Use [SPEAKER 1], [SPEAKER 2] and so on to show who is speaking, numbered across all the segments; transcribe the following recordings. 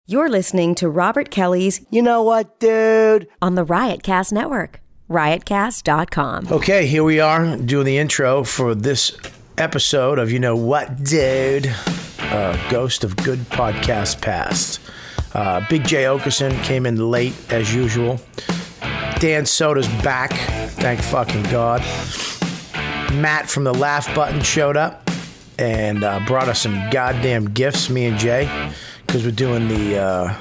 [SPEAKER 1] You're listening to Robert Kelly's
[SPEAKER 2] You Know What, Dude?
[SPEAKER 1] On the Riotcast Network, riotcast.com.
[SPEAKER 2] Okay, here we are doing the intro for this episode of You Know What, Dude? Ghost of Good Podcast Past. Big J Okerson came in late as usual. Dan Soda's back, thank fucking God. Matt from the Laugh Button showed up and brought us some goddamn gifts, me and Jay, because we're doing the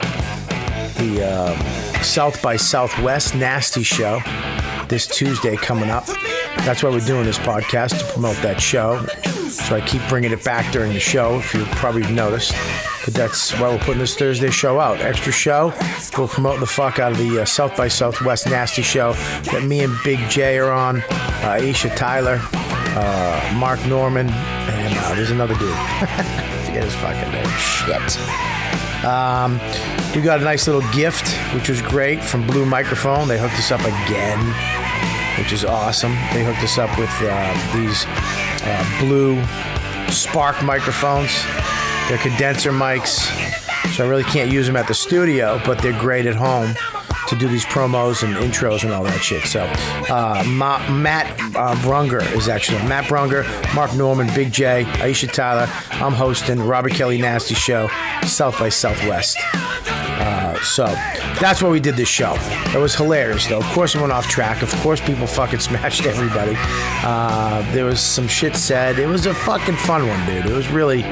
[SPEAKER 2] South by Southwest Nasty Show this Tuesday coming up. That's why we're doing this podcast, to promote that show. So I keep bringing it back during the show, if you probably noticed. But that's why we're putting this Thursday show out. Extra show. We're promoting the fuck out of the South by Southwest Nasty Show that me and Big J are on. Aisha Tyler, Mark Norman, and there's another dude. Forget his fucking name. Shit. We got a nice little gift, which was great, from Blue Microphone. They hooked us up again, which is awesome. They hooked us up with these Blue Spark microphones. They're condenser mics, so I really can't use them at the studio, but they're great at home to do these promos and intros and all that shit. So Matt Brunger is actually Matt Brunger, Mark Norman, Big J, Aisha Tyler. I'm hosting Robert Kelly Nasty Show, South by Southwest. So that's why we did this show. It was hilarious, though. Of course, it went off track. Of course, people fucking smashed everybody. There was some shit said. It was a fucking fun one, dude. It was really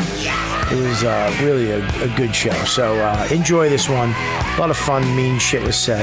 [SPEAKER 2] a good show. So enjoy this one. A lot of fun, mean shit was said.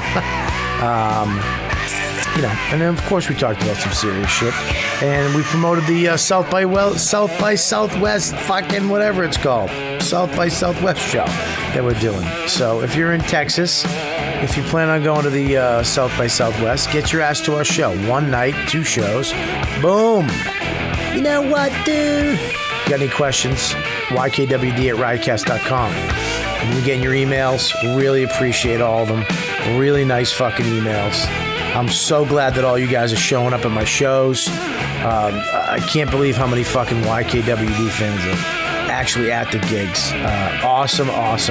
[SPEAKER 2] And then of course we talked about some serious shit, and we promoted the South by Southwest fucking whatever it's called, South by Southwest show that we're doing. So if you're in Texas, if you plan on going to the South by Southwest, get your ass to our show. One night, 2 shows, boom. You know what, dude? Got any questions? YKWD@riotcast.com. We're getting your emails. Really appreciate all of them. Really nice fucking emails. I'm so glad that all you guys are showing up at my shows. I can't believe how many fucking YKWD fans are actually at the gigs. Awesome.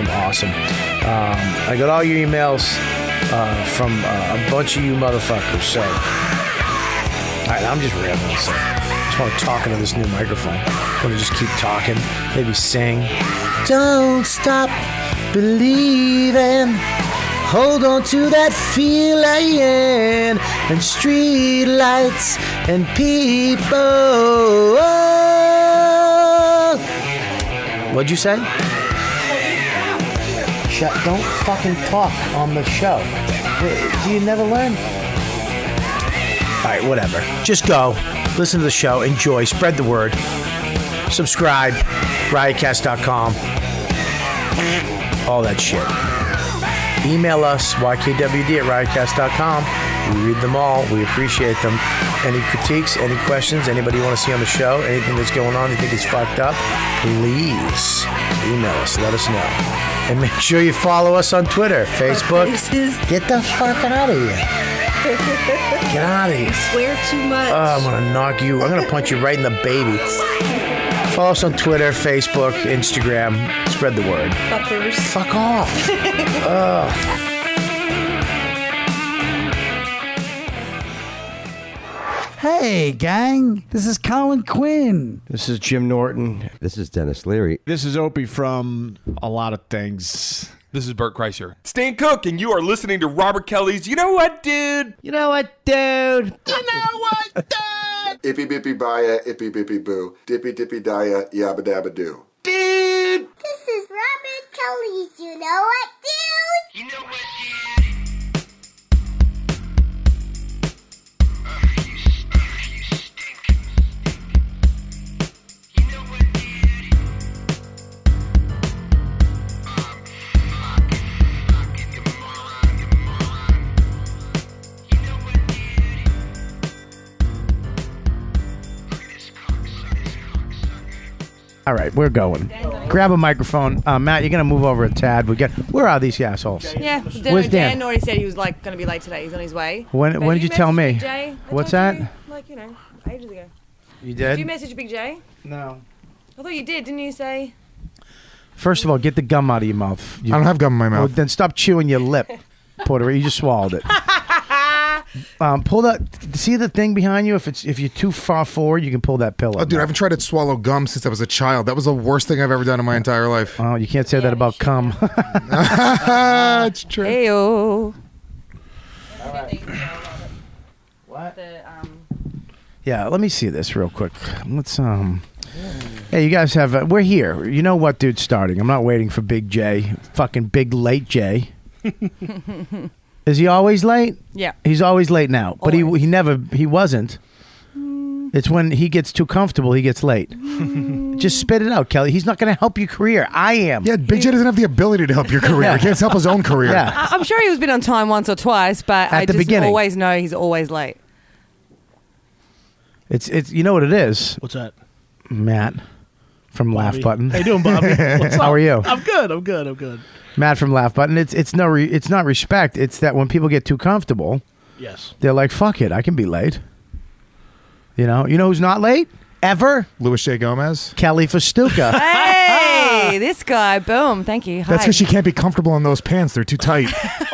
[SPEAKER 2] I got all your emails from a bunch of you motherfuckers. So, all right, I'm just rambling. So I just want to talk into this new microphone. I'm going to just keep talking, maybe sing. Don't stop believing. Hold on to that feeling, and street lights and people. What'd you say? Don't fucking talk on the show. Do you never learn? Alright, whatever. Just go. Listen to the show. Enjoy. Spread the word. Subscribe. Riotcast.com. All that shit. Email us, YKWD@riotcast.com. We read them all. We appreciate them. Any critiques, any questions, anybody you want to see on the show, anything that's going on you think is fucked up, please email us. Let us know. And make sure you follow us on Twitter, Facebook. Get the fuck out of here. Get out of here.
[SPEAKER 3] Swear too much.
[SPEAKER 2] I'm going to knock you. I'm going to punch you right in the baby. Follow us on Twitter, Facebook, Instagram. Spread the word.
[SPEAKER 3] Fuckers.
[SPEAKER 2] Fuck off.
[SPEAKER 4] Hey, gang. This is Colin Quinn.
[SPEAKER 2] This is Jim Norton.
[SPEAKER 5] This is Dennis Leary.
[SPEAKER 6] This is Opie from a lot of things.
[SPEAKER 7] This is Bert Kreischer. Stan Cook, and you are listening to Robert Kelly's You Know What, Dude?
[SPEAKER 2] You know what, dude?
[SPEAKER 7] You know what, dude?
[SPEAKER 8] Ippy bippy baya, ippy bippy boo. Dippy dippy dia, yabba dabba doo.
[SPEAKER 7] Dude!
[SPEAKER 9] This is Robert Kelly's You Know What, Dude?
[SPEAKER 7] You know what, dude?
[SPEAKER 2] All right, we're going. Grab a microphone. Matt, you're going to move over a tad. Where are these assholes?
[SPEAKER 3] Yeah,
[SPEAKER 2] Where's Dan?
[SPEAKER 3] Dan already said he was going to be late today. He's on his way.
[SPEAKER 2] When did you tell me?
[SPEAKER 3] Big J?
[SPEAKER 2] What's that?
[SPEAKER 3] Ages ago.
[SPEAKER 2] You did?
[SPEAKER 3] Did you message Big J?
[SPEAKER 2] No.
[SPEAKER 3] I thought you did. Didn't you say?
[SPEAKER 2] First of all, get the gum out of your mouth.
[SPEAKER 5] I don't have gum in my
[SPEAKER 2] Well,
[SPEAKER 5] mouth.
[SPEAKER 2] then stop chewing your lip, Puerto Rico. You just swallowed it. Pull that. See the thing behind you? If you're too far forward, you can pull that pillow.
[SPEAKER 5] Oh, dude, I haven't tried to swallow gum since I was a child. That was the worst thing I've ever done in my entire life.
[SPEAKER 2] Oh, you can't say that about cum.
[SPEAKER 5] It's true.
[SPEAKER 3] Heyo.
[SPEAKER 2] What? Yeah, let me see this real quick. Let's Hey, you guys have we're here. You know what, dude? Starting. I'm not waiting for Big J. Fucking Big Late J. Is he always late?
[SPEAKER 3] Yeah.
[SPEAKER 2] He's always late now, but he wasn't. It's when he gets too comfortable, he gets late. Just spit it out, Kelly. He's not going to help your career. I am.
[SPEAKER 5] Yeah, Big J doesn't have the ability to help your career. He can't help his own career.
[SPEAKER 2] Yeah.
[SPEAKER 3] I'm sure he was been on time once or twice, but
[SPEAKER 2] At
[SPEAKER 3] I
[SPEAKER 2] the
[SPEAKER 3] just
[SPEAKER 2] beginning.
[SPEAKER 3] always know he's always late.
[SPEAKER 2] It's you know what it is,
[SPEAKER 10] What's that?
[SPEAKER 2] Matt from Laugh
[SPEAKER 10] Bobby.
[SPEAKER 2] Button.
[SPEAKER 10] How you doing, Bobby? What's
[SPEAKER 2] How
[SPEAKER 10] up?
[SPEAKER 2] are you?
[SPEAKER 10] I'm good.
[SPEAKER 2] Matt from Laugh Button. It's not respect. It's that when people get too comfortable,
[SPEAKER 10] Yes.
[SPEAKER 2] they're like, "Fuck it, I can be late." You know who's not late ever?
[SPEAKER 5] Louis J. Gomez.
[SPEAKER 2] Kelly Festuca.
[SPEAKER 3] Hey, this guy. Boom. Thank you. Hi.
[SPEAKER 5] That's because she can't be comfortable in those pants. They're too tight.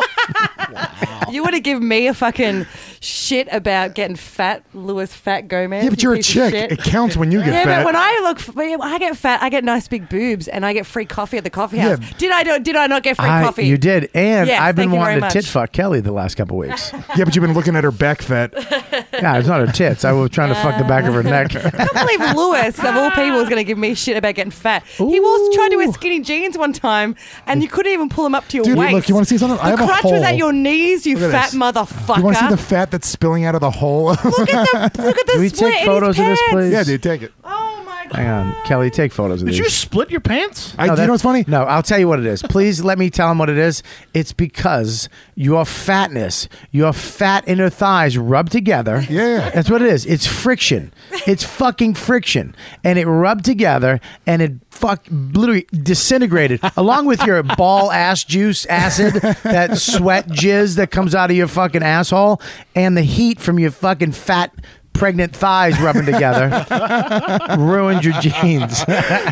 [SPEAKER 3] You would have given me a fucking shit about getting fat, Louis Fat Gomez.
[SPEAKER 5] Yeah, but you're a
[SPEAKER 3] piece of
[SPEAKER 5] chick.
[SPEAKER 3] shit.
[SPEAKER 5] It counts when you get
[SPEAKER 3] Yeah,
[SPEAKER 5] fat.
[SPEAKER 3] but when I get fat, I get nice big boobs, and I get free coffee at the coffee house.
[SPEAKER 5] Yeah.
[SPEAKER 3] Did I not get free coffee?
[SPEAKER 2] You did, and
[SPEAKER 3] Yes,
[SPEAKER 2] I've been
[SPEAKER 3] thank you
[SPEAKER 2] wanting
[SPEAKER 3] very
[SPEAKER 2] to tit
[SPEAKER 3] much.
[SPEAKER 2] fuck Kelly the last couple weeks.
[SPEAKER 5] Yeah, but you've been looking at her back fat.
[SPEAKER 2] Yeah, it's not her tits. I was trying to fuck the back of her neck.
[SPEAKER 3] I can't believe Louis, of all people, was going to give me shit about getting fat. He was trying to wear skinny jeans one time, and you couldn't even pull them up to your
[SPEAKER 5] Dude,
[SPEAKER 3] waist.
[SPEAKER 5] look, you want to see something? I have
[SPEAKER 3] The
[SPEAKER 5] a
[SPEAKER 3] crotch
[SPEAKER 5] hole.
[SPEAKER 3] was at your knees, you
[SPEAKER 5] Look at
[SPEAKER 3] fat
[SPEAKER 5] this.
[SPEAKER 3] motherfucker.
[SPEAKER 5] You want to see the fat that's spilling out of the hole?
[SPEAKER 3] Look at the
[SPEAKER 2] Can we
[SPEAKER 3] split
[SPEAKER 2] take
[SPEAKER 3] in
[SPEAKER 2] photos
[SPEAKER 3] his
[SPEAKER 2] of this,
[SPEAKER 3] pants.
[SPEAKER 2] please?
[SPEAKER 5] Yeah, dude, take it.
[SPEAKER 3] Oh my god.
[SPEAKER 2] Hang on, Kelly, take photos of
[SPEAKER 10] Did
[SPEAKER 2] these.
[SPEAKER 10] you split your pants?
[SPEAKER 5] You know what's funny?
[SPEAKER 2] No, I'll tell you what it is. Please let me tell him what it is. It's because your fatness, your fat inner thighs rub together.
[SPEAKER 5] Yeah.
[SPEAKER 2] That's what it is. It's friction. It's fucking friction. And it rubbed together and it literally disintegrated along with your ball ass juice acid, that sweat jizz that comes out of your fucking asshole, and the heat from your fucking fat pregnant thighs rubbing together ruined your jeans.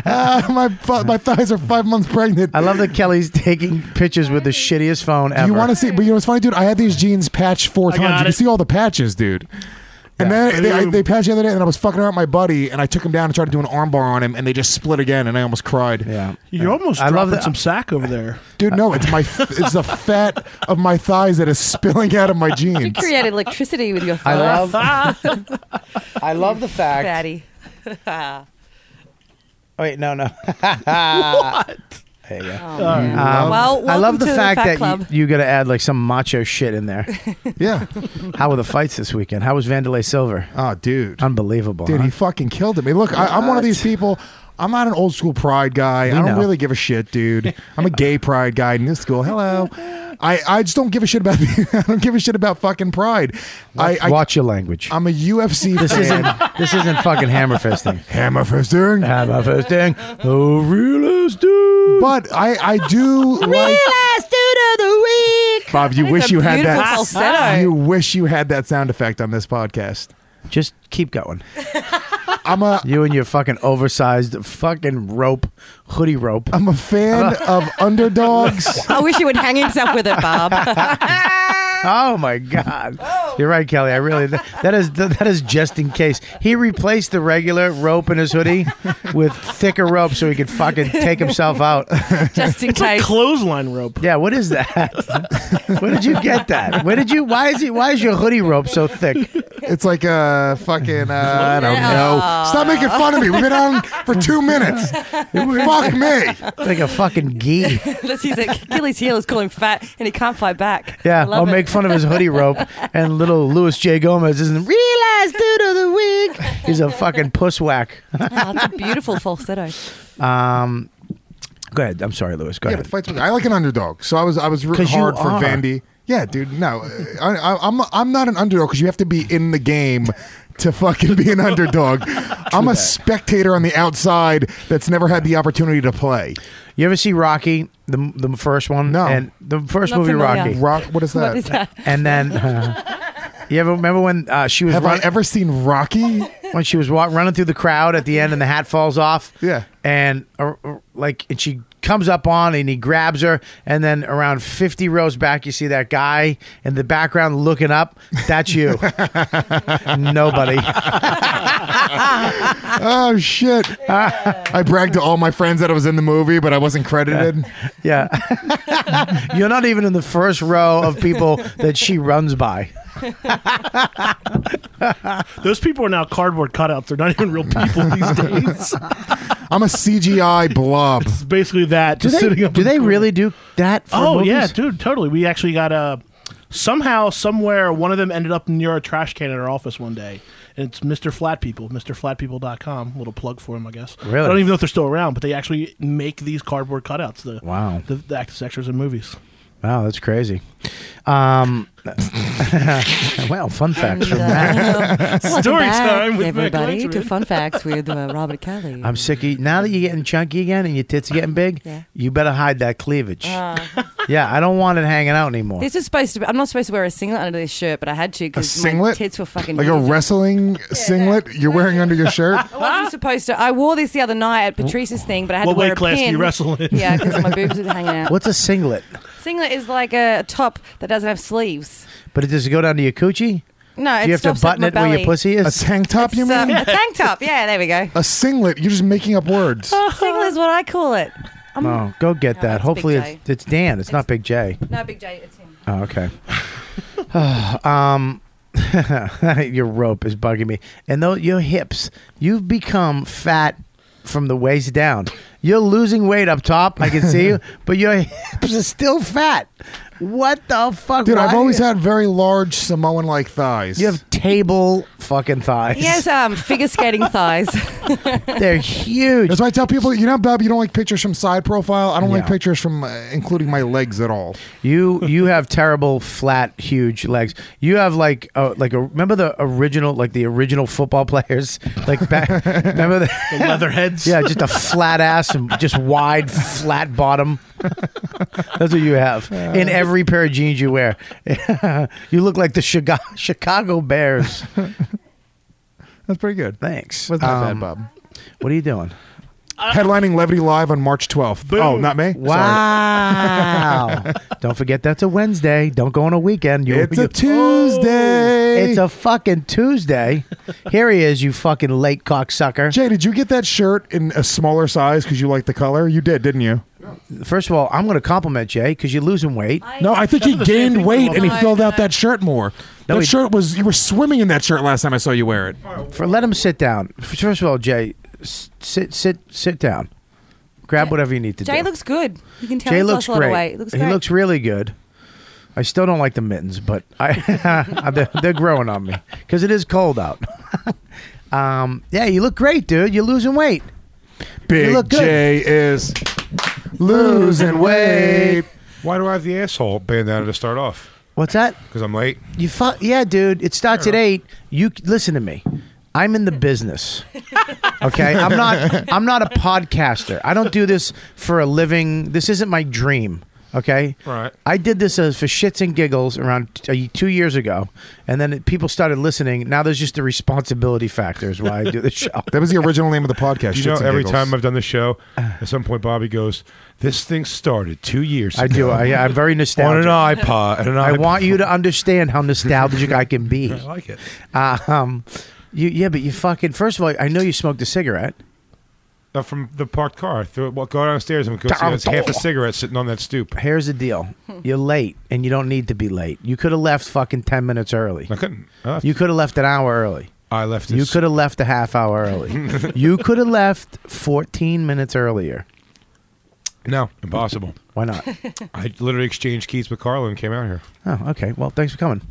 [SPEAKER 5] My thighs are 5 months pregnant.
[SPEAKER 2] I love that Kelly's taking pictures with the shittiest phone ever.
[SPEAKER 5] You want to see? But you know what's funny, dude? I had these jeans patched 4
[SPEAKER 10] I
[SPEAKER 5] times.
[SPEAKER 10] got
[SPEAKER 5] You can
[SPEAKER 10] it.
[SPEAKER 5] see all the patches, dude. And then they patched the other day, and I was fucking around with my buddy, and I took him down and tried to do an armbar on him, and they just split again, and I almost cried.
[SPEAKER 2] Yeah.
[SPEAKER 10] You're almost
[SPEAKER 2] I love
[SPEAKER 10] dropping
[SPEAKER 2] that-
[SPEAKER 10] some sack over there.
[SPEAKER 5] Dude, no, it's the fat of my thighs that is spilling out of my
[SPEAKER 3] You
[SPEAKER 5] jeans.
[SPEAKER 3] created electricity with your
[SPEAKER 2] I
[SPEAKER 3] thighs.
[SPEAKER 2] love I love the fact.
[SPEAKER 3] Fatty.
[SPEAKER 2] Oh, wait, no.
[SPEAKER 10] What?
[SPEAKER 2] There you go.
[SPEAKER 3] Well,
[SPEAKER 2] I love
[SPEAKER 3] welcome
[SPEAKER 2] the
[SPEAKER 3] to
[SPEAKER 2] fact
[SPEAKER 3] Fat
[SPEAKER 2] that
[SPEAKER 3] Club.
[SPEAKER 2] you got to add like some macho shit in there.
[SPEAKER 5] Yeah.
[SPEAKER 2] How were the fights this weekend? How was Vanderlei Silver?
[SPEAKER 5] Oh, dude.
[SPEAKER 2] Unbelievable.
[SPEAKER 5] Dude,
[SPEAKER 2] huh?
[SPEAKER 5] he fucking killed him. Hey, look, I'm one of these people. I'm not an old school pride guy. I don't
[SPEAKER 2] know.
[SPEAKER 5] really give a shit, dude. I'm a gay pride guy in this school. Hello. I just don't give a shit about I don't give a shit about fucking pride.
[SPEAKER 2] Watch your language.
[SPEAKER 5] I'm a UFC
[SPEAKER 2] This
[SPEAKER 5] fan.
[SPEAKER 2] isn't fucking hammer fisting.
[SPEAKER 5] Hammer fisting.
[SPEAKER 2] Hammer fisting. Oh, realist dude.
[SPEAKER 5] But I do like
[SPEAKER 3] Last dude of the week.
[SPEAKER 5] Bob, you
[SPEAKER 3] That is
[SPEAKER 5] wish
[SPEAKER 3] a
[SPEAKER 5] you had
[SPEAKER 3] beautiful
[SPEAKER 5] that
[SPEAKER 3] falsetto.
[SPEAKER 5] You wish you had that sound effect on this podcast.
[SPEAKER 2] Just keep going.
[SPEAKER 5] I'm
[SPEAKER 2] You and your fucking oversized fucking hoodie rope.
[SPEAKER 5] a fan of underdogs.
[SPEAKER 3] I wish he would hang himself with it, Bob.
[SPEAKER 2] Oh my God! You're right, Kelly. I really that is just in case he replaced the regular rope in his hoodie with thicker rope so he could fucking take himself out.
[SPEAKER 3] Just in
[SPEAKER 10] It's like
[SPEAKER 3] case.
[SPEAKER 10] clothesline rope.
[SPEAKER 2] Yeah, what is that? Where did you get that? Why is your hoodie rope so thick?
[SPEAKER 5] It's like a fucking I don't know. Stop making fun of me. We've been on for 2 minutes. Fuck me.
[SPEAKER 2] It's like a fucking gi.
[SPEAKER 3] Let's use it. Achilles' heel is calling him fat, and he can't fight back.
[SPEAKER 2] Yeah,
[SPEAKER 3] I love
[SPEAKER 2] I'll
[SPEAKER 3] it.
[SPEAKER 2] make fun of his hoodie rope, and little Louis J. Gomez isn't realized dude of the week. He's a fucking puss whack.
[SPEAKER 3] Oh, it's a beautiful falsetto.
[SPEAKER 2] Go ahead. I'm sorry, Louis. Go
[SPEAKER 5] Yeah,
[SPEAKER 2] ahead.
[SPEAKER 5] but the fights was, I like an underdog, so I was rooting
[SPEAKER 2] 'Cause you
[SPEAKER 5] hard for
[SPEAKER 2] are.
[SPEAKER 5] Vandy. Yeah, dude. No, I'm not an underdog because you have to be in the game to fucking be an underdog. I'm a spectator on the outside that's never had the opportunity to play.
[SPEAKER 2] You ever see Rocky, the first one?
[SPEAKER 5] No.
[SPEAKER 2] And the first
[SPEAKER 3] Not
[SPEAKER 2] movie,
[SPEAKER 3] familiar.
[SPEAKER 2] Rocky.
[SPEAKER 5] Rock. What is that?
[SPEAKER 3] What is that?
[SPEAKER 2] And then, you ever remember when she was
[SPEAKER 5] Have I ever seen Rocky?
[SPEAKER 2] when she was running through the crowd at the end and the hat falls off?
[SPEAKER 5] Yeah.
[SPEAKER 2] And and she comes up on and he grabs her, and then around 50 rows back, you see that guy in the background looking up. That's you. Nobody.
[SPEAKER 5] Oh shit! I bragged to all my friends that I was in the movie, but I wasn't credited.
[SPEAKER 2] Yeah. You're not even in the first row of people that she runs by.
[SPEAKER 10] Those people are now cardboard cutouts. They're not even real people these days.
[SPEAKER 5] I'm a CGI blob.
[SPEAKER 10] It's basically that.
[SPEAKER 2] Do
[SPEAKER 10] Just sitting up.
[SPEAKER 2] they really do that for
[SPEAKER 10] Oh
[SPEAKER 2] movies?
[SPEAKER 10] yeah, dude, totally. We actually got somehow, somewhere, one of them ended up near a trash can in our office one day. And it's Mr. Flat People, MrFlatPeople.com. Little plug for him, I guess.
[SPEAKER 2] Really?
[SPEAKER 10] I don't even know if they're still around, but they actually make these cardboard cutouts.
[SPEAKER 2] Wow.
[SPEAKER 10] The actors, extras in movies.
[SPEAKER 2] Wow, that's crazy. Well, fun facts from Matt.
[SPEAKER 10] Story time with
[SPEAKER 3] everybody
[SPEAKER 10] Matt
[SPEAKER 3] to
[SPEAKER 10] Glanchman.
[SPEAKER 3] Fun Facts with Robert Kelly.
[SPEAKER 2] I'm sick of now that you're getting chunky again and your tits are getting big, you better hide that cleavage. Yeah, I don't want it hanging out anymore.
[SPEAKER 3] This is supposed to be. I'm not supposed to wear a singlet under this shirt, but I had to
[SPEAKER 5] A
[SPEAKER 3] because my
[SPEAKER 5] singlet?
[SPEAKER 3] tits were fucking
[SPEAKER 5] Like a
[SPEAKER 3] huge.
[SPEAKER 5] wrestling singlet you're wearing under your shirt?
[SPEAKER 3] I wasn't supposed to. I wore this the other night at Patrice's thing, but I had
[SPEAKER 10] What
[SPEAKER 3] to wear
[SPEAKER 10] weight
[SPEAKER 3] a
[SPEAKER 10] class do
[SPEAKER 3] pin.
[SPEAKER 10] you wrestle in?
[SPEAKER 3] Yeah, because my boobs are hanging out.
[SPEAKER 2] What's a singlet?
[SPEAKER 3] Singlet is like a top that doesn't have sleeves.
[SPEAKER 2] But does it go down to your coochie?
[SPEAKER 3] No,
[SPEAKER 2] Do
[SPEAKER 3] it
[SPEAKER 2] you have to
[SPEAKER 3] stops at
[SPEAKER 2] button
[SPEAKER 3] my
[SPEAKER 2] it where your
[SPEAKER 3] belly.
[SPEAKER 2] pussy
[SPEAKER 5] A
[SPEAKER 2] is?
[SPEAKER 5] tank top, you mean?
[SPEAKER 3] A tank top. Yeah, there we go.
[SPEAKER 5] A singlet. You're just making up words.
[SPEAKER 3] Singlet is what I call it.
[SPEAKER 2] Oh, go get
[SPEAKER 3] No,
[SPEAKER 2] that.
[SPEAKER 3] it's
[SPEAKER 2] Hopefully
[SPEAKER 3] Big J.
[SPEAKER 2] it's Dan. It's not Big J.
[SPEAKER 3] No, Big J, it's him.
[SPEAKER 2] Oh, okay. Your rope is bugging me. And though your hips, you've become fat from the waist down. You're losing weight up top. I can see you, but your hips are still fat. What the fuck?
[SPEAKER 5] Dude, I've
[SPEAKER 2] Why-
[SPEAKER 5] always had very large Samoan-like thighs.
[SPEAKER 2] You have table fucking thighs.
[SPEAKER 3] He has figure skating thighs.
[SPEAKER 2] They're huge.
[SPEAKER 5] That's why I tell people, you know, Bob, you don't like pictures from side profile. I don't like
[SPEAKER 2] Yeah.
[SPEAKER 5] pictures from including my legs at all.
[SPEAKER 2] You have terrible flat huge legs. You have remember the original football players like back, remember the
[SPEAKER 10] Leatherheads.
[SPEAKER 2] yeah, just a flat ass and just wide flat bottom. That's what you have in every pair of jeans you wear. You look like the Chicago Bears.
[SPEAKER 5] That's pretty good.
[SPEAKER 2] Thanks.
[SPEAKER 5] Wasn't that bad, Bob?
[SPEAKER 2] What are you doing?
[SPEAKER 5] Headlining Levity Live on March 12th.
[SPEAKER 10] Boom.
[SPEAKER 5] Oh, not me? Sorry.
[SPEAKER 2] Wow. Don't forget that's a Wednesday. Don't go on a weekend.
[SPEAKER 5] It's a Tuesday.
[SPEAKER 2] It's a fucking Tuesday. Here he is, you fucking late cocksucker.
[SPEAKER 5] Jay, did you get that shirt in a smaller size because you like the color? You did, didn't you?
[SPEAKER 2] First of all, I'm going to compliment Jay because you're losing weight.
[SPEAKER 5] No, I think he
[SPEAKER 10] the same
[SPEAKER 5] gained
[SPEAKER 10] thing
[SPEAKER 5] weight
[SPEAKER 10] with
[SPEAKER 5] and he
[SPEAKER 3] mine.
[SPEAKER 5] filled out that shirt more.
[SPEAKER 2] No,
[SPEAKER 5] That
[SPEAKER 2] he-
[SPEAKER 5] shirt was, you were swimming in that shirt last time I saw you wear it.
[SPEAKER 2] Let him sit down. First of all, Jay, sit down. Grab whatever you need to do.
[SPEAKER 3] Jay looks good. You can tell
[SPEAKER 2] Jay
[SPEAKER 3] he's
[SPEAKER 2] looks
[SPEAKER 3] lost a lot of
[SPEAKER 2] great.
[SPEAKER 3] weight. Looks
[SPEAKER 2] He
[SPEAKER 3] great.
[SPEAKER 2] looks really good. I still don't like the mittens, but they're growing on me because it is cold out. Yeah, you look great, dude. You're losing weight.
[SPEAKER 5] Big
[SPEAKER 2] look good.
[SPEAKER 5] J is losing weight.
[SPEAKER 11] Why do I have the asshole bandana to start off?
[SPEAKER 2] What's that?
[SPEAKER 11] Because I'm late.
[SPEAKER 2] Yeah, dude. It starts at 8. You listen to me. I'm in the business. Okay, I'm not a podcaster. I don't do this for a living. This isn't my dream. Okay,
[SPEAKER 11] Right.
[SPEAKER 2] I did this for shits and giggles around 2 years ago, and then people started listening. Now there's just the responsibility factor is why I do the show.
[SPEAKER 5] That was the original name of the podcast.
[SPEAKER 11] You know,
[SPEAKER 5] Shits and
[SPEAKER 11] every
[SPEAKER 5] Giggles.
[SPEAKER 11] time I've done the show, at some point Bobby goes, "This thing started 2 years ago."
[SPEAKER 2] I do. I'm very
[SPEAKER 11] on
[SPEAKER 2] nostalgic.
[SPEAKER 11] an iPod.
[SPEAKER 2] I want you to understand how nostalgic I can be.
[SPEAKER 11] I like it.
[SPEAKER 2] But you fucking. First of all, I know you smoked a cigarette.
[SPEAKER 11] From the parked car. Go downstairs and go see there's half a cigarette sitting on that stoop.
[SPEAKER 2] Here's the deal. You're late, and you don't need to be late. You could have left fucking 10 minutes early.
[SPEAKER 11] I couldn't. I left.
[SPEAKER 2] You could have left an hour early.
[SPEAKER 11] I left.
[SPEAKER 2] You could have left a half hour early. You could have left 14 minutes earlier.
[SPEAKER 11] No, impossible.
[SPEAKER 2] Why not?
[SPEAKER 11] I literally exchanged keys with Carla and came out here.
[SPEAKER 2] Oh, okay. Well, thanks for coming.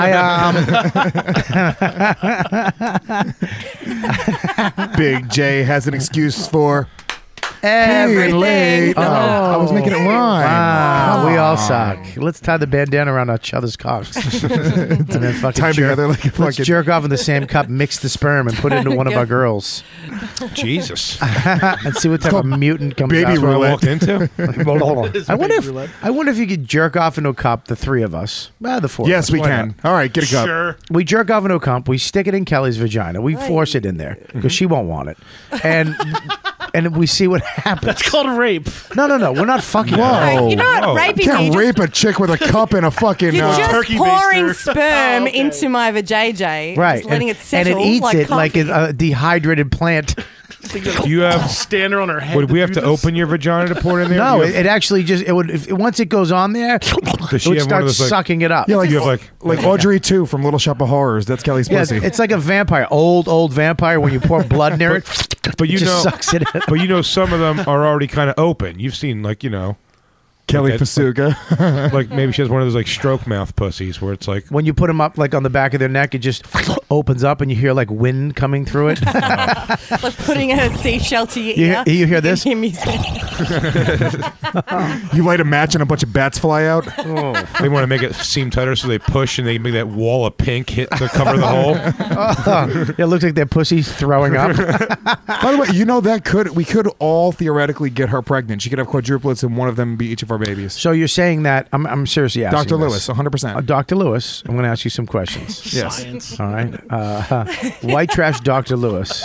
[SPEAKER 5] Big J has an excuse for
[SPEAKER 2] Everything.
[SPEAKER 5] late.
[SPEAKER 2] Oh.
[SPEAKER 5] I was making it rhyme.
[SPEAKER 2] Wow, we all suck. Let's tie the bandana around each other's cocks. And then fucking
[SPEAKER 5] Time
[SPEAKER 2] jerk,
[SPEAKER 5] together like a
[SPEAKER 2] let's
[SPEAKER 5] fucking-
[SPEAKER 2] jerk off in the same cup, mix the sperm, and put it into one of our girls.
[SPEAKER 11] Jesus.
[SPEAKER 2] And see what type of mutant comes
[SPEAKER 5] baby
[SPEAKER 2] out.
[SPEAKER 11] That's what I
[SPEAKER 5] roulette.
[SPEAKER 11] walked into.
[SPEAKER 2] I wonder if you could jerk off into a cup, the three of us. The four.
[SPEAKER 5] Yes,
[SPEAKER 2] of us.
[SPEAKER 5] we
[SPEAKER 2] Why
[SPEAKER 5] can.
[SPEAKER 2] not?
[SPEAKER 5] All right, get a cup.
[SPEAKER 11] Sure.
[SPEAKER 2] We jerk off into a cup. We stick it in Kelly's vagina. We force it in there because she won't want it. And and we see what happens.
[SPEAKER 10] That's called rape.
[SPEAKER 2] No, we're not fucking.
[SPEAKER 5] Whoa.
[SPEAKER 3] You know what? Raping
[SPEAKER 5] You can't
[SPEAKER 3] me.
[SPEAKER 5] rape a chick with a cup and a fucking.
[SPEAKER 3] You're just
[SPEAKER 10] turkey
[SPEAKER 3] pouring
[SPEAKER 10] baster.
[SPEAKER 3] sperm
[SPEAKER 10] Oh, okay.
[SPEAKER 3] into my vajayjay.
[SPEAKER 2] Right,
[SPEAKER 3] Just letting it settle
[SPEAKER 2] and it eats it like
[SPEAKER 3] coffee.
[SPEAKER 2] a dehydrated plant.
[SPEAKER 11] Do you have?
[SPEAKER 10] Stand her on her head.
[SPEAKER 11] Would we have to
[SPEAKER 10] do this?
[SPEAKER 11] open your vagina to pour it in there?
[SPEAKER 2] No,
[SPEAKER 11] Do you have-
[SPEAKER 2] it actually just it would once it goes on there,
[SPEAKER 11] Does
[SPEAKER 2] it
[SPEAKER 11] she
[SPEAKER 2] would
[SPEAKER 11] have one
[SPEAKER 2] start
[SPEAKER 11] of those, like-
[SPEAKER 2] sucking it up.
[SPEAKER 5] Yeah, like
[SPEAKER 11] you have
[SPEAKER 5] like Audrey 2 from Little Shop of Horrors. That's Kelly's
[SPEAKER 2] Yeah,
[SPEAKER 5] pussy.
[SPEAKER 2] it's like a vampire, old vampire. When you pour blood near it,
[SPEAKER 11] but you
[SPEAKER 2] it just
[SPEAKER 11] know,
[SPEAKER 2] sucks it in.
[SPEAKER 11] but you know, some of them are already kind of open. You've seen
[SPEAKER 5] Kelly
[SPEAKER 11] like
[SPEAKER 5] Fasuga.
[SPEAKER 11] like maybe she has one of those like stroke mouth pussies where it's like
[SPEAKER 2] When you put them up like on the back of their neck, it just opens up and you hear like wind coming through it.
[SPEAKER 3] like putting a seashell to your ear.
[SPEAKER 2] You hear this?
[SPEAKER 3] You can hear music.
[SPEAKER 5] You light a match and a bunch of bats fly out.
[SPEAKER 11] they want to make it seem tighter, so they push and they make that wall of pink hit to cover the hole.
[SPEAKER 2] It looks like their pussy's throwing up.
[SPEAKER 5] By the way, you know we could all theoretically get her pregnant. She could have quadruplets and one of them be each of our babies.
[SPEAKER 2] So you're saying that I'm seriously asking
[SPEAKER 5] Dr.
[SPEAKER 2] this.
[SPEAKER 5] Lewis, 100%.
[SPEAKER 2] Dr. Lewis, I'm going to ask you some questions.
[SPEAKER 5] Yes.
[SPEAKER 10] Science.
[SPEAKER 2] All right. White trash Dr. Lewis.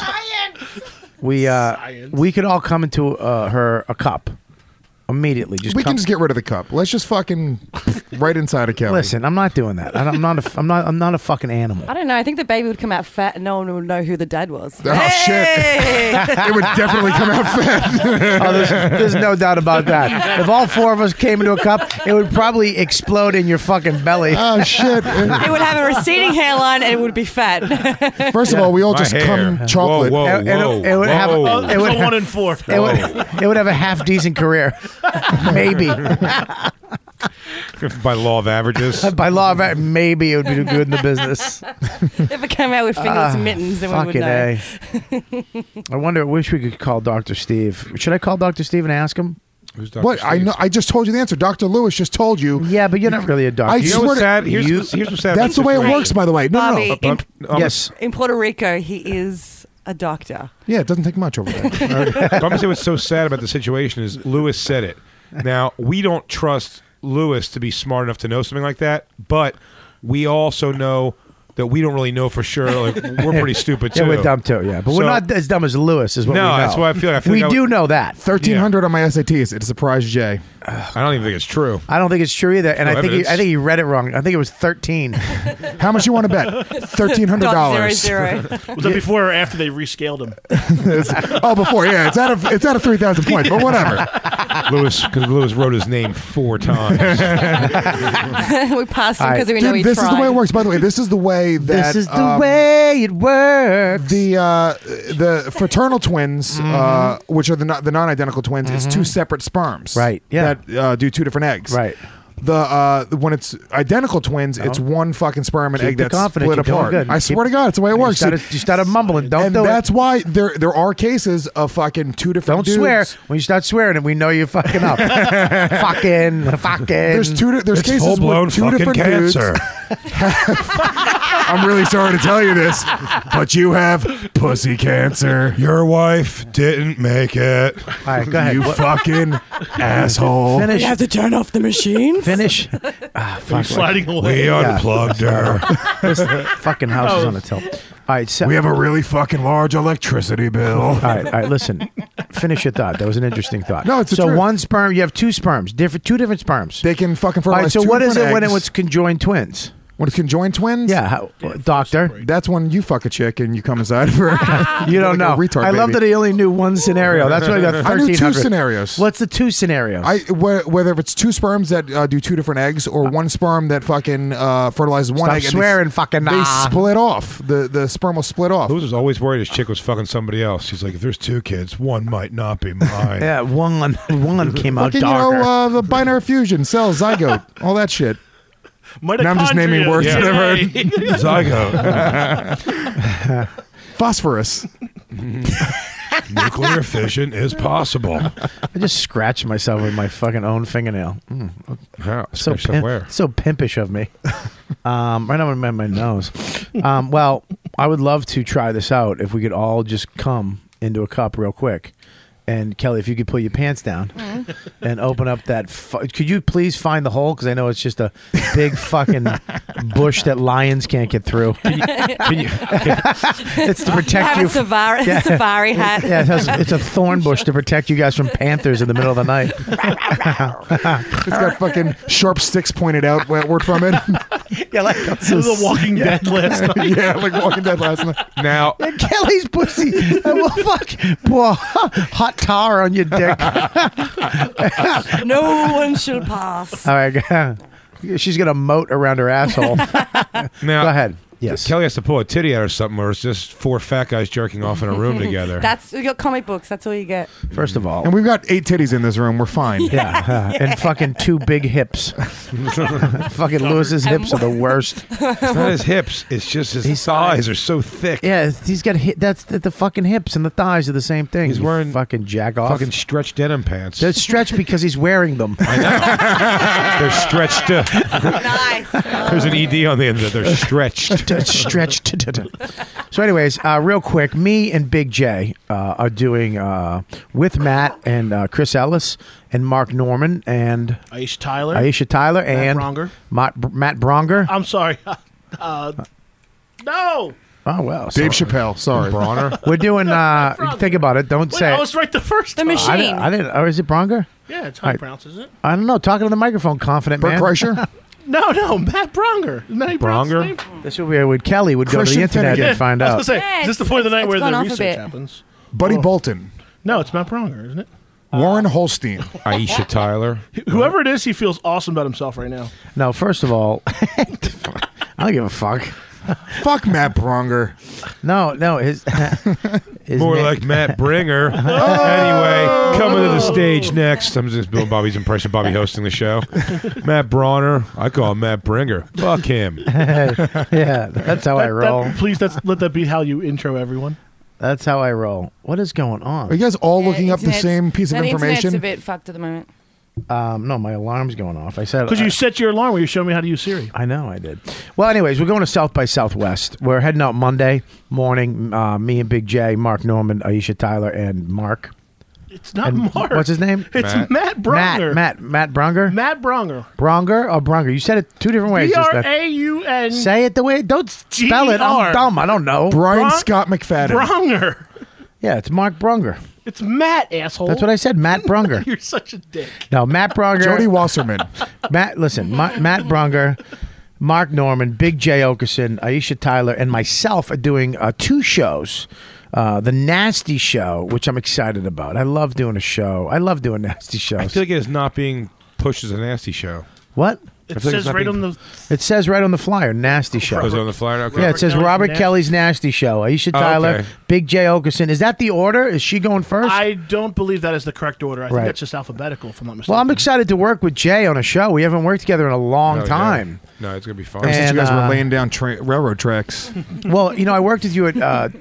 [SPEAKER 2] We could all come into her a cup immediately.
[SPEAKER 5] We can just get rid of the cup. Let's just fucking right inside of Kelly.
[SPEAKER 2] Listen, I'm not doing that. I'm not a fucking animal.
[SPEAKER 3] I don't know. I think the baby would come out fat and no one would know who the dad was.
[SPEAKER 5] Oh, shit. It would definitely come out fat.
[SPEAKER 2] Oh, there's no doubt about that. If all four of us came into a cup, it would probably explode in your fucking belly.
[SPEAKER 5] Oh, shit.
[SPEAKER 3] It would have a receding hairline and it would be fat.
[SPEAKER 5] First of all, we all
[SPEAKER 11] My
[SPEAKER 5] just
[SPEAKER 11] hair.
[SPEAKER 5] come chocolate.
[SPEAKER 11] Whoa, whoa,
[SPEAKER 2] And
[SPEAKER 11] whoa,
[SPEAKER 2] it would have
[SPEAKER 11] whoa.
[SPEAKER 10] Oh,
[SPEAKER 2] it would
[SPEAKER 10] it's a
[SPEAKER 2] have-
[SPEAKER 10] 1 in 4.
[SPEAKER 2] it would have a half decent career, maybe.
[SPEAKER 11] By law of averages.
[SPEAKER 2] By law of maybe it would be good in the business.
[SPEAKER 3] If it came out with fingerless mittens, then we would know.
[SPEAKER 2] Fucking A. I wonder. I wish we could call Dr. Steve. Should I call Dr. Steve and ask him?
[SPEAKER 11] Who's Dr.
[SPEAKER 5] What? I
[SPEAKER 11] Steve?
[SPEAKER 5] know. I just told you the answer. Dr. Lewis just told you.
[SPEAKER 2] Yeah, but you're not really a doctor.
[SPEAKER 5] I
[SPEAKER 11] You know
[SPEAKER 5] swear
[SPEAKER 11] what's
[SPEAKER 5] to-
[SPEAKER 11] sad? Here's what's sad.
[SPEAKER 5] That's the way it works, by the way. No,
[SPEAKER 3] Bobby,
[SPEAKER 5] no.
[SPEAKER 3] in,
[SPEAKER 2] Yes.
[SPEAKER 3] in Puerto Rico, he is a doctor.
[SPEAKER 5] Yeah, it doesn't take much over there.
[SPEAKER 11] I'm gonna say what's so sad about the situation is Lewis said it. Now we don't trust Lewis to be smart enough to know something like that, but we also know that we don't really know for sure. Like we're pretty stupid too.
[SPEAKER 2] Yeah, we're dumb too. Yeah, but we're
[SPEAKER 11] So-
[SPEAKER 2] not as dumb as Lewis. Is what
[SPEAKER 11] No,
[SPEAKER 2] we know.
[SPEAKER 11] that's why I feel like
[SPEAKER 2] we
[SPEAKER 11] I
[SPEAKER 2] do know that.
[SPEAKER 5] 1,300 on my SATs. It surprised Jay.
[SPEAKER 11] I don't even think it's true.
[SPEAKER 2] I don't think it's true either, and
[SPEAKER 11] No
[SPEAKER 2] I think
[SPEAKER 11] evidence.
[SPEAKER 2] he read it wrong. I think it was 13.
[SPEAKER 5] How much you want to bet? $1,300.
[SPEAKER 10] Was that before or after they rescaled him?
[SPEAKER 5] Oh, before. Yeah, it's out of 3,000 points, but whatever.
[SPEAKER 11] Because Lewis wrote his name 4 times.
[SPEAKER 3] We passed him because we know he
[SPEAKER 5] Dude, this is the way
[SPEAKER 3] tried.
[SPEAKER 5] it works. By the way, this is the way that
[SPEAKER 2] This is the way it works.
[SPEAKER 5] the fraternal twins, which are the non-identical twins, it's two separate sperms,
[SPEAKER 2] Right, yeah.
[SPEAKER 5] that do two different eggs,
[SPEAKER 2] Right.
[SPEAKER 5] The when it's identical twins, it's one fucking sperm and
[SPEAKER 2] Keep
[SPEAKER 5] egg
[SPEAKER 2] the
[SPEAKER 5] that's
[SPEAKER 2] confidence.
[SPEAKER 5] split
[SPEAKER 2] You're doing
[SPEAKER 5] apart.
[SPEAKER 2] good.
[SPEAKER 5] I swear to God, it's the way it works.
[SPEAKER 2] You started mumbling. Don't
[SPEAKER 5] and
[SPEAKER 2] do
[SPEAKER 5] that's
[SPEAKER 2] it.
[SPEAKER 5] why there are cases of fucking two different
[SPEAKER 2] Don't
[SPEAKER 5] dudes.
[SPEAKER 2] swear. When you start swearing, and we know you're fucking up. fucking.
[SPEAKER 5] There's
[SPEAKER 11] It's
[SPEAKER 5] cases
[SPEAKER 11] full-blown
[SPEAKER 5] where two
[SPEAKER 11] fucking
[SPEAKER 5] different
[SPEAKER 11] cancer.
[SPEAKER 5] dudes. I'm really sorry to tell you this, but you have pussy cancer.
[SPEAKER 11] Your wife didn't make it.
[SPEAKER 2] All right, go ahead.
[SPEAKER 5] You
[SPEAKER 2] What-
[SPEAKER 5] fucking asshole.
[SPEAKER 2] Finish.
[SPEAKER 3] You have to turn off the machine.
[SPEAKER 2] Finish. Fuck.
[SPEAKER 10] Sliding away.
[SPEAKER 11] We unplugged her.
[SPEAKER 2] This fucking house is on a tilt. All right, so
[SPEAKER 5] We have a really fucking large electricity bill.
[SPEAKER 2] all right. Listen, finish your thought. That was an interesting thought.
[SPEAKER 5] No, it's the
[SPEAKER 2] so
[SPEAKER 5] truth.
[SPEAKER 2] one sperm. You have two sperms, two different sperms.
[SPEAKER 5] They can fucking
[SPEAKER 2] All right.
[SPEAKER 5] fertilize
[SPEAKER 2] So
[SPEAKER 5] two
[SPEAKER 2] what is it
[SPEAKER 5] different
[SPEAKER 2] when
[SPEAKER 5] eggs.
[SPEAKER 2] it's conjoined twins?
[SPEAKER 5] When it's conjoined twins?
[SPEAKER 2] Yeah, doctor.
[SPEAKER 5] That's when you fuck a chick and you come inside of her.
[SPEAKER 2] You don't know.
[SPEAKER 5] Like a retard
[SPEAKER 2] I love
[SPEAKER 5] baby.
[SPEAKER 2] that he only knew one scenario. That's why I got
[SPEAKER 5] I knew
[SPEAKER 2] 1,300.
[SPEAKER 5] two scenarios.
[SPEAKER 2] What's the two scenarios?
[SPEAKER 5] Whether if it's two sperms that do two different eggs or one sperm that fucking fertilizes one
[SPEAKER 2] Stop
[SPEAKER 5] egg.
[SPEAKER 2] swearing, fucking
[SPEAKER 5] They split off. The sperm will split off.
[SPEAKER 11] Lewis was always worried his chick was fucking somebody else. He's like, if there's 2 kids, one might not be mine.
[SPEAKER 2] Yeah, one came out
[SPEAKER 5] Fucking,
[SPEAKER 2] darker.
[SPEAKER 5] the binary fusion, cell, zygote, all that shit. Now I'm just naming words
[SPEAKER 11] Yeah.
[SPEAKER 5] that I've heard.
[SPEAKER 11] Zygote.
[SPEAKER 5] Phosphorus.
[SPEAKER 11] Nuclear fission is possible.
[SPEAKER 2] I just scratched myself with my fucking own fingernail.
[SPEAKER 11] How?
[SPEAKER 2] So
[SPEAKER 11] Scratch where?
[SPEAKER 2] so pimpish of me. Right on my nose. Well, I would love to try this out if we could all just come into a cup real quick And Kelly, if you could pull your pants down and open up that, could you please find the hole? Because I know it's just a big fucking bush that lions can't get through. It's to protect
[SPEAKER 3] Have
[SPEAKER 2] you.
[SPEAKER 3] a safari hat.
[SPEAKER 2] Yeah, it's a thorn bush to protect you guys from panthers in the middle of the night.
[SPEAKER 5] It's got fucking sharp sticks pointed outward from it.
[SPEAKER 2] Yeah, like
[SPEAKER 10] The Walking Dead last night.
[SPEAKER 5] Yeah, like Walking Dead last night.
[SPEAKER 11] Now,
[SPEAKER 2] Kelly's pussy. Well, fuck. Boy, hot tar on your dick.
[SPEAKER 3] No one shall pass.
[SPEAKER 2] All right, she's got a moat around her asshole.
[SPEAKER 11] now
[SPEAKER 2] Go ahead. Yes.
[SPEAKER 11] Kelly has to pull a titty out or something, or it's just 4 fat guys jerking off in a room together.
[SPEAKER 3] We got comic books. That's all you get.
[SPEAKER 2] First of all,
[SPEAKER 5] And we've got 8 titties in this room. We're fine.
[SPEAKER 2] yeah, and fucking 2 big hips. Fucking Lewis's hips are the worst.
[SPEAKER 11] It's not his hips; it's just his thighs are so thick.
[SPEAKER 2] Yeah, he's got that's the fucking hips and the thighs are the same thing.
[SPEAKER 11] He's
[SPEAKER 2] You
[SPEAKER 11] wearing
[SPEAKER 2] fucking jack off.
[SPEAKER 11] Fucking stretched denim pants.
[SPEAKER 2] They're stretched because he's wearing them.
[SPEAKER 11] They're stretched.
[SPEAKER 3] Nice.
[SPEAKER 11] There's an ED on the end of it. They're stretched.
[SPEAKER 2] Stretched. So, anyways, real quick, me and Big J are doing with Matt and Chris Ellis and Mark Norman and
[SPEAKER 10] Aisha Tyler.
[SPEAKER 2] and
[SPEAKER 10] Bronger.
[SPEAKER 2] Matt Bronger.
[SPEAKER 10] I'm sorry. No.
[SPEAKER 2] Oh well,
[SPEAKER 5] Dave Chappelle. Sorry.
[SPEAKER 11] Bronner.
[SPEAKER 2] We're doing. Think about it. Don't
[SPEAKER 10] Wait,
[SPEAKER 2] say.
[SPEAKER 10] I was right the first time.
[SPEAKER 3] machine.
[SPEAKER 2] I didn't. Or is it Bronger?
[SPEAKER 10] Yeah, it's how you pronounce it, isn't it?
[SPEAKER 2] I don't know. Talking to the microphone, confident
[SPEAKER 5] Bert
[SPEAKER 2] man.
[SPEAKER 5] Kreischer.
[SPEAKER 10] No, Matt Bronger. Isn't that how you pronounce his
[SPEAKER 11] Bronger?
[SPEAKER 10] name?
[SPEAKER 2] This would be when Kelly would go to
[SPEAKER 5] Christian
[SPEAKER 2] the internet
[SPEAKER 5] Finnegan.
[SPEAKER 2] and find
[SPEAKER 10] I
[SPEAKER 2] out.
[SPEAKER 10] was going to say,
[SPEAKER 3] Yeah,
[SPEAKER 10] is this the point of the night
[SPEAKER 3] it's
[SPEAKER 10] where
[SPEAKER 3] gone
[SPEAKER 10] the
[SPEAKER 3] off a
[SPEAKER 10] research
[SPEAKER 3] bit.
[SPEAKER 10] happens?
[SPEAKER 5] Buddy Bolton.
[SPEAKER 10] No, it's Matt Bronger, isn't it?
[SPEAKER 5] Warren Holstein.
[SPEAKER 11] Aisha Tyler.
[SPEAKER 10] Whoever it is, he feels awesome about himself right now.
[SPEAKER 2] No, first of all, I don't give a fuck.
[SPEAKER 5] Fuck Matt Bronger.
[SPEAKER 2] No, his
[SPEAKER 11] More
[SPEAKER 2] name-
[SPEAKER 11] like Matt Bringer. Anyway, coming to the stage next. I'm just doing Bobby's impression. Bobby hosting the show. Matt Bronner. I call him Matt Bringer. Fuck him.
[SPEAKER 2] Yeah, that's how I roll.
[SPEAKER 10] Please, let that be how you intro everyone.
[SPEAKER 2] That's how I roll. What is going
[SPEAKER 5] Are
[SPEAKER 2] on?
[SPEAKER 5] you guys all looking up the
[SPEAKER 3] Internet's-
[SPEAKER 5] same piece of
[SPEAKER 3] that Internet's
[SPEAKER 5] information?
[SPEAKER 3] a bit fucked at the moment.
[SPEAKER 2] No, my alarm's going off. I said
[SPEAKER 10] Because you set your alarm where you showed me how to use Siri.
[SPEAKER 2] I know I did. Well, anyways, we're going to South by Southwest. We're heading out Monday morning. Me and Big J, Mark Norman, Aisha Tyler, and Mark.
[SPEAKER 10] It's not
[SPEAKER 2] And
[SPEAKER 10] Mark.
[SPEAKER 2] what's his name?
[SPEAKER 10] It's Matt Bronger.
[SPEAKER 2] Matt Bronger.
[SPEAKER 10] Matt Bronger.
[SPEAKER 2] Bronger or Bronger? You said it 2 different ways. just then.
[SPEAKER 10] B-R-A-U-N.
[SPEAKER 2] Say it the way. Don't spell it.
[SPEAKER 10] G-E-R.
[SPEAKER 2] I'm dumb. I don't know.
[SPEAKER 5] Brian
[SPEAKER 10] Bron-
[SPEAKER 5] Scott McFadden.
[SPEAKER 10] Bronger.
[SPEAKER 2] Yeah, it's Mark Bronger.
[SPEAKER 10] It's Matt, asshole.
[SPEAKER 2] That's what I said. Matt Bronger.
[SPEAKER 10] You're such a dick.
[SPEAKER 2] No, Matt Bronger.
[SPEAKER 5] Jody Wasserman.
[SPEAKER 2] Matt, listen, Matt Bronger, Mark Norman, Big J Okerson, Aisha Tyler, and myself are doing 2 shows. The Nasty Show, which I'm excited about. I love doing a show. I love doing nasty shows.
[SPEAKER 11] I feel like it is not being pushed as a nasty show.
[SPEAKER 2] What?
[SPEAKER 10] It
[SPEAKER 11] I feel like it's
[SPEAKER 10] says
[SPEAKER 11] not
[SPEAKER 10] right
[SPEAKER 11] being-
[SPEAKER 10] on the.
[SPEAKER 2] It says right on the flyer, Nasty Show.
[SPEAKER 11] Oh, is it on the flyer? Okay.
[SPEAKER 2] Yeah, it says
[SPEAKER 10] Kelly's
[SPEAKER 2] Robert
[SPEAKER 10] Nasty-
[SPEAKER 2] Kelly's Nasty Show. Aisha Tyler,
[SPEAKER 11] okay.
[SPEAKER 2] Big J Okerson. Is that the order? Is she going first?
[SPEAKER 10] I don't believe that is the correct order. I think
[SPEAKER 2] Right.
[SPEAKER 10] that's just alphabetical, if I'm not mistaken.
[SPEAKER 2] Well, I'm excited to work with Jay on a show. We haven't worked together in a long
[SPEAKER 11] Oh, yeah.
[SPEAKER 2] time.
[SPEAKER 11] No, it's gonna be fun.
[SPEAKER 5] Ever since you guys
[SPEAKER 2] And,
[SPEAKER 5] were laying down railroad tracks.
[SPEAKER 2] Well, I worked with you at.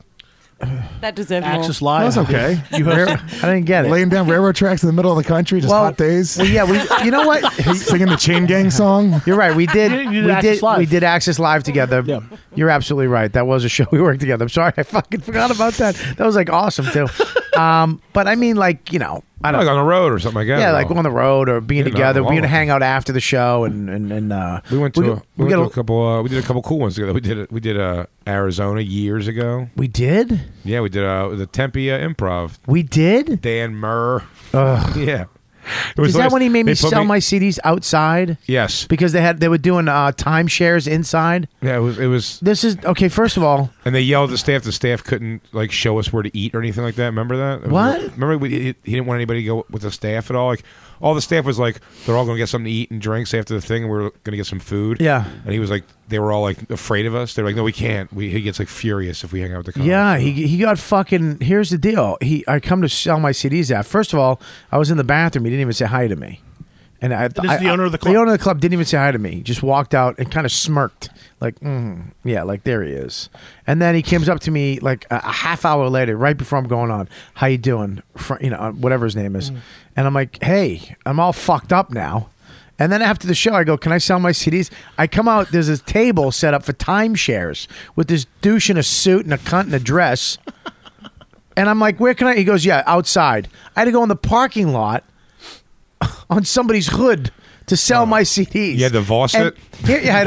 [SPEAKER 3] That deserves more.
[SPEAKER 10] Access Live.
[SPEAKER 5] That's okay.
[SPEAKER 10] You hosted.
[SPEAKER 2] I didn't get it.
[SPEAKER 5] Laying down railroad tracks in the middle of the country, just hot days.
[SPEAKER 2] Well, yeah, you know what?
[SPEAKER 5] Singing the Chain Gang song.
[SPEAKER 2] You're right. We did.
[SPEAKER 10] You did Access Live.
[SPEAKER 2] We did Access Live together.
[SPEAKER 10] Yeah.
[SPEAKER 2] You're absolutely right. That was a show we worked together. I'm sorry, I fucking forgot about that. That was like awesome too. But I mean, I don't
[SPEAKER 11] Like
[SPEAKER 2] know.
[SPEAKER 11] on the road or something like that.
[SPEAKER 2] Yeah, like on the road or being
[SPEAKER 11] Yeah,
[SPEAKER 2] together.
[SPEAKER 11] no,
[SPEAKER 2] We're gonna
[SPEAKER 11] all-
[SPEAKER 2] hang out after the show and
[SPEAKER 11] we went to
[SPEAKER 2] we
[SPEAKER 11] a
[SPEAKER 2] got
[SPEAKER 11] couple. We did a couple cool ones together. We did Arizona years ago.
[SPEAKER 2] we did.
[SPEAKER 11] Yeah, we did the Tempe Improv.
[SPEAKER 2] We did.
[SPEAKER 11] Dan Murr.
[SPEAKER 2] Ugh.
[SPEAKER 11] Yeah. It was
[SPEAKER 2] Is that
[SPEAKER 11] nice.
[SPEAKER 2] when he made me
[SPEAKER 11] They put
[SPEAKER 2] sell my CDs outside?
[SPEAKER 11] Yes.
[SPEAKER 2] Because they were doing timeshares inside.
[SPEAKER 11] Yeah, it was.
[SPEAKER 2] This is okay. First of all,
[SPEAKER 11] And they yelled at the staff. The staff couldn't show us where to eat or anything like that. Remember that? It was-
[SPEAKER 2] What?
[SPEAKER 11] Remember he didn't want anybody to go with the staff at all. Like all the staff was like, they're all going to get something to eat and drinks after the thing, and we were going to get some food.
[SPEAKER 2] Yeah.
[SPEAKER 11] And he was like, they were all like afraid of us. They were like, no, we can't. He gets like furious if we hang out with the comics.
[SPEAKER 2] yeah, he got fucking. Here's the deal. I come to sell my CDs out. First of all, I was in the bathroom. He didn't even say hi to me. And
[SPEAKER 10] This is the owner of the club?
[SPEAKER 2] The owner of the club didn't even say hi to me. He just walked out and kind of smirked, like, yeah, like there he is. And then he comes up to me like a half hour later, right before I'm going on. How you doing? Whatever his name is. And I'm like, hey, I'm all fucked up now. And then after the show, I go, can I sell my CDs? I come out, there's a table set up for timeshares with this douche in a suit and a cunt in a dress. And I'm like, where can I? He goes, yeah, outside. I had to go in the parking lot on somebody's hood to sell my CDs.
[SPEAKER 11] You had to Voss it?
[SPEAKER 2] I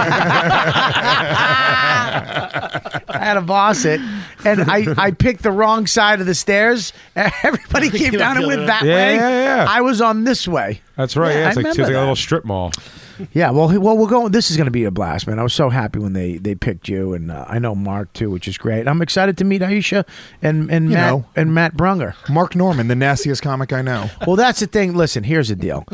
[SPEAKER 2] had to Voss it. And I picked the wrong side of the stairs. Everybody came down and went that way.
[SPEAKER 11] Yeah.
[SPEAKER 2] I was on this way.
[SPEAKER 11] That's right. Yeah, it's
[SPEAKER 2] I
[SPEAKER 11] like
[SPEAKER 2] remember
[SPEAKER 11] a
[SPEAKER 2] that.
[SPEAKER 11] little strip mall.
[SPEAKER 2] Yeah, well, we're going. This is going to be a blast, man. I was so happy when they picked you, and I know Mark too, which is great. I'm excited to meet Aisha and Matt Brunger.
[SPEAKER 5] Mark Norman, the nastiest comic I know.
[SPEAKER 2] Well, that's the thing. Listen, here's the deal.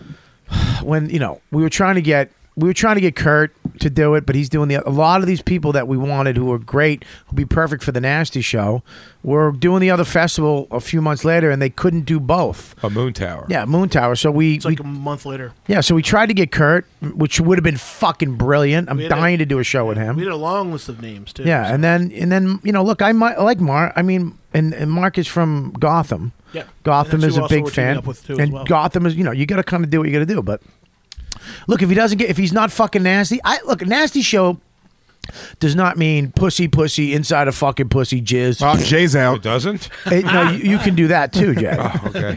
[SPEAKER 2] When we were trying to get Kurt to do it, but he's doing a lot of these people that we wanted who were great, who'd be perfect for the Nasty Show. We're doing the other festival a few months later, and they couldn't do both.
[SPEAKER 11] A Moon Tower.
[SPEAKER 2] Yeah, Moon Tower. So
[SPEAKER 10] It's like a month later.
[SPEAKER 2] Yeah, so we tried to get Kurt, which would have been fucking brilliant. I'm dying to do a show with him.
[SPEAKER 10] We had a long list of names too.
[SPEAKER 2] Yeah,
[SPEAKER 10] so.
[SPEAKER 2] and then look, I might like Mark. I mean, and Mark is from Gotham.
[SPEAKER 10] Yeah,
[SPEAKER 2] Gotham
[SPEAKER 10] and that's
[SPEAKER 2] is
[SPEAKER 10] who
[SPEAKER 2] a
[SPEAKER 10] also
[SPEAKER 2] big
[SPEAKER 10] we're teaming
[SPEAKER 2] fan,
[SPEAKER 10] up with too,
[SPEAKER 2] and
[SPEAKER 10] as well.
[SPEAKER 2] Gotham is you got to kind of do what you got to do. But look, if he's not fucking nasty. A nasty show does not mean pussy inside a fucking pussy jizz.
[SPEAKER 5] Oh, Jay's out.
[SPEAKER 11] It doesn't?
[SPEAKER 2] No, you can do that too, Jay.
[SPEAKER 11] Oh, okay.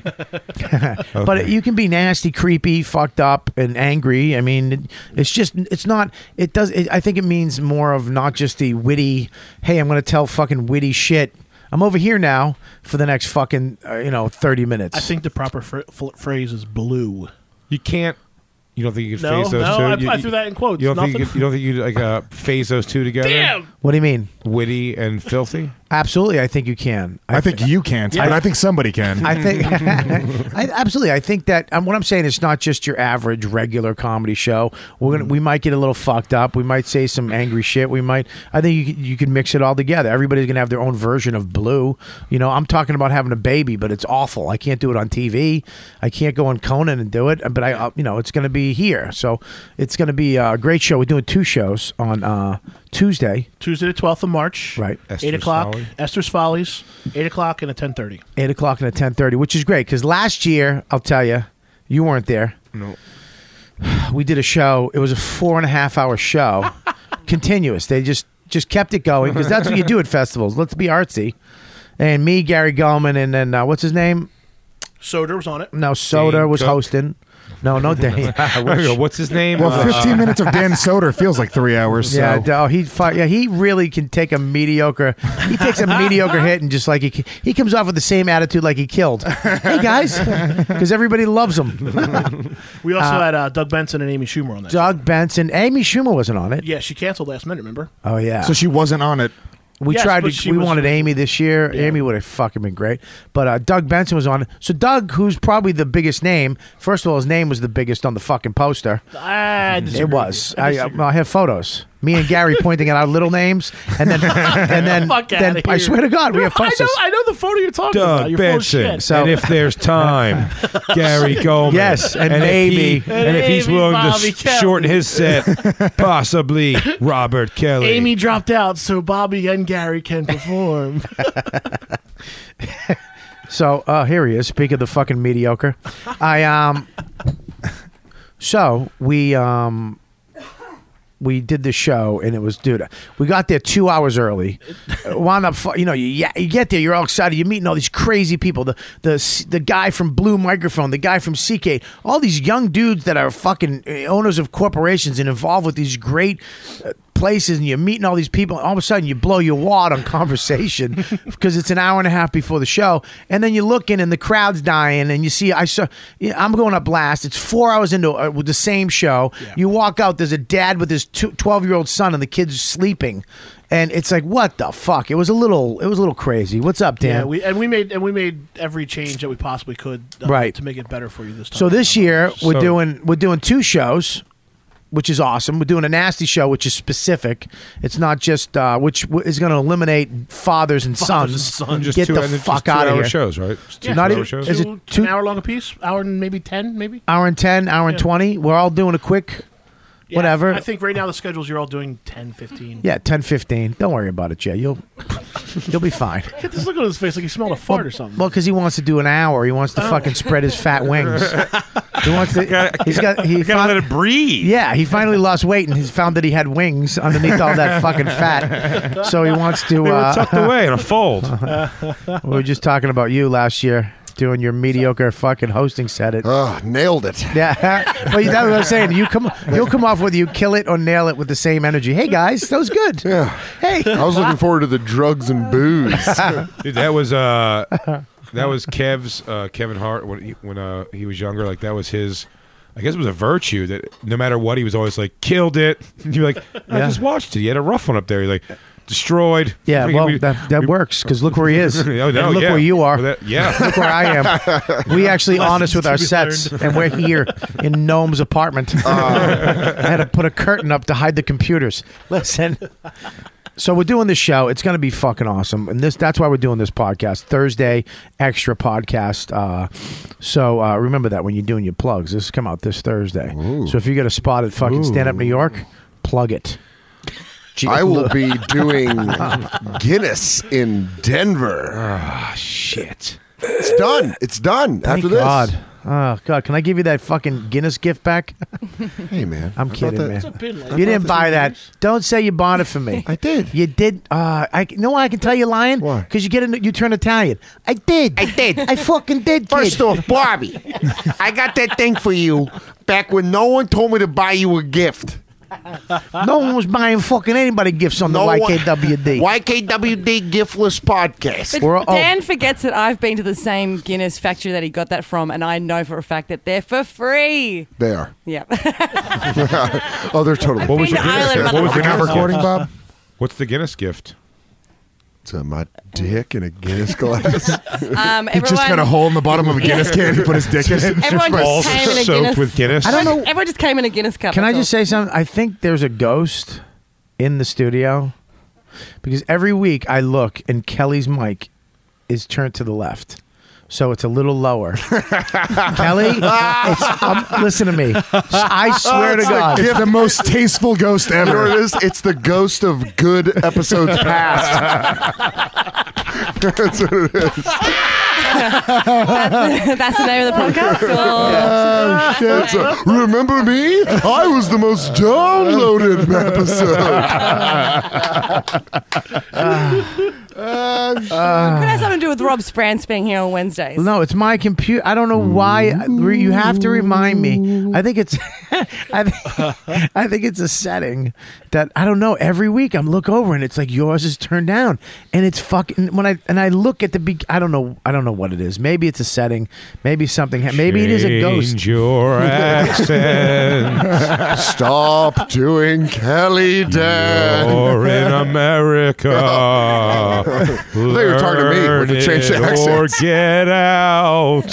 [SPEAKER 2] But you can be nasty, creepy, fucked up, and angry. I mean, it's not. It does. I think it means more of not just the witty. Hey, I'm going to tell fucking witty shit. I'm over here now for the next fucking 30 minutes.
[SPEAKER 10] I think the proper phrase is blue.
[SPEAKER 11] You can't. You don't think you could
[SPEAKER 10] No,
[SPEAKER 11] phase those
[SPEAKER 10] no,
[SPEAKER 11] two?
[SPEAKER 10] I threw that in quotes.
[SPEAKER 11] You don't
[SPEAKER 10] Nothing.
[SPEAKER 11] think you could phase those two together?
[SPEAKER 10] Damn!
[SPEAKER 2] What do you mean?
[SPEAKER 11] Witty and filthy?
[SPEAKER 2] Absolutely, I think you can.
[SPEAKER 5] I think you can't, but I think somebody can.
[SPEAKER 2] I think absolutely. I think that what I'm saying is not just your average regular comedy show. We might get a little fucked up. We might say some angry shit. I think you can mix it all together. Everybody's gonna have their own version of blue. I'm talking about having a baby, but it's awful. I can't do it on TV. I can't go on Conan and do it. But it's gonna be here. So it's gonna be a great show. We're doing 2 shows on Tuesday
[SPEAKER 10] the 12th of March.
[SPEAKER 2] Right.
[SPEAKER 10] 8 o'clock. Esther's Follies. 8 o'clock and a 10:30.
[SPEAKER 2] 8 o'clock and a 10:30, which is great because last year, I'll tell you weren't there.
[SPEAKER 11] No.
[SPEAKER 2] We did a show. It was a 4.5 hour show, continuous. They just kept it going because that's what you do at festivals. Let's be artsy. And me, Gary Gulman, and then what's his name?
[SPEAKER 10] Soder was on it.
[SPEAKER 2] No, Soda
[SPEAKER 11] Dane
[SPEAKER 2] was
[SPEAKER 11] Cook.
[SPEAKER 2] hosting. No, Dane.
[SPEAKER 11] What's his name?
[SPEAKER 5] Well, 15 minutes of Dan Soder feels like 3 hours. So.
[SPEAKER 2] Yeah, he really can take a mediocre. He takes a mediocre hit and just like he comes off with the same attitude like he killed. Hey guys, because everybody loves him.
[SPEAKER 10] We also had Doug Benson and Amy Schumer on that.
[SPEAKER 2] Doug Benson, Amy Schumer wasn't on it.
[SPEAKER 10] Yeah, she canceled last minute. Remember?
[SPEAKER 2] Oh yeah.
[SPEAKER 5] So she wasn't on it.
[SPEAKER 2] We
[SPEAKER 10] Yes,
[SPEAKER 2] tried
[SPEAKER 10] but
[SPEAKER 2] to.
[SPEAKER 10] she
[SPEAKER 2] We
[SPEAKER 10] was-
[SPEAKER 2] wanted Amy this year.
[SPEAKER 10] Yeah.
[SPEAKER 2] Amy would have fucking been great. But Doug Benson was on it. So Doug, who's probably the biggest name. First of all, his name was the biggest on the fucking poster.
[SPEAKER 10] I disagree.
[SPEAKER 2] It was.
[SPEAKER 10] I
[SPEAKER 2] I
[SPEAKER 10] disagree.
[SPEAKER 2] have photos. Me and Gary pointing at our little names, and then
[SPEAKER 10] Fuck outta
[SPEAKER 2] I
[SPEAKER 10] here.
[SPEAKER 2] swear to God, we have posters.
[SPEAKER 10] I know the photo you're talking about.
[SPEAKER 11] Doug
[SPEAKER 10] You're full of
[SPEAKER 11] Benson.
[SPEAKER 10] shit.
[SPEAKER 2] So-
[SPEAKER 11] And if there's time, Gary Goldman.
[SPEAKER 2] Yes, and
[SPEAKER 11] if
[SPEAKER 2] maybe.
[SPEAKER 11] and if he's
[SPEAKER 10] Maybe
[SPEAKER 11] willing to
[SPEAKER 10] Bobby Kelly.
[SPEAKER 11] shorten his set, possibly Robert Kelly.
[SPEAKER 10] Amy dropped out, so Bobby and Gary can perform.
[SPEAKER 2] So here he is. Speak of the fucking mediocre. So we did the show and it was, dude, we got there 2 hours early. Wound up, you get there, you're all excited. You're meeting all these crazy people. The guy from Blue Microphone, the guy from CK, all these young dudes that are fucking owners of corporations and involved with these great places, and you're meeting all these people, and all of a sudden you blow your wad on conversation because it's an hour and a half before the show, and then you look in and the crowd's dying, and you see I'm going up last. It's 4 hours into with the same show. Yeah. You walk out, there's a dad with his 12-year-old son, and the kid's sleeping. And it's like, what the fuck? It was a little crazy. What's up, Dan?
[SPEAKER 10] Yeah, we made every change that we possibly could,
[SPEAKER 2] right,
[SPEAKER 10] to make it better for you this time.
[SPEAKER 2] So this year we're doing 2 shows, which is awesome. We're doing a nasty show, which is specific. It's not just which is going to eliminate fathers and sons.
[SPEAKER 11] Just
[SPEAKER 2] Get
[SPEAKER 11] two,
[SPEAKER 2] the
[SPEAKER 11] and
[SPEAKER 2] fuck
[SPEAKER 11] just 2
[SPEAKER 2] out of
[SPEAKER 11] hour
[SPEAKER 2] here.
[SPEAKER 11] shows, right?
[SPEAKER 10] Yeah,
[SPEAKER 2] Not
[SPEAKER 11] two-hour
[SPEAKER 2] even-
[SPEAKER 11] shows.
[SPEAKER 2] is it
[SPEAKER 10] an hour long a piece? Hour and maybe 10, maybe?
[SPEAKER 2] Hour and 10, hour and 20. We're all doing a quick,
[SPEAKER 10] Yeah,
[SPEAKER 2] whatever.
[SPEAKER 10] I think right now the schedules you're all doing 10, 15.
[SPEAKER 2] Yeah, 10, 15. Don't worry about it, Jay. You'll be fine.
[SPEAKER 10] Get this look on his face like he smelled a fart or something.
[SPEAKER 2] Well, because he wants to do an hour. He wants to fucking spread his fat wings. He wants to. He's got. He
[SPEAKER 11] gotta let it breathe.
[SPEAKER 2] Yeah, he finally lost weight and he's found that he had wings underneath all that fucking fat. So he wants to.
[SPEAKER 11] They were tucked away in a fold.
[SPEAKER 2] We were just talking about you last year doing your mediocre fucking hosting set.
[SPEAKER 12] Nailed it.
[SPEAKER 2] Yeah, but that's what I'm saying. You'll come off whether you kill it or nail it with the same energy. Hey guys, that was good.
[SPEAKER 12] Yeah.
[SPEAKER 2] Hey,
[SPEAKER 12] I was looking forward to the drugs and booze.
[SPEAKER 11] Dude, that was Kev's Kevin Hart when he was younger. Like that was his. I guess it was a virtue that no matter what, he was always like killed it. You're like, I just watched it. He had a rough one up there. He's like. Destroyed.
[SPEAKER 2] Yeah, well, that works because look where he is.
[SPEAKER 11] Oh, no,
[SPEAKER 2] and look where you are.
[SPEAKER 11] Well,
[SPEAKER 2] look where I am. We actually honest with our sets, and we're here in Gnome's apartment. I had to put a curtain up to hide the computers. Listen. So we're doing this show. It's going to be fucking awesome, and that's why we're doing this podcast. Thursday extra podcast. So remember that when you're doing your plugs. This will come out this Thursday.
[SPEAKER 12] Ooh.
[SPEAKER 2] So if you get a spot at fucking Stand Up New York, plug it.
[SPEAKER 12] I will be doing Guinness in Denver.
[SPEAKER 11] Ah, shit.
[SPEAKER 12] It's done. It's done.
[SPEAKER 2] Thank
[SPEAKER 12] after this.
[SPEAKER 2] God. Oh, God. Can I give you that fucking Guinness gift back?
[SPEAKER 12] Hey, man.
[SPEAKER 2] I'm kidding, man.
[SPEAKER 10] It's a bit like
[SPEAKER 2] You didn't buy that. Don't say you bought it for me.
[SPEAKER 12] I did.
[SPEAKER 2] You did. You know why I can tell you're lying?
[SPEAKER 12] Why?
[SPEAKER 2] Because you turn Italian. I did. I fucking did,
[SPEAKER 13] First off, Barbie, I got that thing for you back when no one told me to buy you a gift.
[SPEAKER 2] No one was buying fucking anybody gifts on the YKWD.
[SPEAKER 13] YKWD Giftless Podcast.
[SPEAKER 3] But Dan forgets that I've been to the same Guinness factory that he got that from, and I know for a fact that they're for free.
[SPEAKER 12] They are.
[SPEAKER 3] Yeah.
[SPEAKER 12] Oh, they're totally.
[SPEAKER 11] What was your Guinness gift? What was
[SPEAKER 12] You're
[SPEAKER 11] the
[SPEAKER 12] not
[SPEAKER 11] Guinness
[SPEAKER 12] recording,
[SPEAKER 11] gift?
[SPEAKER 12] Bob?
[SPEAKER 11] What's the Guinness gift?
[SPEAKER 12] It's my dick in a Guinness glass.
[SPEAKER 5] He just got a hole in the bottom of a Guinness can and put his dick in it.
[SPEAKER 3] Everyone just came in a
[SPEAKER 11] soaked
[SPEAKER 3] Guinness.
[SPEAKER 11] with Guinness.
[SPEAKER 2] I don't know.
[SPEAKER 3] Everyone just came in a Guinness cup.
[SPEAKER 2] Can I
[SPEAKER 3] that's
[SPEAKER 2] just say something? I think there's a ghost in the studio because every week I look and Kelly's mic is turned to the left. So it's a little lower. Kelly, listen to me. I swear to God.
[SPEAKER 5] It's the most tasteful ghost ever.
[SPEAKER 12] You know what it is? It's the ghost of good episodes past. That's what it is.
[SPEAKER 3] that's the name of the podcast?
[SPEAKER 12] Oh, shit. Remember me? I was the most downloaded episode.
[SPEAKER 3] Could have something to do with Rob Sprance being here on Wednesdays.
[SPEAKER 2] No, it's my computer. I don't know why. You have to remind me. I think it's. I think it's a setting that I don't know. Every week I'm look over and it's like yours is turned down, and it's fucking. When I look at the I don't know what it is. Maybe it's a setting. Maybe something. Maybe it is a ghost.
[SPEAKER 11] Change your accent.
[SPEAKER 12] Stop doing Kelly Dan.
[SPEAKER 11] You're in America.
[SPEAKER 12] I thought you were talking to me with the change the
[SPEAKER 11] Or
[SPEAKER 12] accents.
[SPEAKER 11] get out.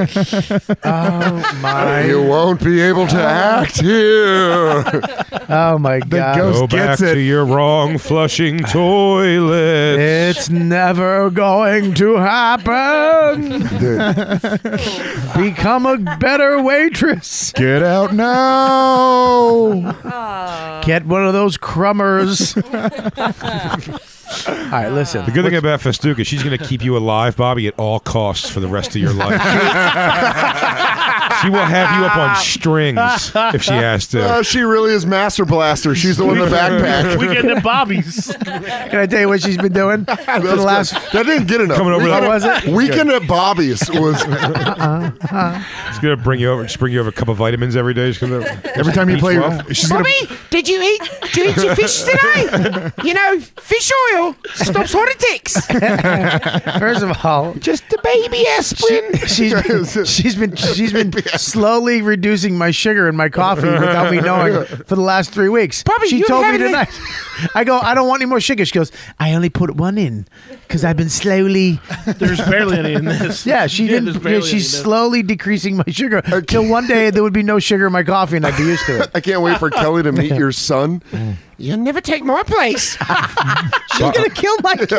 [SPEAKER 2] Oh my!
[SPEAKER 12] You won't be able to act here.
[SPEAKER 2] Oh my God!
[SPEAKER 11] Go back to your wrong flushing toilet.
[SPEAKER 2] It's never going to happen. Become a better waitress.
[SPEAKER 5] Get out now.
[SPEAKER 2] Get one of those crummers. All right, listen.
[SPEAKER 11] The good thing about Festuca, she's going to keep you alive, Bobby, at all costs for the rest of your life. She will have you up on strings if she has to.
[SPEAKER 12] She really is Master Blaster. She's the one in the backpack.
[SPEAKER 10] We get the Bobbies.
[SPEAKER 2] Can I tell you what she's been doing for the last?
[SPEAKER 12] That didn't get enough.
[SPEAKER 11] Coming over
[SPEAKER 12] Weekend,
[SPEAKER 2] was it?
[SPEAKER 12] Weekend at Bobby's was.
[SPEAKER 11] She's going to bring you over a cup of vitamins every day.
[SPEAKER 5] Every time you play, she's gonna.
[SPEAKER 13] Bobby, did you eat your fish today? You know, fish oil stops heart attacks.
[SPEAKER 2] First of all,
[SPEAKER 13] Just a baby aspirin.
[SPEAKER 2] she's been slowly reducing my sugar in my coffee without me knowing for the last 3 weeks.
[SPEAKER 13] Bobby,
[SPEAKER 2] she
[SPEAKER 13] you
[SPEAKER 2] told me
[SPEAKER 13] haven't-
[SPEAKER 2] tonight. I go, I don't want any more sugar. She goes, I only put one in because I've been slowly.
[SPEAKER 10] There's barely any in this.
[SPEAKER 2] Yeah, she
[SPEAKER 10] there's
[SPEAKER 2] didn't.
[SPEAKER 10] barely any in
[SPEAKER 2] She's
[SPEAKER 10] this.
[SPEAKER 2] slowly decreasing my sugar till one day there would be no sugar in my coffee and I'd be used to it.
[SPEAKER 12] I can't wait for Kelly to meet your son.
[SPEAKER 13] You'll never take my place.
[SPEAKER 2] She's gonna kill my kid.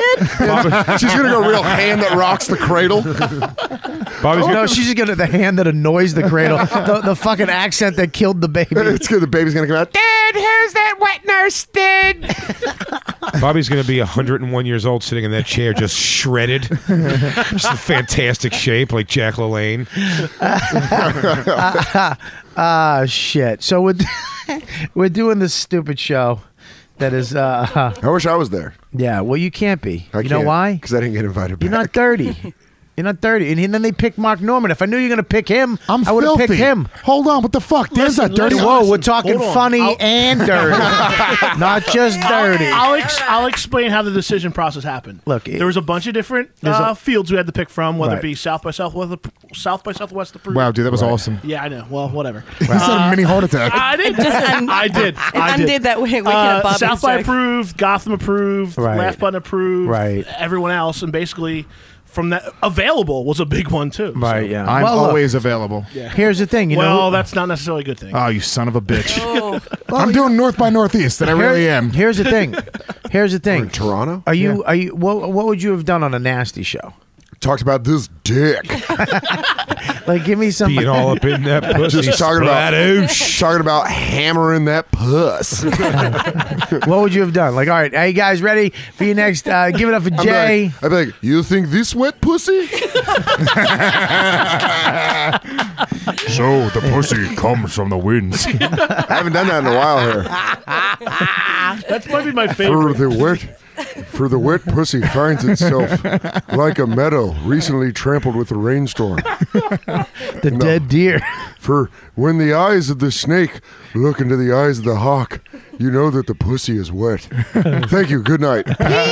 [SPEAKER 12] She's gonna go real hand that rocks the cradle.
[SPEAKER 11] Bobby's
[SPEAKER 2] No, she's gonna the hand that annoys the the cradle. The fucking accent that killed the baby.
[SPEAKER 12] It's good. The baby's gonna come out.
[SPEAKER 13] Dad, how's that wet nurse, Dad?
[SPEAKER 11] Bobby's going to be 101 years old sitting in that chair just shredded. Just a fantastic shape like Jack LaLanne.
[SPEAKER 2] Shit. So we're doing this stupid show that is...
[SPEAKER 12] I wish I was there.
[SPEAKER 2] Yeah, well, you can't be.
[SPEAKER 12] I
[SPEAKER 2] You know
[SPEAKER 12] can't,
[SPEAKER 2] why?
[SPEAKER 12] Because I didn't get invited back.
[SPEAKER 2] You're not 30. You're not 30. And then they pick Mark Norman. If I knew you were going to pick him,
[SPEAKER 5] I'm
[SPEAKER 2] I would have
[SPEAKER 5] filthy.
[SPEAKER 2] picked him.
[SPEAKER 5] Hold on, what the fuck? Dan's not dirty.
[SPEAKER 2] Whoa, we're talking
[SPEAKER 10] Hold on.
[SPEAKER 2] funny and dirty. Not just dirty.
[SPEAKER 10] I'll explain how the decision process happened.
[SPEAKER 2] Look,
[SPEAKER 10] there was a bunch of different fields we had to pick from, whether it be South by Southwest approved.
[SPEAKER 5] Wow, dude, that was awesome.
[SPEAKER 10] Yeah, I know. Well, whatever.
[SPEAKER 5] You had a mini heart attack.
[SPEAKER 10] I did. I did.
[SPEAKER 3] undid that wicked Bobby
[SPEAKER 10] South by
[SPEAKER 3] joke.
[SPEAKER 10] approved, Gotham approved,
[SPEAKER 2] Right.
[SPEAKER 10] Laugh Button approved,
[SPEAKER 2] Right.
[SPEAKER 10] everyone else, and basically from that available was a big one too.
[SPEAKER 2] Right,
[SPEAKER 10] So-
[SPEAKER 2] yeah.
[SPEAKER 5] I'm
[SPEAKER 2] Well, look,
[SPEAKER 5] always available.
[SPEAKER 2] Here's the thing.
[SPEAKER 10] Well, that's not necessarily a good thing.
[SPEAKER 5] Oh, you son of a bitch. I'm doing North by Northeast, and I really am.
[SPEAKER 2] Here's the thing. Here's the thing.
[SPEAKER 12] In Toronto?
[SPEAKER 2] Are you? What would you have done on a nasty show?
[SPEAKER 12] Talked about this dick.
[SPEAKER 2] Like, give me some.
[SPEAKER 11] Being all up in that pussy.
[SPEAKER 12] Just talking about hammering that puss.
[SPEAKER 2] What would you have done? Like, all right, are you guys ready for your next? Give it up for Jay.
[SPEAKER 12] I'd be like, you think this wet pussy?
[SPEAKER 5] So the pussy comes from the winds.
[SPEAKER 12] I haven't done that in a while here.
[SPEAKER 10] That's probably my favorite.
[SPEAKER 12] For the wet pussy finds itself like a meadow recently trampled with a rainstorm.
[SPEAKER 2] The dead deer.
[SPEAKER 12] For when the eyes of the snake look into the eyes of the hawk, you know that the pussy is wet. Thank you. Good night.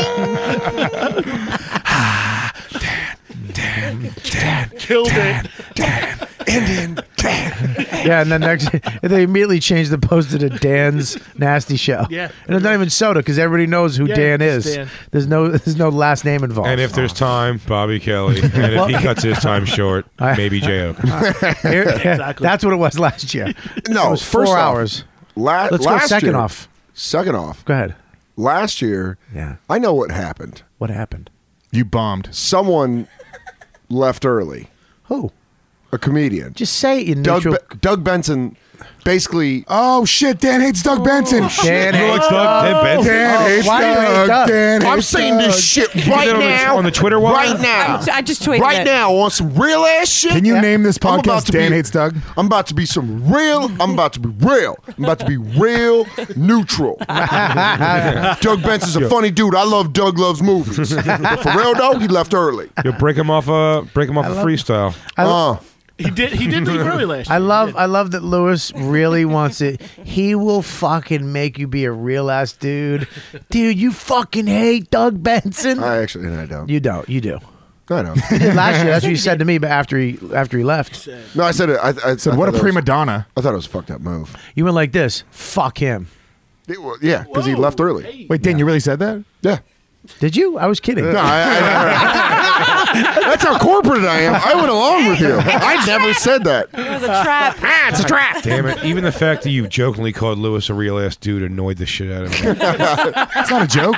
[SPEAKER 5] Dan,
[SPEAKER 10] Killed it.
[SPEAKER 5] Indian, Dan.
[SPEAKER 2] Yeah, and then next they immediately changed the poster to Dan's Nasty Show.
[SPEAKER 10] Yeah.
[SPEAKER 2] And it's not even soda because everybody knows who
[SPEAKER 10] Yeah,
[SPEAKER 2] Dan
[SPEAKER 10] it's
[SPEAKER 2] is.
[SPEAKER 10] Dan.
[SPEAKER 2] There's no last name involved.
[SPEAKER 11] And if there's time, Bobby Kelly. And if he cuts his time short, maybe J.O.
[SPEAKER 10] Exactly.
[SPEAKER 2] That's what it was last year.
[SPEAKER 12] No,
[SPEAKER 2] it was
[SPEAKER 12] first
[SPEAKER 2] 4
[SPEAKER 12] off,
[SPEAKER 2] hours.
[SPEAKER 12] Let's
[SPEAKER 2] Let's go second off.
[SPEAKER 12] Second off.
[SPEAKER 2] Go ahead.
[SPEAKER 12] Last year,
[SPEAKER 2] Yeah.
[SPEAKER 12] I know what happened.
[SPEAKER 2] What happened?
[SPEAKER 5] You bombed.
[SPEAKER 12] Someone left early.
[SPEAKER 2] Who?
[SPEAKER 12] A comedian.
[SPEAKER 2] Just say it, you neutral.
[SPEAKER 12] Doug Benson basically.
[SPEAKER 5] Oh shit! Dan hates Doug Benson.
[SPEAKER 2] Dan hates
[SPEAKER 11] Doug Benson.
[SPEAKER 5] Dan hates
[SPEAKER 2] Why do you hate
[SPEAKER 5] Doug.
[SPEAKER 2] Doug?
[SPEAKER 5] Dan
[SPEAKER 12] I'm
[SPEAKER 5] hates
[SPEAKER 12] saying
[SPEAKER 5] Doug.
[SPEAKER 12] this shit
[SPEAKER 11] You
[SPEAKER 12] right
[SPEAKER 11] did it
[SPEAKER 12] now.
[SPEAKER 11] on the Twitter wall?
[SPEAKER 12] Right now.
[SPEAKER 3] I just tweeted
[SPEAKER 12] Right
[SPEAKER 3] it.
[SPEAKER 12] now on some real ass shit.
[SPEAKER 5] Can you name this
[SPEAKER 12] I'm about
[SPEAKER 5] podcast
[SPEAKER 12] to
[SPEAKER 5] Dan
[SPEAKER 12] be-
[SPEAKER 5] Hates Doug?
[SPEAKER 12] I'm about to be some real. I'm about to be real. I'm about to be real neutral. Doug Benson's a funny dude. I love Doug Loves Movies. But for real though, he left early.
[SPEAKER 11] You'll break him off a freestyle.
[SPEAKER 10] He did leave early last year.
[SPEAKER 2] I love that Lewis really wants it. He will fucking make you be a real ass dude. Dude, you fucking hate Doug Benson.
[SPEAKER 12] I don't.
[SPEAKER 2] You don't. You do.
[SPEAKER 12] I don't.
[SPEAKER 2] You did last year. That's what you said to me, but after he left,
[SPEAKER 12] No, I said it. I
[SPEAKER 5] Said, what a prima donna.
[SPEAKER 12] I thought it was a fucked up move.
[SPEAKER 2] you went like this. Fuck him.
[SPEAKER 12] Yeah, because he left early.
[SPEAKER 5] Wait, Dan, you really said that?
[SPEAKER 12] Yeah.
[SPEAKER 2] Did you? I was kidding.
[SPEAKER 12] No, that's how corporate I am. I went along with you. I never said that.
[SPEAKER 3] It was a trap.
[SPEAKER 12] It's a trap.
[SPEAKER 11] Damn it. Even the fact that you jokingly called Lewis a real ass dude annoyed the shit out of me.
[SPEAKER 5] It's not a joke.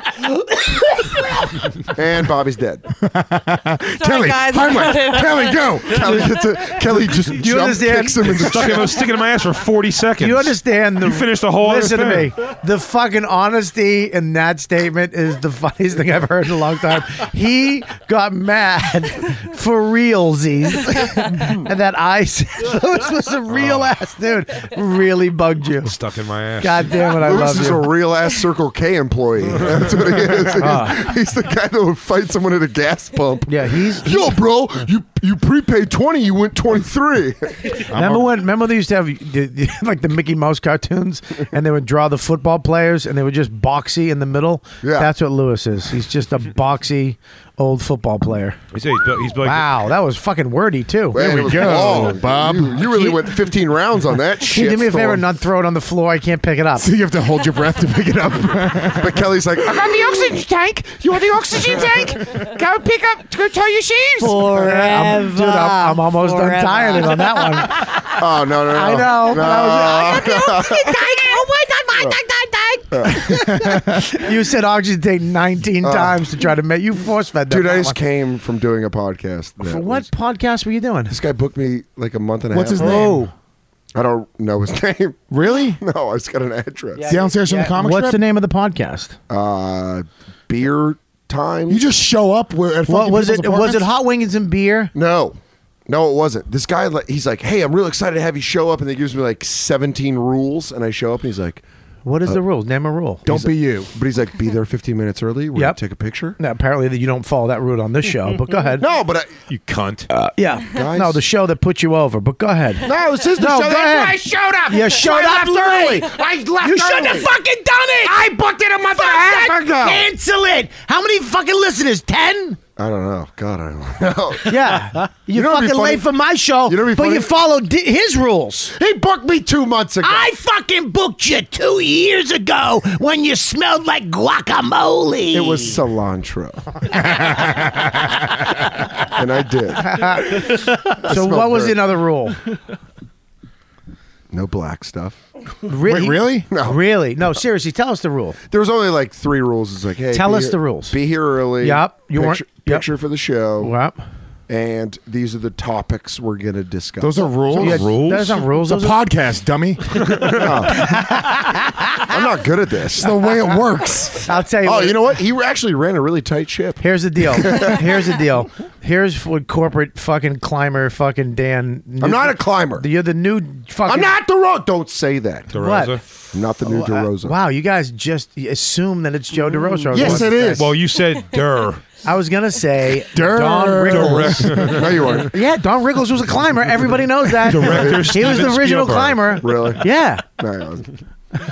[SPEAKER 12] And Bobby's dead.
[SPEAKER 5] Kelly,
[SPEAKER 3] guys.
[SPEAKER 5] Kelly, go.
[SPEAKER 12] Kelly just
[SPEAKER 2] you
[SPEAKER 12] jump
[SPEAKER 2] understand?
[SPEAKER 12] kicks him and
[SPEAKER 11] I was sticking in my ass for 40 seconds.
[SPEAKER 2] Do you understand?
[SPEAKER 11] You finished the whole other
[SPEAKER 2] Listen to me.
[SPEAKER 11] thing.
[SPEAKER 2] The fucking honesty in that statement is the funniest thing I've heard in a long time. He got mad for realsies, and that I said Lewis was a real ass dude. Really bugged you.
[SPEAKER 11] Stuck in my ass.
[SPEAKER 2] God damn it, I
[SPEAKER 12] Lewis
[SPEAKER 2] love
[SPEAKER 12] is
[SPEAKER 2] you.
[SPEAKER 12] a real ass Circle K employee. That's what he is. He's the guy that would fight someone at a gas pump.
[SPEAKER 2] Yeah,
[SPEAKER 12] Yo, bro, you prepaid 20, you went 23.
[SPEAKER 2] Remember they used to have like the Mickey Mouse cartoons, and they would draw the football players, and they were just boxy in the middle.
[SPEAKER 12] Yeah.
[SPEAKER 2] That's what Lewis is. He's just a boxy old football player.
[SPEAKER 11] He's like
[SPEAKER 2] Wow, that was fucking wordy too.
[SPEAKER 12] Man,
[SPEAKER 5] There we
[SPEAKER 12] it was
[SPEAKER 5] go,
[SPEAKER 12] long.
[SPEAKER 5] Bob.
[SPEAKER 12] You really went 15 rounds on that
[SPEAKER 2] Can
[SPEAKER 12] shit.
[SPEAKER 2] you do me a favor
[SPEAKER 12] storm.
[SPEAKER 2] and not throw it on the floor? I can't pick it up.
[SPEAKER 5] So you have to hold your breath to pick it up.
[SPEAKER 12] But Kelly's like, I got the oxygen tank. You want the oxygen tank? Go pick up, go tie your shoes.
[SPEAKER 3] Forever.
[SPEAKER 2] Dude, I'm almost untired on that one.
[SPEAKER 12] Oh, no.
[SPEAKER 2] I know.
[SPEAKER 12] No.
[SPEAKER 2] But I was,
[SPEAKER 12] No.
[SPEAKER 2] I got the oxygen tank. Oh my God, my tank.
[SPEAKER 14] You said oxygen take 19 times to try to make you force fed that.
[SPEAKER 12] Dude, I
[SPEAKER 14] mama.
[SPEAKER 12] just came from doing a podcast.
[SPEAKER 14] For what podcast were you doing?
[SPEAKER 12] This guy booked me like a month and a half.
[SPEAKER 5] What's his
[SPEAKER 12] ago.
[SPEAKER 5] name?
[SPEAKER 12] I don't know his name.
[SPEAKER 5] Really?
[SPEAKER 12] No, I just got an address.
[SPEAKER 5] Downstairs from the comic
[SPEAKER 14] What's
[SPEAKER 5] strip?
[SPEAKER 14] the name of the podcast?
[SPEAKER 12] Beer time.
[SPEAKER 5] You just show up where at
[SPEAKER 14] What
[SPEAKER 5] fucking
[SPEAKER 14] was it?
[SPEAKER 5] people's
[SPEAKER 14] Was it
[SPEAKER 5] apartments?
[SPEAKER 14] hot wings and beer?
[SPEAKER 12] No, it wasn't. This guy, he's like, hey, I'm real excited to have you show up. And he gives me like 17 rules. And I show up and he's like,
[SPEAKER 14] What is the rules? Name a rule.
[SPEAKER 5] Don't be you.
[SPEAKER 12] but he's like, be there 15 minutes early. We're
[SPEAKER 14] Yep.
[SPEAKER 12] going to take a picture.
[SPEAKER 14] Now, apparently that you don't follow that rule on this show, but go ahead.
[SPEAKER 12] No, but
[SPEAKER 11] You cunt.
[SPEAKER 14] Yeah.
[SPEAKER 12] Guys.
[SPEAKER 14] No, the show that put you over, but go ahead.
[SPEAKER 12] no, this is the
[SPEAKER 14] No,
[SPEAKER 12] show.
[SPEAKER 14] go
[SPEAKER 12] That's
[SPEAKER 14] ahead.
[SPEAKER 12] why I showed up.
[SPEAKER 14] You showed up late.
[SPEAKER 12] I left
[SPEAKER 14] You shouldn't have
[SPEAKER 12] early.
[SPEAKER 14] fucking done it.
[SPEAKER 12] I booked it a month and a half ago.
[SPEAKER 14] Cancel it. How many fucking listeners? 10?
[SPEAKER 12] I don't know. God, I don't know.
[SPEAKER 14] Yeah. You
[SPEAKER 12] know what'd be
[SPEAKER 14] fucking
[SPEAKER 12] funny?
[SPEAKER 14] late for my show,
[SPEAKER 12] You know what'd be
[SPEAKER 14] but you
[SPEAKER 12] funny?
[SPEAKER 14] followed his rules.
[SPEAKER 12] He booked me 2 months ago.
[SPEAKER 14] I fucking booked you 2 years ago when you smelled like guacamole.
[SPEAKER 12] It was cilantro. And I did.
[SPEAKER 14] So what was another rule?
[SPEAKER 12] No black stuff.
[SPEAKER 14] Really?
[SPEAKER 5] Wait, really?
[SPEAKER 12] No.
[SPEAKER 14] Really? No, seriously, tell us the rule.
[SPEAKER 12] There was only like 3 rules. It's like, hey,
[SPEAKER 14] Tell
[SPEAKER 12] be
[SPEAKER 14] us
[SPEAKER 12] here-
[SPEAKER 14] the rules.
[SPEAKER 12] Be here early.
[SPEAKER 14] Yup. You weren't-
[SPEAKER 12] picture,
[SPEAKER 14] yep.
[SPEAKER 12] picture for the show.
[SPEAKER 14] Yep.
[SPEAKER 12] And these are the topics we're going to discuss.
[SPEAKER 5] Those are rules.
[SPEAKER 14] Yeah, Those aren't rules.
[SPEAKER 5] It's a
[SPEAKER 14] Those are-
[SPEAKER 5] podcast, dummy.
[SPEAKER 12] I'm not good at this.
[SPEAKER 5] It's the way it works.
[SPEAKER 14] I'll tell you.
[SPEAKER 12] Oh,
[SPEAKER 14] what,
[SPEAKER 12] you know what? He actually ran a really tight ship.
[SPEAKER 14] Here's the deal. Here's the deal. Here's what corporate fucking climber fucking Dan.
[SPEAKER 12] I'm not a climber.
[SPEAKER 14] You're the new fucking.
[SPEAKER 12] I'm not the road. Don't say that.
[SPEAKER 11] DeRosa.
[SPEAKER 12] I'm not the new DeRosa.
[SPEAKER 14] Wow, you guys just assume that it's Joe DeRosa.
[SPEAKER 12] Yes, it is.
[SPEAKER 11] Well, you said Durr.
[SPEAKER 14] I was gonna say
[SPEAKER 5] Durr.
[SPEAKER 14] Don Rickles.
[SPEAKER 12] No, you weren't.
[SPEAKER 14] Yeah, Don Rickles was a climber. Everybody knows that.
[SPEAKER 11] Director
[SPEAKER 14] he was
[SPEAKER 11] Steven
[SPEAKER 14] the original
[SPEAKER 11] Spielberg.
[SPEAKER 14] climber.
[SPEAKER 12] Really?
[SPEAKER 14] Yeah.
[SPEAKER 12] No, he wasn't.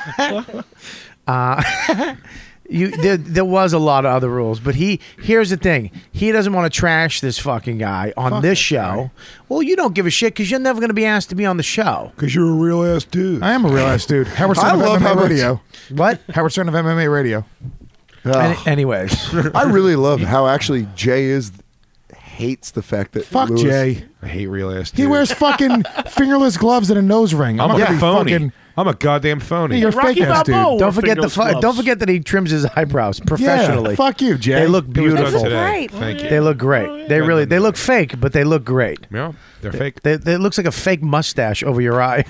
[SPEAKER 14] There was a lot of other rules, but here's the thing. He doesn't want to trash this fucking guy on this show. Well, you don't give a shit because you're never going to be asked to be on the show.
[SPEAKER 11] Because you're a real ass dude.
[SPEAKER 5] I am a real ass dude. Howard Stern of
[SPEAKER 12] love
[SPEAKER 5] MMA
[SPEAKER 12] Howard-
[SPEAKER 5] Radio.
[SPEAKER 14] What?
[SPEAKER 5] Howard Stern of MMA Radio.
[SPEAKER 14] Anyways.
[SPEAKER 12] I really love how actually Jay hates the fact that
[SPEAKER 5] Fuck
[SPEAKER 12] Lewis-
[SPEAKER 5] Jay.
[SPEAKER 11] I hate real ass dude.
[SPEAKER 5] He wears fucking fingerless gloves and a nose ring.
[SPEAKER 11] I'm
[SPEAKER 5] not
[SPEAKER 11] a
[SPEAKER 5] gonna be
[SPEAKER 11] phony.
[SPEAKER 5] fucking-
[SPEAKER 11] I'm a goddamn phony.
[SPEAKER 5] You're a
[SPEAKER 10] Rocky
[SPEAKER 5] fake ass dude.
[SPEAKER 10] Balboa.
[SPEAKER 14] Don't forget
[SPEAKER 10] fingerless gloves.
[SPEAKER 14] don't forget that he trims his eyebrows professionally.
[SPEAKER 5] Yeah, fuck you, Jay.
[SPEAKER 14] They look
[SPEAKER 11] It was done
[SPEAKER 14] beautiful.
[SPEAKER 11] today.
[SPEAKER 3] great.
[SPEAKER 11] Thank you.
[SPEAKER 14] They look great. They look fake, but they look great.
[SPEAKER 11] Yeah, they're fake.
[SPEAKER 14] It looks like a fake mustache over your eye.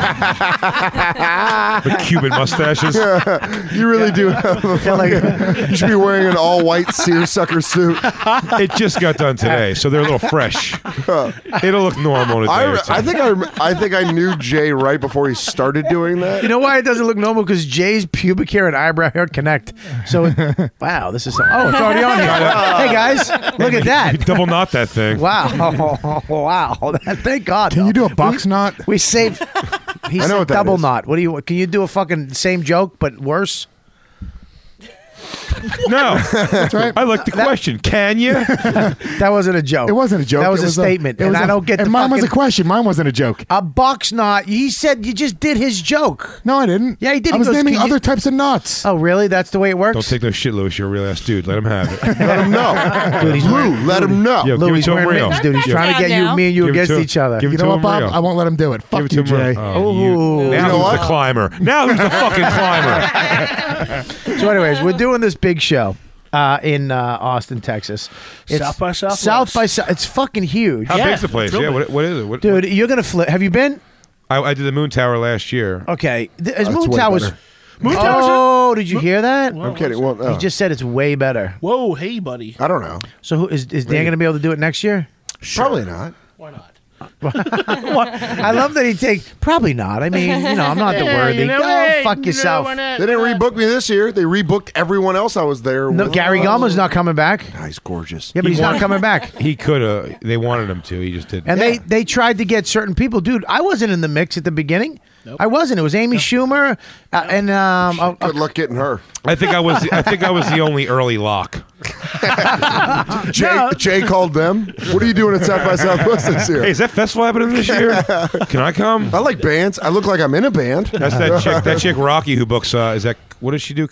[SPEAKER 11] The Cuban mustaches.
[SPEAKER 12] You really do have a fucking, you should be wearing an all-white seersucker suit.
[SPEAKER 11] It just got done today, so they're a little fresh. It'll look normal in a day or two.
[SPEAKER 12] I think I knew Jay right before he started doing that.
[SPEAKER 14] You know why it doesn't look normal? Because Jay's pubic hair and eyebrow hair connect. So, wow, this is it's already on here. Hey guys, look at that.
[SPEAKER 11] You double knot that thing.
[SPEAKER 14] Wow, wow. Thank God.
[SPEAKER 5] Can you do a box knot?
[SPEAKER 14] We saved. He
[SPEAKER 12] I know
[SPEAKER 14] said
[SPEAKER 12] what that
[SPEAKER 14] double
[SPEAKER 12] is.
[SPEAKER 14] knot. What do you? Can you do a fucking same joke but worse?
[SPEAKER 11] No.
[SPEAKER 5] That's right.
[SPEAKER 11] I like the question. Can you?
[SPEAKER 14] That wasn't a joke.
[SPEAKER 5] It wasn't a joke.
[SPEAKER 14] That was
[SPEAKER 5] It
[SPEAKER 14] a statement.
[SPEAKER 5] it was
[SPEAKER 14] And I don't get
[SPEAKER 5] And
[SPEAKER 14] the
[SPEAKER 5] mine was a
[SPEAKER 14] fucking-
[SPEAKER 5] question. Mine wasn't a joke.
[SPEAKER 14] A box knot. He said you just did his joke.
[SPEAKER 5] No, I didn't.
[SPEAKER 14] Yeah, he did.
[SPEAKER 5] I
[SPEAKER 14] He
[SPEAKER 5] was
[SPEAKER 14] goes,
[SPEAKER 5] naming
[SPEAKER 14] "Can you-"
[SPEAKER 5] other types of knots.
[SPEAKER 14] Oh, really? That's the way it works.
[SPEAKER 11] Don't take no shit, Lewis. You're a real ass dude. Let him have it.
[SPEAKER 12] Let him know.
[SPEAKER 14] Dude, he's wearing-
[SPEAKER 12] Let him know.
[SPEAKER 11] Yo,
[SPEAKER 14] Lou,
[SPEAKER 11] give it
[SPEAKER 14] he's
[SPEAKER 11] to him
[SPEAKER 14] wearing
[SPEAKER 11] real.
[SPEAKER 14] mittens, dude. He's
[SPEAKER 11] Yeah.
[SPEAKER 14] trying to get
[SPEAKER 3] Now.
[SPEAKER 14] me and you
[SPEAKER 11] Give it
[SPEAKER 14] against
[SPEAKER 11] to-
[SPEAKER 14] each other.
[SPEAKER 11] give it
[SPEAKER 5] You
[SPEAKER 11] to
[SPEAKER 5] know what,
[SPEAKER 11] him
[SPEAKER 5] Bob?
[SPEAKER 11] real.
[SPEAKER 5] I won't let him do it.
[SPEAKER 11] Give
[SPEAKER 5] Fuck
[SPEAKER 11] it to
[SPEAKER 5] you,
[SPEAKER 11] him real.
[SPEAKER 5] Jay.
[SPEAKER 11] Oh,
[SPEAKER 14] Ooh.
[SPEAKER 11] now
[SPEAKER 12] You know
[SPEAKER 11] who's
[SPEAKER 12] what?
[SPEAKER 11] the climber? Now who's the fucking climber?
[SPEAKER 14] So, anyways, we're doing this big show in Austin, Texas.
[SPEAKER 10] South by Southwest.
[SPEAKER 14] South by South. It's fucking huge.
[SPEAKER 11] How
[SPEAKER 10] Yeah,
[SPEAKER 11] big's the place?
[SPEAKER 10] really.
[SPEAKER 11] Yeah, what is it? What,
[SPEAKER 14] Dude, you're going to flip. Have you been?
[SPEAKER 11] I did the Moon Tower last year.
[SPEAKER 14] Okay. Is
[SPEAKER 12] That's
[SPEAKER 14] Moon
[SPEAKER 12] way
[SPEAKER 14] Towers.
[SPEAKER 12] better.
[SPEAKER 10] Moon Towers.
[SPEAKER 14] Oh, did you hear that?
[SPEAKER 12] I'm kidding. Well,
[SPEAKER 14] He just said it's way better.
[SPEAKER 10] Whoa, hey, buddy.
[SPEAKER 12] I don't know.
[SPEAKER 14] So, who is Dan going to be able to do it next year?
[SPEAKER 12] Probably not.
[SPEAKER 10] Why not?
[SPEAKER 14] I love that he takes. Probably not. I mean, I'm not the worthy. Go fuck yourself.
[SPEAKER 12] They didn't rebook me this year. They rebooked everyone else I was there
[SPEAKER 14] No,
[SPEAKER 12] with.
[SPEAKER 14] Gary Gulman's not coming back.
[SPEAKER 12] Nah, he's gorgeous.
[SPEAKER 14] Yeah, but he's not coming back.
[SPEAKER 11] He could have. They wanted him to. He just didn't.
[SPEAKER 14] And they tried to get certain people. Dude, I wasn't in the mix at the beginning. I wasn't. It was Amy Schumer and
[SPEAKER 12] Good luck getting her.
[SPEAKER 11] I think I was the only early lock.
[SPEAKER 12] Jay called them. What are you doing at South by Southwest this year?
[SPEAKER 11] Hey, is that festival happening this year? Can I come?
[SPEAKER 12] I like bands. I look like I'm in a band.
[SPEAKER 11] That's that chick. That chick Rocky who books. Is that what does she do?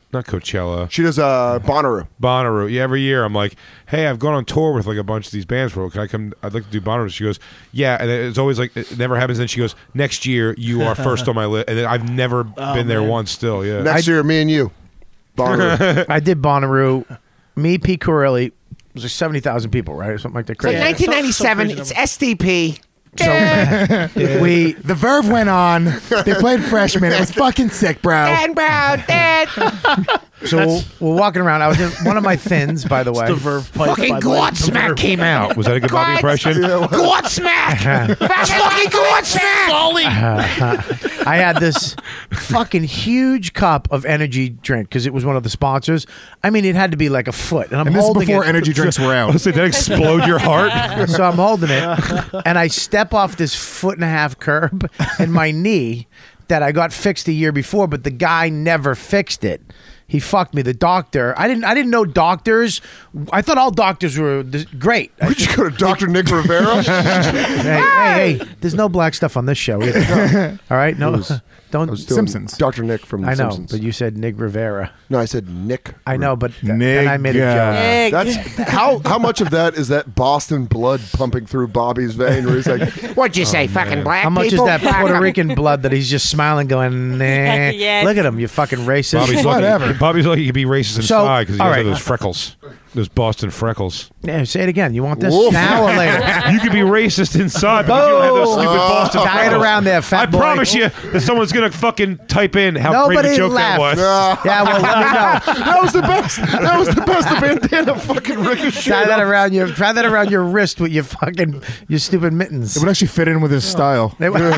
[SPEAKER 11] not Coachella.
[SPEAKER 12] She does Bonnaroo.
[SPEAKER 11] Bonnaroo. Yeah, every year I'm like, hey, I've gone on tour with like a bunch of these bands. Can I come? I'd like to do Bonnaroo. She goes, yeah. And it's always like, it never happens. Then she goes, next year you are first on my list. And then I've never been there once still. Yeah.
[SPEAKER 12] Next year, me and you. Bonnaroo.
[SPEAKER 14] I did Bonnaroo. Me, Pete Corelli. It was like 70,000 people, right? Or something like that.
[SPEAKER 13] It's like
[SPEAKER 14] Crazy.
[SPEAKER 13] 1997. It's SDP.
[SPEAKER 14] So
[SPEAKER 5] The Verve went on. They played Freshman. It was fucking sick, bro.
[SPEAKER 13] Dan Brown, Dan.
[SPEAKER 14] So we're walking around. I was in one of my thins, by the way.
[SPEAKER 10] The Verve pipe,
[SPEAKER 13] Fucking
[SPEAKER 10] by the way.
[SPEAKER 13] Godsmack came out.
[SPEAKER 11] Was that a good Bobby impression?
[SPEAKER 13] Godsmack. That's fucking Godsmack.
[SPEAKER 14] I had this fucking huge cup of energy drink because it was one of the sponsors. I mean, it had to be like a foot, and I'm
[SPEAKER 5] And this is
[SPEAKER 14] holding
[SPEAKER 5] before
[SPEAKER 14] it.
[SPEAKER 5] energy drinks were out.
[SPEAKER 11] Did that explode your heart?
[SPEAKER 14] So I'm holding it, and I step off this 1.5 foot curb, and my knee that I got fixed the year before, but the guy never fixed it. He fucked me. The doctor. I didn't know doctors. I thought all doctors were great.
[SPEAKER 12] Would you go to Dr. Nick Rivera?
[SPEAKER 14] hey, there's no black stuff on this show either. All right, no, don't.
[SPEAKER 5] Simpsons.
[SPEAKER 12] Dr. Nick from The
[SPEAKER 14] I know,
[SPEAKER 12] Simpsons.
[SPEAKER 14] but you said Nick Rivera.
[SPEAKER 12] No, I said Nick.
[SPEAKER 14] I know, but then I made a
[SPEAKER 5] Nigga.
[SPEAKER 14] joke.
[SPEAKER 12] That's how much of that is that Boston blood pumping through Bobby's vein? Where he's like,
[SPEAKER 13] What'd you say, fucking black
[SPEAKER 14] How much
[SPEAKER 13] people?
[SPEAKER 14] is that Puerto Rican blood that he's just smiling, going, nah?
[SPEAKER 3] Yes.
[SPEAKER 14] Look at him, you fucking racist.
[SPEAKER 11] Bobby's lucky he could be racist
[SPEAKER 14] So,
[SPEAKER 11] inside because he
[SPEAKER 14] all
[SPEAKER 11] has
[SPEAKER 14] right.
[SPEAKER 11] those freckles. Those Boston freckles.
[SPEAKER 14] Yeah, say it again. You want this
[SPEAKER 11] Woof.
[SPEAKER 14] now or later?
[SPEAKER 11] You could be racist inside, but you don't have those stupid Boston
[SPEAKER 14] Tie it
[SPEAKER 11] freckles.
[SPEAKER 14] around there, fat
[SPEAKER 11] I
[SPEAKER 14] boy.
[SPEAKER 11] promise you that someone's going to fucking type in how great
[SPEAKER 14] Nobody
[SPEAKER 11] a joke
[SPEAKER 14] laughed.
[SPEAKER 11] that was.
[SPEAKER 14] Yeah, well, let me know.
[SPEAKER 12] that was the best. That was the best. The bandana fucking ricochet.
[SPEAKER 14] Try that around your wrist with your stupid mittens.
[SPEAKER 5] It would actually fit in with his style.
[SPEAKER 14] They would.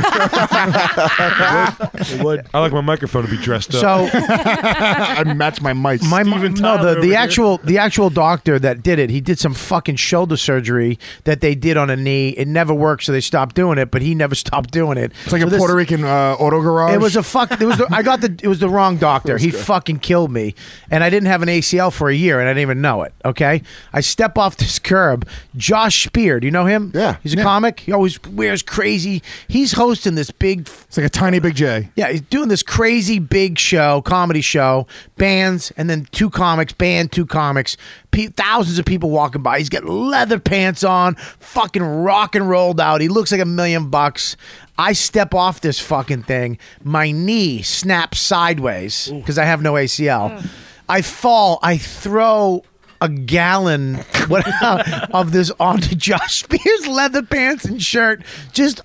[SPEAKER 11] It would. I like my microphone to be dressed up.
[SPEAKER 14] So
[SPEAKER 5] I match my mic.
[SPEAKER 14] The actual doctor that did it, he did some fucking shoulder surgery that they did on a knee. It never worked, so they stopped doing it. But he never stopped doing it.
[SPEAKER 5] It's like
[SPEAKER 14] So
[SPEAKER 5] a Puerto Rican auto garage.
[SPEAKER 14] It was a fuck. It was the wrong doctor. He fucking killed me, and I didn't have an ACL for a year, and I didn't even know it. Okay, I step off this curb. Josh Spear, do you know him?
[SPEAKER 12] Yeah,
[SPEAKER 14] he's a comic. He always wears crazy. He's hosting this big.
[SPEAKER 5] It's like a tiny Big J.
[SPEAKER 14] Yeah, he's doing this crazy big show, comedy show, bands, and then two comics, two comics. Thousands of people walking by. He's got leather pants on, fucking rock and rolled out. He looks like $1 million. I step off this fucking thing. My knee snaps sideways because I have no ACL. I fall. I throw a gallon of this onto Josh Spear's leather pants and shirt. Just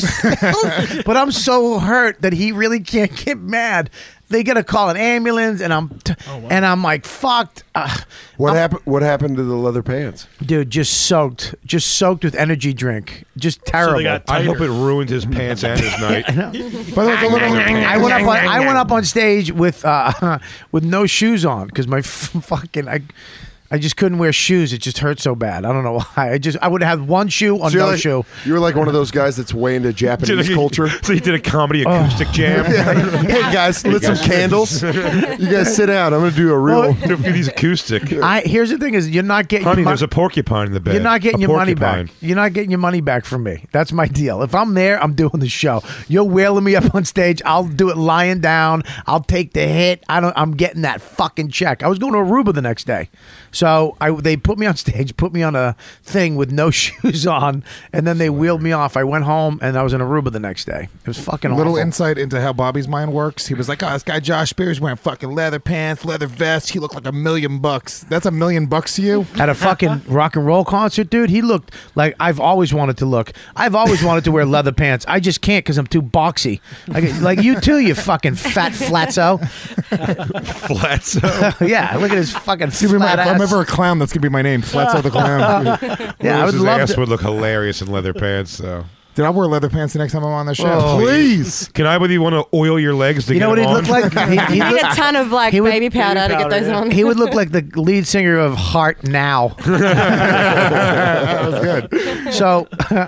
[SPEAKER 14] but I'm so hurt that he really can't get mad. They gotta call an ambulance, and I'm like fucked.
[SPEAKER 12] What happened? What happened to the leather pants?
[SPEAKER 14] Dude, just soaked with energy drink. Just terrible.
[SPEAKER 11] I hope it ruined his pants and his night.
[SPEAKER 5] By the way,
[SPEAKER 14] I went up on stage with no shoes on because my fucking I just couldn't wear shoes. It just hurt so bad. I don't know why. I would have one shoe on no shoe.
[SPEAKER 12] You were like one of those guys that's way into Japanese culture.
[SPEAKER 11] So he did a comedy acoustic jam.
[SPEAKER 12] Hey guys, lit some candles. You guys sit down. I'm gonna do a real.
[SPEAKER 11] He's acoustic.
[SPEAKER 14] Here's the thing: is you're not getting.
[SPEAKER 11] Honey, there's a porcupine in the bed.
[SPEAKER 14] You're not getting
[SPEAKER 11] A
[SPEAKER 14] your money
[SPEAKER 11] porcupine.
[SPEAKER 14] back. You're not getting your money back from me. That's my deal. If I'm there, I'm doing the show. You're wailing me up on stage. I'll do it lying down. I'll take the hit. I'm getting that fucking check. I was going to Aruba the next day, so they put me on stage, put me on a thing with no shoes on, and then they wheeled me off. I went home and I was in Aruba the next day. It was fucking
[SPEAKER 5] Little
[SPEAKER 14] awful.
[SPEAKER 5] insight into how Bobby's mind works. He was like, "Oh, this guy Josh Spears wearing fucking leather pants, leather vest. He looked like $1 million. That's $1 million to you."
[SPEAKER 14] At a fucking rock and roll concert, dude, he looked like I've always wanted to look. I've always wanted to wear leather pants. I just can't because I'm too boxy. Like you too, you fucking fat flatzo.
[SPEAKER 11] Flatzo?
[SPEAKER 14] Yeah, look at his fucking
[SPEAKER 5] If
[SPEAKER 14] flat
[SPEAKER 5] I'm
[SPEAKER 14] ass.
[SPEAKER 5] ever a clown, that's gonna be my name, Flatzo the Clown.
[SPEAKER 14] Yeah, I would
[SPEAKER 11] His
[SPEAKER 14] love
[SPEAKER 11] ass
[SPEAKER 14] to.
[SPEAKER 11] would look hilarious in leather pants, though.
[SPEAKER 5] Dude, I'll wear leather pants the next time I'm on the show.
[SPEAKER 14] Oh,
[SPEAKER 5] Please.
[SPEAKER 11] Can I, whether you want to oil your legs to
[SPEAKER 14] You
[SPEAKER 11] get
[SPEAKER 14] know what
[SPEAKER 11] them
[SPEAKER 14] he'd
[SPEAKER 11] on?
[SPEAKER 14] look like?
[SPEAKER 3] You need a ton of like baby powder to get those on.
[SPEAKER 14] He would look like the lead singer of Heart Now.
[SPEAKER 5] That was good.
[SPEAKER 14] So,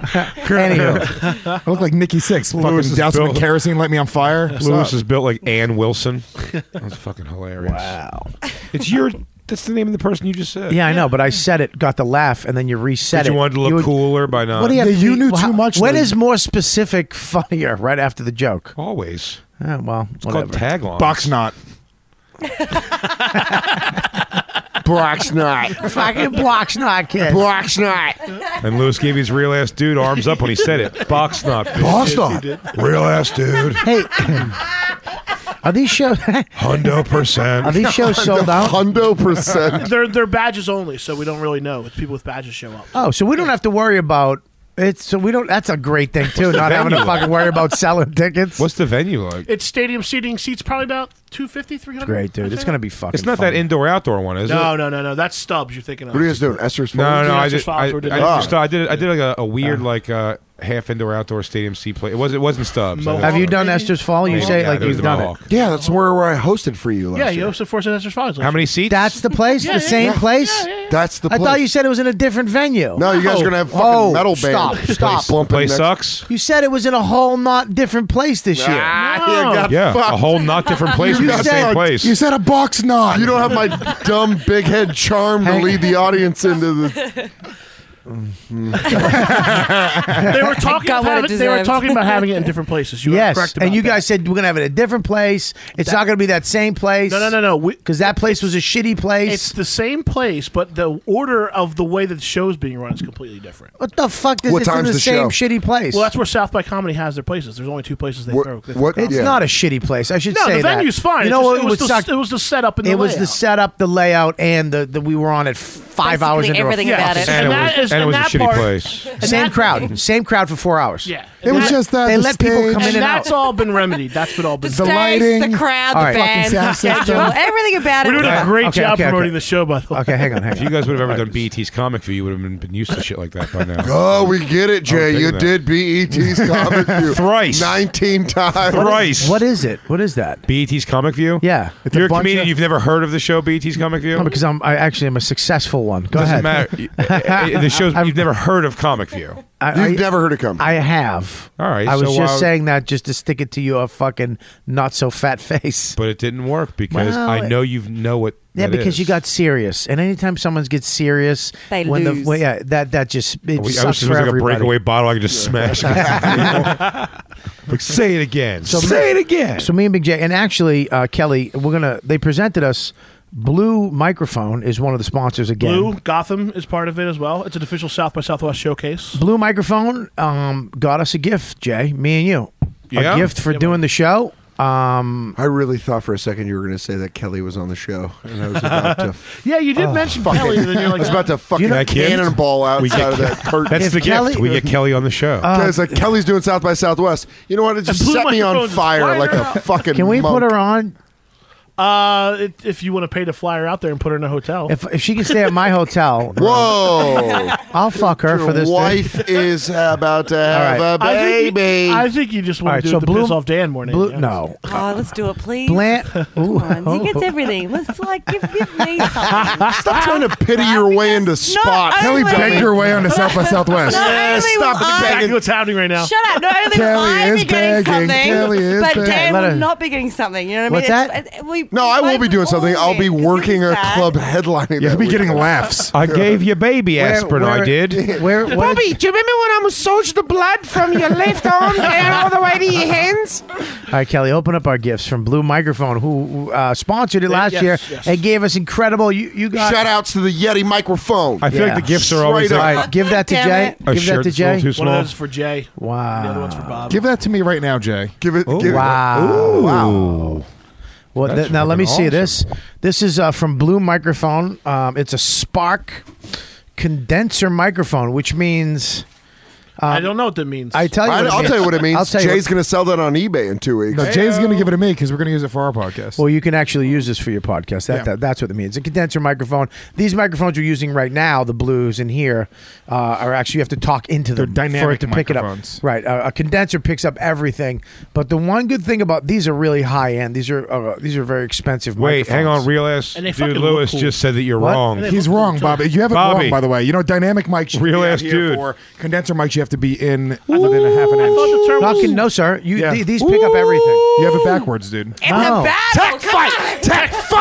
[SPEAKER 14] anywho,
[SPEAKER 5] I look like Nikki Sixx. Fucking
[SPEAKER 11] Lewis is
[SPEAKER 5] douse some
[SPEAKER 11] built-
[SPEAKER 5] kerosene, light me on fire. What's
[SPEAKER 11] Lewis
[SPEAKER 5] up?
[SPEAKER 11] is built like Ann Wilson. That's fucking hilarious.
[SPEAKER 14] Wow.
[SPEAKER 11] That's the name of the person you just said.
[SPEAKER 14] yeah, I know, but I said it, got the laugh, and then you reset
[SPEAKER 11] Did
[SPEAKER 14] it.
[SPEAKER 11] you want to look
[SPEAKER 14] would-
[SPEAKER 11] cooler by not?
[SPEAKER 14] What do you have
[SPEAKER 5] Yeah,
[SPEAKER 14] to
[SPEAKER 5] you
[SPEAKER 14] be-
[SPEAKER 5] knew
[SPEAKER 14] well,
[SPEAKER 5] too much,
[SPEAKER 14] When
[SPEAKER 5] though.
[SPEAKER 14] is more specific funnier? Right after the joke.
[SPEAKER 11] Always.
[SPEAKER 14] Well,
[SPEAKER 11] It's called
[SPEAKER 14] whatever.
[SPEAKER 11] taglines.
[SPEAKER 5] Box knot.
[SPEAKER 12] Brock Snot.
[SPEAKER 14] Fucking block snot kid.
[SPEAKER 12] Brock Snot.
[SPEAKER 11] And Lewis gave his real ass dude arms up when he said it. Box snot. bitch.
[SPEAKER 12] Box Snot.
[SPEAKER 11] Real ass dude.
[SPEAKER 14] Hey, are these shows?
[SPEAKER 11] Hundo percent.
[SPEAKER 14] Are these shows sold out?
[SPEAKER 12] 100%.
[SPEAKER 10] They're badges only, so we don't really know. It's people with badges show up.
[SPEAKER 14] Oh, so we don't have to worry about it. So we don't. That's a great thing too. Not having to
[SPEAKER 11] venue?
[SPEAKER 14] fucking worry about selling tickets.
[SPEAKER 11] What's the venue like?
[SPEAKER 10] It's stadium seats probably about 250, 300.
[SPEAKER 14] Great, dude. It's gonna be fucking.
[SPEAKER 11] It's not
[SPEAKER 14] fun.
[SPEAKER 11] that indoor-outdoor one, is it?
[SPEAKER 10] No. That's Stubbs you're thinking of.
[SPEAKER 12] What are you guys doing? Esther's
[SPEAKER 11] No,
[SPEAKER 12] Falls?
[SPEAKER 11] no, I
[SPEAKER 10] Esther's
[SPEAKER 11] did.
[SPEAKER 10] Falls, we're doing
[SPEAKER 11] I did like a weird half indoor outdoor stadium seat play. It wasn't Stubbs.
[SPEAKER 14] Have you done Esther's Fall? You say like
[SPEAKER 11] it was
[SPEAKER 14] you've done
[SPEAKER 11] Mohawk.
[SPEAKER 14] it.
[SPEAKER 12] Yeah, that's where I hosted for you last
[SPEAKER 10] Yeah,
[SPEAKER 12] year.
[SPEAKER 10] you hosted for Esther's Falls.
[SPEAKER 11] How many seats?
[SPEAKER 14] That's the place.
[SPEAKER 10] Yeah,
[SPEAKER 14] the
[SPEAKER 10] yeah,
[SPEAKER 14] same
[SPEAKER 10] yeah.
[SPEAKER 14] place.
[SPEAKER 12] That's the
[SPEAKER 14] I
[SPEAKER 12] place.
[SPEAKER 14] thought you said it was in a different venue.
[SPEAKER 12] No, you guys are going to have fucking metal
[SPEAKER 14] stop,
[SPEAKER 12] band.
[SPEAKER 14] stop.
[SPEAKER 11] The place sucks.
[SPEAKER 14] You said it was in a whole not different place this year.
[SPEAKER 12] You got
[SPEAKER 11] Yeah,
[SPEAKER 12] fucked.
[SPEAKER 11] a whole not different place,
[SPEAKER 14] You
[SPEAKER 11] but the
[SPEAKER 14] said-
[SPEAKER 11] same place.
[SPEAKER 5] You said a box knot.
[SPEAKER 12] You don't have my dumb big head charm to lead the audience into the.
[SPEAKER 10] They were talking.
[SPEAKER 3] got what it
[SPEAKER 10] They were
[SPEAKER 3] deserved.
[SPEAKER 10] talking about having it in different places. You were
[SPEAKER 14] Yes,
[SPEAKER 10] correct
[SPEAKER 14] and
[SPEAKER 10] about
[SPEAKER 14] you
[SPEAKER 10] that.
[SPEAKER 14] guys said we're gonna have it at a different place. It's not gonna be that same place.
[SPEAKER 10] No.
[SPEAKER 14] Because that place was a shitty place.
[SPEAKER 10] It's the same place, but the order of the way that the show's being run is completely different.
[SPEAKER 14] What the fuck is
[SPEAKER 12] What
[SPEAKER 14] it's in
[SPEAKER 12] time's
[SPEAKER 14] the
[SPEAKER 12] the
[SPEAKER 14] same
[SPEAKER 12] show?
[SPEAKER 14] shitty place?
[SPEAKER 10] Well, that's where South by Comedy has their places. There's only two places they throw.
[SPEAKER 14] It's not a shitty place. I should
[SPEAKER 10] No,
[SPEAKER 14] say
[SPEAKER 10] the
[SPEAKER 14] that.
[SPEAKER 10] venue's fine.
[SPEAKER 14] You
[SPEAKER 10] It's
[SPEAKER 14] know
[SPEAKER 10] just-
[SPEAKER 14] what
[SPEAKER 10] it was
[SPEAKER 14] would
[SPEAKER 10] the-
[SPEAKER 14] suck?
[SPEAKER 10] it was the setup and the
[SPEAKER 14] It was the
[SPEAKER 10] layout.
[SPEAKER 14] setup, the layout, and the we were on it 5 hours into
[SPEAKER 3] everything
[SPEAKER 14] a
[SPEAKER 3] about it.
[SPEAKER 11] And it was a shitty place.
[SPEAKER 14] Same crowd. Same crowd for 4 hours.
[SPEAKER 10] Yeah.
[SPEAKER 5] It was just that
[SPEAKER 14] They
[SPEAKER 5] the
[SPEAKER 14] let people
[SPEAKER 5] stage-
[SPEAKER 14] come in
[SPEAKER 10] And
[SPEAKER 14] and
[SPEAKER 10] that's
[SPEAKER 14] out.
[SPEAKER 10] all been remedied. That's been all been
[SPEAKER 5] The
[SPEAKER 10] done.
[SPEAKER 5] lighting,
[SPEAKER 3] the crowd,
[SPEAKER 14] All
[SPEAKER 3] the
[SPEAKER 14] right.
[SPEAKER 3] band,
[SPEAKER 5] Fucking
[SPEAKER 3] the
[SPEAKER 5] sound
[SPEAKER 3] schedule,
[SPEAKER 5] system.
[SPEAKER 3] everything about
[SPEAKER 10] We're
[SPEAKER 3] it.
[SPEAKER 10] doing a great
[SPEAKER 14] Okay,
[SPEAKER 10] job
[SPEAKER 14] okay,
[SPEAKER 10] promoting
[SPEAKER 14] okay.
[SPEAKER 10] the show, by the way.
[SPEAKER 14] Okay, hang on.
[SPEAKER 11] If you guys would have ever done BET's Comic View, you would have been used to shit like that by now.
[SPEAKER 12] Oh, we get it, Jay. You
[SPEAKER 11] that.
[SPEAKER 12] did BET's Comic View.
[SPEAKER 11] Thrice.
[SPEAKER 12] 19 times.
[SPEAKER 11] Thrice.
[SPEAKER 14] What is it? What is that?
[SPEAKER 11] BET's Comic View?
[SPEAKER 14] Yeah.
[SPEAKER 11] You're a
[SPEAKER 5] bunch
[SPEAKER 11] comedian.
[SPEAKER 5] of-
[SPEAKER 11] You've never heard of the show BET's Comic View?
[SPEAKER 14] No, because I actually am a successful one. Go
[SPEAKER 11] Doesn't
[SPEAKER 14] ahead.
[SPEAKER 11] matter. The show's you've never heard of Comic View.
[SPEAKER 12] You've never heard it come.
[SPEAKER 14] I have.
[SPEAKER 11] All right,
[SPEAKER 14] I was
[SPEAKER 11] so
[SPEAKER 14] just
[SPEAKER 11] why-
[SPEAKER 14] saying that just to stick it to your fucking not so fat face.
[SPEAKER 11] But it didn't work because
[SPEAKER 14] Well,
[SPEAKER 11] I know you know what.
[SPEAKER 14] Yeah,
[SPEAKER 11] that
[SPEAKER 14] because
[SPEAKER 11] is.
[SPEAKER 14] you got serious, and anytime someone gets serious,
[SPEAKER 3] They
[SPEAKER 14] when
[SPEAKER 3] lose.
[SPEAKER 14] that just it
[SPEAKER 11] I wish
[SPEAKER 14] sucks
[SPEAKER 11] it
[SPEAKER 14] for
[SPEAKER 11] was like a
[SPEAKER 14] everybody.
[SPEAKER 11] breakaway bottle I could just smash. Like, say it again. Say it again.
[SPEAKER 14] So me and Big J, and actually Kelly, they presented us. Blue Microphone is one of the sponsors again.
[SPEAKER 10] Blue Gotham is part of it as well. It's an official South by Southwest showcase.
[SPEAKER 14] Blue Microphone got us a gift, Jay, me and you.
[SPEAKER 11] Yeah?
[SPEAKER 14] A gift for doing the show.
[SPEAKER 12] I really thought for a second you were going to say that Kelly was on the show, and I was about to.
[SPEAKER 10] Yeah, you did mention Kelly. And then you're
[SPEAKER 12] I
[SPEAKER 10] like,
[SPEAKER 12] was about to fucking
[SPEAKER 11] That gift?
[SPEAKER 12] cannonball outside of that curtain.
[SPEAKER 11] That's
[SPEAKER 14] If
[SPEAKER 11] the
[SPEAKER 14] Kelly-
[SPEAKER 11] gift. We get Kelly on the show.
[SPEAKER 12] Because Kelly's doing South by Southwest. You know what? It just
[SPEAKER 10] Blue
[SPEAKER 12] set me on
[SPEAKER 10] Microphone's
[SPEAKER 12] fire
[SPEAKER 10] fire.
[SPEAKER 12] like a fucking.
[SPEAKER 14] Can we
[SPEAKER 12] monk.
[SPEAKER 14] put her on?
[SPEAKER 10] if you want to pay to fly her out there and put her in a hotel.
[SPEAKER 14] If she can stay at my hotel,
[SPEAKER 12] Whoa!
[SPEAKER 14] I'll fuck her for
[SPEAKER 12] Your
[SPEAKER 14] this. thing.
[SPEAKER 12] wife is about to have
[SPEAKER 14] All
[SPEAKER 12] a baby.
[SPEAKER 10] I think you just want
[SPEAKER 14] All right,
[SPEAKER 10] to do
[SPEAKER 14] so
[SPEAKER 10] it to
[SPEAKER 14] Blue-
[SPEAKER 10] piss off Dan more than
[SPEAKER 14] Blue,
[SPEAKER 10] anything
[SPEAKER 14] no.
[SPEAKER 3] Oh, let's do it, please.
[SPEAKER 14] Blant.
[SPEAKER 3] Come on, he gets everything. Let's give me something.
[SPEAKER 12] Stop trying to pity your way into spots.
[SPEAKER 5] Kelly
[SPEAKER 3] only-
[SPEAKER 5] begged her way onto South by Southwest.
[SPEAKER 3] Not
[SPEAKER 12] Yeah,
[SPEAKER 3] only
[SPEAKER 12] stop
[SPEAKER 3] will
[SPEAKER 12] it,
[SPEAKER 3] I-
[SPEAKER 10] Exactly what's happening right now.
[SPEAKER 3] Shut up! Not only will
[SPEAKER 5] Kelly
[SPEAKER 3] I
[SPEAKER 5] is
[SPEAKER 3] be getting
[SPEAKER 5] begging.
[SPEAKER 3] something,
[SPEAKER 5] Kelly is
[SPEAKER 3] but
[SPEAKER 5] begging.
[SPEAKER 3] Dan
[SPEAKER 14] Let
[SPEAKER 3] will
[SPEAKER 14] her-
[SPEAKER 3] not be getting something. You know what I
[SPEAKER 14] What's
[SPEAKER 3] mean?
[SPEAKER 14] that?
[SPEAKER 12] No, I will be doing something. I'll be working a club headlining.
[SPEAKER 5] You'll
[SPEAKER 12] that
[SPEAKER 5] be
[SPEAKER 12] week.
[SPEAKER 5] getting laughs.
[SPEAKER 11] I gave you baby aspirin. I did.
[SPEAKER 14] Where? what did-
[SPEAKER 13] do you remember when I massaged the blood from your left arm down all the way to your hands?
[SPEAKER 14] All right, Kelly, open up our gifts from Blue Microphone, who sponsored it last
[SPEAKER 10] Yes,
[SPEAKER 14] year
[SPEAKER 10] yes.
[SPEAKER 14] and gave us incredible. You got.
[SPEAKER 12] Shout outs to the Yeti microphone.
[SPEAKER 11] I feel
[SPEAKER 14] Yeah.
[SPEAKER 11] like the gifts are always
[SPEAKER 12] Straight
[SPEAKER 14] All
[SPEAKER 12] up.
[SPEAKER 11] like
[SPEAKER 14] right, give that to
[SPEAKER 3] Damn
[SPEAKER 14] Jay.
[SPEAKER 3] it.
[SPEAKER 11] a
[SPEAKER 14] Give that
[SPEAKER 11] shirt
[SPEAKER 14] to
[SPEAKER 11] that's a little
[SPEAKER 14] Jay.
[SPEAKER 11] too
[SPEAKER 10] One
[SPEAKER 11] small.
[SPEAKER 10] of those is for Jay.
[SPEAKER 14] Wow.
[SPEAKER 10] The other one's for Bob.
[SPEAKER 5] Give that to me right now, Jay.
[SPEAKER 12] Give it. Give
[SPEAKER 14] Wow.
[SPEAKER 11] Wow.
[SPEAKER 14] Well,
[SPEAKER 11] That's
[SPEAKER 14] now let me
[SPEAKER 11] fucking
[SPEAKER 14] see this. This is from Blue Microphone. It's a Spark condenser microphone, which means
[SPEAKER 10] I don't know what that means.
[SPEAKER 14] I tell you. what it
[SPEAKER 12] I'll
[SPEAKER 14] means.
[SPEAKER 12] tell you what it means.
[SPEAKER 14] I'll tell you
[SPEAKER 12] Jay's
[SPEAKER 14] what-
[SPEAKER 12] going to sell that on eBay in 2 weeks.
[SPEAKER 5] No, Jay's going to give it to me because we're going to use it for our podcast.
[SPEAKER 14] Well, you can actually use this for your podcast. That's what it means. A condenser microphone. These microphones we're using right now, the Blues in here, are actually you have to talk into them
[SPEAKER 5] They're
[SPEAKER 14] for it
[SPEAKER 5] dynamic
[SPEAKER 14] to pick it up.
[SPEAKER 5] microphones.
[SPEAKER 14] Right. A condenser picks up everything. But the one good thing about these are really high end. These are very expensive.
[SPEAKER 11] Wait, hang on.
[SPEAKER 14] microphones.
[SPEAKER 11] Real ass
[SPEAKER 10] And they
[SPEAKER 11] dude
[SPEAKER 10] fucking look
[SPEAKER 11] Lewis
[SPEAKER 10] cool.
[SPEAKER 11] just said that you're
[SPEAKER 14] What?
[SPEAKER 11] wrong.
[SPEAKER 5] He's wrong, Bobby. You have it
[SPEAKER 11] Bobby.
[SPEAKER 5] wrong, by the way. You know, dynamic mics. should
[SPEAKER 11] Real
[SPEAKER 5] be out
[SPEAKER 11] ass
[SPEAKER 5] here
[SPEAKER 11] dude.
[SPEAKER 5] For condenser mics, you have to be in within a half an inch.
[SPEAKER 10] I thought the term was
[SPEAKER 14] Fucking no, sir.
[SPEAKER 5] Yeah.
[SPEAKER 14] These pick up everything.
[SPEAKER 5] You have it backwards, dude.
[SPEAKER 3] It's
[SPEAKER 14] No.
[SPEAKER 3] a battle. Come on.
[SPEAKER 12] Tech fight!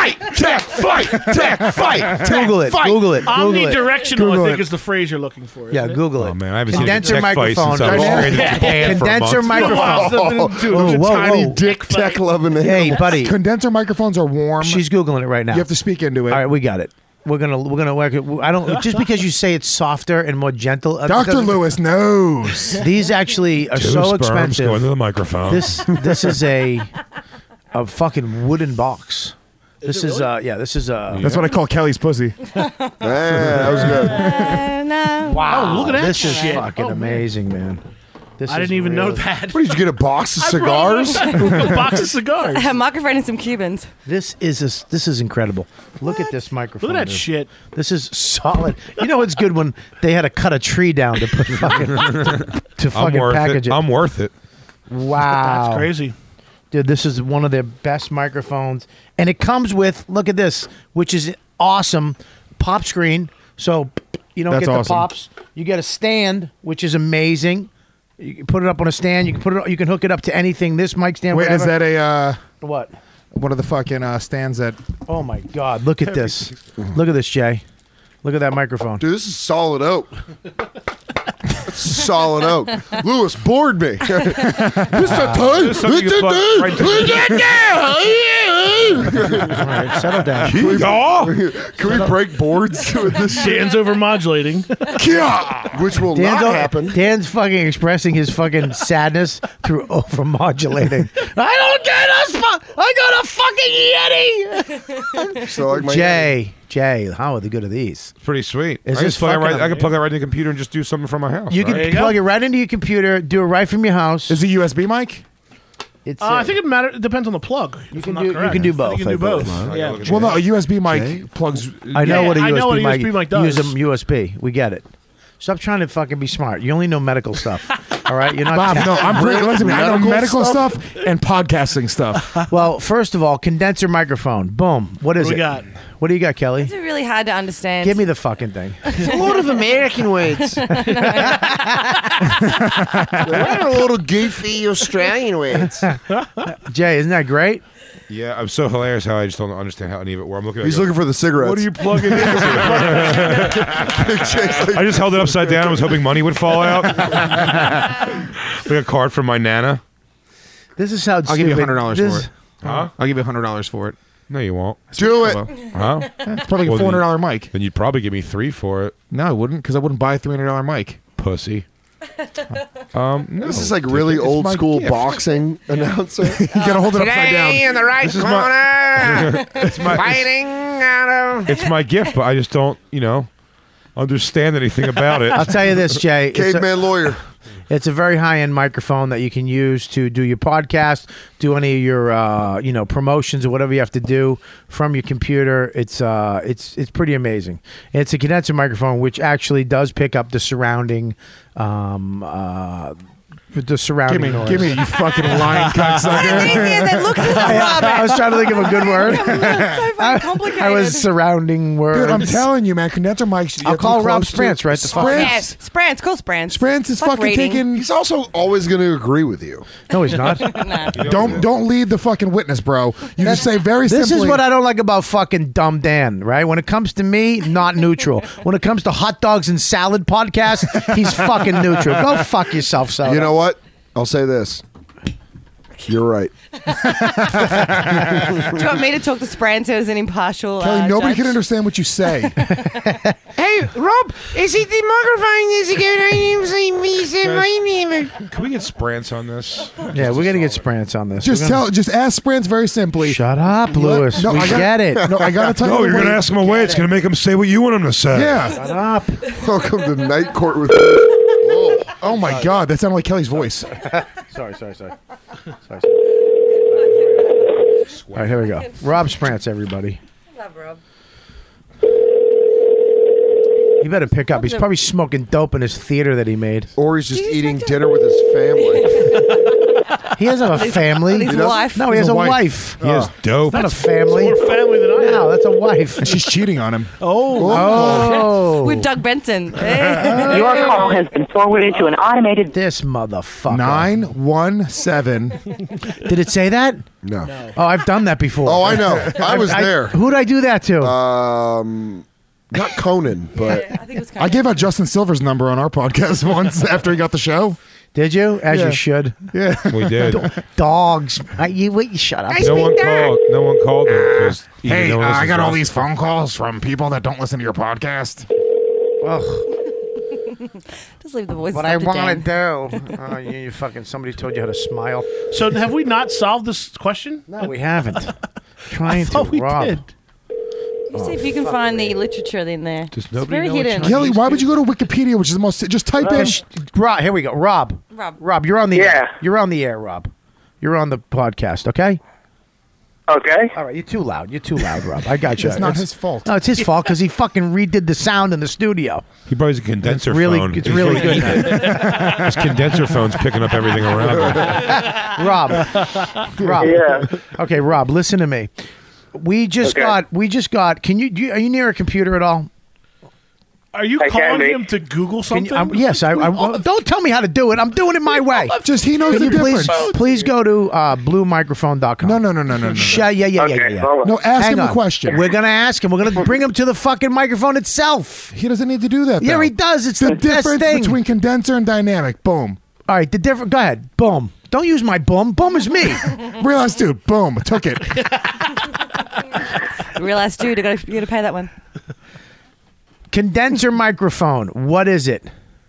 [SPEAKER 14] Google it. Google it. Google it.
[SPEAKER 10] Omnidirectional,
[SPEAKER 14] Google
[SPEAKER 10] I think,
[SPEAKER 14] it.
[SPEAKER 10] is the phrase you're looking for.
[SPEAKER 14] Yeah,
[SPEAKER 10] isn't it?
[SPEAKER 14] Google it.
[SPEAKER 11] Oh man, I haven't seen a
[SPEAKER 14] Condenser
[SPEAKER 11] tech fight
[SPEAKER 14] microphone.
[SPEAKER 11] since I was stranded in Japan for a
[SPEAKER 14] Condenser
[SPEAKER 11] month.
[SPEAKER 14] microphone.
[SPEAKER 10] Dude, it was a
[SPEAKER 5] Tiny
[SPEAKER 10] tiny
[SPEAKER 5] dick tech loving it.
[SPEAKER 14] Hey, buddy.
[SPEAKER 5] Condenser microphones are warm.
[SPEAKER 14] She's Googling it right now.
[SPEAKER 5] You have to speak into it.
[SPEAKER 14] All right, we got it. We're gonna work it. I don't just because you say it's softer and more gentle.
[SPEAKER 5] Dr. Lewis knows.
[SPEAKER 14] These actually are
[SPEAKER 11] Two
[SPEAKER 14] so
[SPEAKER 11] sperms
[SPEAKER 14] expensive.
[SPEAKER 11] going to the microphone.
[SPEAKER 14] This is a fucking wooden box. This is this is
[SPEAKER 5] That's what I call Kelly's pussy.
[SPEAKER 12] That was good.
[SPEAKER 14] Wow,
[SPEAKER 10] Oh, look at that
[SPEAKER 14] This
[SPEAKER 10] shit.
[SPEAKER 14] is fucking
[SPEAKER 10] Oh, man.
[SPEAKER 14] amazing, man. This
[SPEAKER 10] I
[SPEAKER 14] is
[SPEAKER 10] didn't even know
[SPEAKER 14] really-
[SPEAKER 10] that.
[SPEAKER 12] What did you get? A box of cigars?
[SPEAKER 10] A box of cigars.
[SPEAKER 3] A microphone and some Cubans.
[SPEAKER 14] This is incredible. Look at this microphone.
[SPEAKER 10] Look at that
[SPEAKER 14] dude.
[SPEAKER 10] shit.
[SPEAKER 14] This is solid. You know it's good when they had to cut a tree down to put fucking to
[SPEAKER 11] I'm
[SPEAKER 14] fucking
[SPEAKER 11] worth
[SPEAKER 14] package it.
[SPEAKER 11] I'm worth it.
[SPEAKER 14] Wow,
[SPEAKER 10] That's crazy.
[SPEAKER 14] dude. This is one of their best microphones, and it comes with look at this, which is awesome. Pop screen, so you don't
[SPEAKER 5] That's
[SPEAKER 14] get the
[SPEAKER 5] awesome.
[SPEAKER 14] pops. You get a stand, which is amazing. You can put it up on a stand. You can put it. You can hook it up to anything. This mic stand.
[SPEAKER 5] Wait, is
[SPEAKER 14] whatever.
[SPEAKER 5] that a
[SPEAKER 14] what?
[SPEAKER 5] one of the fucking stands that?
[SPEAKER 14] Oh my God! Look at this. Look at this, Jay. Look at that microphone.
[SPEAKER 12] Dude, this is solid oak. That's solid oak. Lewis bored me. Mr. Todd,
[SPEAKER 11] This is something you plug right into
[SPEAKER 14] All right, settle down.
[SPEAKER 12] Can we break boards with this shit?
[SPEAKER 10] Dan's over modulating.
[SPEAKER 12] Which will
[SPEAKER 14] Dan's,
[SPEAKER 12] not happen.
[SPEAKER 14] Dan's fucking expressing his fucking sadness through overmodulating. I don't get us. I got a fucking Yeti.
[SPEAKER 12] So like my
[SPEAKER 14] Jay, how are the good of these?
[SPEAKER 11] Pretty sweet.
[SPEAKER 14] Is
[SPEAKER 11] I
[SPEAKER 14] this
[SPEAKER 11] just plug it
[SPEAKER 14] fucking
[SPEAKER 11] right. I can plug it right into the computer and just do something from my house.
[SPEAKER 14] You
[SPEAKER 11] right?
[SPEAKER 14] can plug it right into your computer, do it right from your house.
[SPEAKER 5] Is it USB mic?
[SPEAKER 14] It's
[SPEAKER 10] I think it depends on the plug.
[SPEAKER 14] you can do both.
[SPEAKER 10] You can do both. Yeah.
[SPEAKER 5] Well, no, a USB mic plugs.
[SPEAKER 14] I know
[SPEAKER 10] Yeah,
[SPEAKER 14] what a
[SPEAKER 10] I know what a
[SPEAKER 14] USB,
[SPEAKER 10] USB mic does.
[SPEAKER 14] Use a USB. We get it. Stop trying to fucking be smart. You only know medical stuff. All right, you're not.
[SPEAKER 5] Bob, no, I'm pretty. Listen to me. I know
[SPEAKER 12] Medical
[SPEAKER 5] medical stuff and podcasting stuff.
[SPEAKER 14] Well, first of all, condenser microphone. Boom. What is
[SPEAKER 10] What
[SPEAKER 14] it?
[SPEAKER 10] we got?
[SPEAKER 14] What do you got, Kelly?
[SPEAKER 3] It's really hard to understand.
[SPEAKER 14] Give me the fucking thing.
[SPEAKER 13] A lot of American words. They're a little goofy Australian words.
[SPEAKER 14] Jay, isn't that great?
[SPEAKER 11] Yeah, I'm so hilarious how I just don't understand how any of it works. I'm looking.
[SPEAKER 12] He's looking for the cigarettes.
[SPEAKER 11] What are you plugging into? I just held it upside down. I was hoping money would fall out. Like a card from my nana.
[SPEAKER 14] This is how
[SPEAKER 2] I'll give you
[SPEAKER 14] stupid-
[SPEAKER 2] $100
[SPEAKER 14] this-
[SPEAKER 2] for it.
[SPEAKER 11] Huh?
[SPEAKER 2] I'll give you $100 for it.
[SPEAKER 11] No, you won't.
[SPEAKER 12] Do it.
[SPEAKER 11] Huh?
[SPEAKER 5] It's probably a
[SPEAKER 11] Well,
[SPEAKER 5] $400 mic.
[SPEAKER 11] Then you'd probably give me 3 for it,
[SPEAKER 5] No, I wouldn't, because I wouldn't buy a $300 mic.
[SPEAKER 11] pussy.
[SPEAKER 12] No, this is like really
[SPEAKER 5] It's
[SPEAKER 12] old
[SPEAKER 5] my
[SPEAKER 12] school
[SPEAKER 5] gift.
[SPEAKER 12] boxing announcer.
[SPEAKER 5] You gotta hold it upside down.
[SPEAKER 13] in the right corner,
[SPEAKER 11] It's my
[SPEAKER 13] fighting out of.
[SPEAKER 11] it's my gift, but I just don't, understand anything about it.
[SPEAKER 14] I'll tell you this, Jay.
[SPEAKER 12] Caveman lawyer.
[SPEAKER 14] It's a very high-end microphone that you can use to do your podcast, do any of your promotions or whatever you have to do from your computer. It's pretty amazing. It's a condenser microphone which actually does pick up the surrounding noise.
[SPEAKER 5] Give me, you fucking lying cocksucker.
[SPEAKER 3] Look at
[SPEAKER 14] I was trying to think of a good word.
[SPEAKER 3] so fucking complicated.
[SPEAKER 14] I was surrounding words.
[SPEAKER 5] Dude, I'm telling you, man, condenser mics. you
[SPEAKER 14] I'll
[SPEAKER 5] have to be
[SPEAKER 14] call Rob
[SPEAKER 5] close to-
[SPEAKER 14] Sprance right the fuck now.
[SPEAKER 3] Yeah,
[SPEAKER 5] Sprance.
[SPEAKER 3] Sprance, call Sprance.
[SPEAKER 5] Sprance is
[SPEAKER 3] Fuck
[SPEAKER 5] fucking
[SPEAKER 3] rating.
[SPEAKER 5] taking.
[SPEAKER 12] He's also always going to agree with you.
[SPEAKER 14] No, he's not.
[SPEAKER 3] Nah.
[SPEAKER 5] Don't lead the fucking witness, bro. You just say very
[SPEAKER 14] This
[SPEAKER 5] simply.
[SPEAKER 14] is what I don't like about fucking Dumb Dan, right? When it comes to me, not neutral. When it comes to hot dogs and salad podcast, he's fucking neutral. Go fuck yourself, Soda.
[SPEAKER 12] You know what? I'll say this. You're right.
[SPEAKER 3] Do you want me to talk to Sprance as an impartial
[SPEAKER 5] Kelly, nobody
[SPEAKER 3] judge?
[SPEAKER 5] can understand what you say.
[SPEAKER 13] Hey, Rob, is it the microphone? Is it good?
[SPEAKER 11] Can we get Sprance on this?
[SPEAKER 14] Yeah, we're gonna get Sprance on this.
[SPEAKER 5] Just ask Sprance very simply.
[SPEAKER 14] Shut up, Lewis.
[SPEAKER 5] No,
[SPEAKER 14] we
[SPEAKER 5] I got-
[SPEAKER 14] get it.
[SPEAKER 5] No, I gotta tell you.
[SPEAKER 11] No, you're
[SPEAKER 5] the
[SPEAKER 11] going to
[SPEAKER 5] way-
[SPEAKER 11] ask him away. It's going to make him say what you want him to say.
[SPEAKER 5] Yeah.
[SPEAKER 14] Shut up.
[SPEAKER 12] Welcome to Night Court with.
[SPEAKER 5] Oh my God, that sounded like Kelly's voice.
[SPEAKER 14] Sorry. All right, here we go. Rob Sprance, everybody.
[SPEAKER 3] Love Rob.
[SPEAKER 14] He better pick up. He's probably smoking dope in his theater that he made.
[SPEAKER 12] Or he's just eating dinner with his family.
[SPEAKER 14] He doesn't have a family.
[SPEAKER 3] His wife.
[SPEAKER 14] No, he has a wife.
[SPEAKER 11] He has dope.
[SPEAKER 14] Not a family.
[SPEAKER 10] More family than I am.
[SPEAKER 14] No, that's a wife.
[SPEAKER 5] And she's cheating on him.
[SPEAKER 14] Oh.
[SPEAKER 3] With Doug Benson. Hey.
[SPEAKER 15] Your call has been forwarded to an automated.
[SPEAKER 14] This motherfucker.
[SPEAKER 5] 917.
[SPEAKER 14] Did it say that?
[SPEAKER 12] No.
[SPEAKER 14] Oh, I've done that before.
[SPEAKER 12] Oh, I know. I was there.
[SPEAKER 14] Who'd I do that to?
[SPEAKER 12] Not Conan, but
[SPEAKER 3] I think it was
[SPEAKER 5] I gave out Justin Silver's number on our podcast once after he got the show.
[SPEAKER 14] Did you? As
[SPEAKER 5] Yeah.
[SPEAKER 14] you should.
[SPEAKER 5] Yeah.
[SPEAKER 11] We did.
[SPEAKER 14] Dogs. You shut up.
[SPEAKER 11] No one called. No one called him. 'cause either
[SPEAKER 5] Hey,
[SPEAKER 11] no one
[SPEAKER 5] I
[SPEAKER 11] listens
[SPEAKER 5] got
[SPEAKER 11] to
[SPEAKER 5] all
[SPEAKER 11] us.
[SPEAKER 5] these phone calls from people that don't listen to your podcast.
[SPEAKER 14] Ugh.
[SPEAKER 3] Just leave the voice.
[SPEAKER 14] What I want to do. Oh, you fucking, somebody told you how to smile.
[SPEAKER 10] So have we not solved this question?
[SPEAKER 14] No, we haven't. Trying to,
[SPEAKER 10] thought we
[SPEAKER 14] Rob.
[SPEAKER 10] did.
[SPEAKER 3] You see if you can find the literature in there.
[SPEAKER 11] Does
[SPEAKER 3] It's
[SPEAKER 11] nobody
[SPEAKER 3] very
[SPEAKER 11] know what
[SPEAKER 3] hidden.
[SPEAKER 5] Kelly, why would you go to Wikipedia, which is the most... Just type in...
[SPEAKER 14] Rob, here we go. Rob, you're on the air. You're on the air, Rob. You're on the podcast, okay?
[SPEAKER 16] Okay.
[SPEAKER 14] All right, you're too loud. You're too loud, Rob. I got you.
[SPEAKER 5] It's not his fault.
[SPEAKER 14] No, it's his fault because he fucking redid the sound in the studio.
[SPEAKER 11] He probably has a condenser
[SPEAKER 14] really,
[SPEAKER 11] phone.
[SPEAKER 14] It's really good.
[SPEAKER 11] His condenser phone's picking up everything around him.
[SPEAKER 14] Rob.
[SPEAKER 16] Yeah.
[SPEAKER 14] Okay, Rob, listen to me. We just got. Can you? Are you near a computer at all?
[SPEAKER 10] Are you
[SPEAKER 16] I can
[SPEAKER 10] calling
[SPEAKER 16] be.
[SPEAKER 10] him to Google something?
[SPEAKER 14] Yes. I don't tell me how to do it. I'm doing it my way.
[SPEAKER 5] Just he knows
[SPEAKER 14] Can
[SPEAKER 5] the
[SPEAKER 14] you
[SPEAKER 5] difference.
[SPEAKER 14] please go to bluemicrophone.com.
[SPEAKER 5] No.
[SPEAKER 14] Yeah.
[SPEAKER 5] No, ask
[SPEAKER 14] Hang
[SPEAKER 5] him
[SPEAKER 14] on.
[SPEAKER 5] a question.
[SPEAKER 14] We're gonna ask him. We're gonna bring him to the fucking microphone itself.
[SPEAKER 5] He doesn't need to do that.
[SPEAKER 14] Yeah,
[SPEAKER 5] though.
[SPEAKER 14] he does. It's
[SPEAKER 5] the
[SPEAKER 14] the best
[SPEAKER 5] difference
[SPEAKER 14] thing.
[SPEAKER 5] between condenser and dynamic. Boom.
[SPEAKER 14] All right, the different. Go ahead. Boom. Don't use my boom. Boom is me.
[SPEAKER 5] Real ass dude. Boom. Took it.
[SPEAKER 3] Real ass dude. You gotta pay that one.
[SPEAKER 14] Condenser microphone. What is it?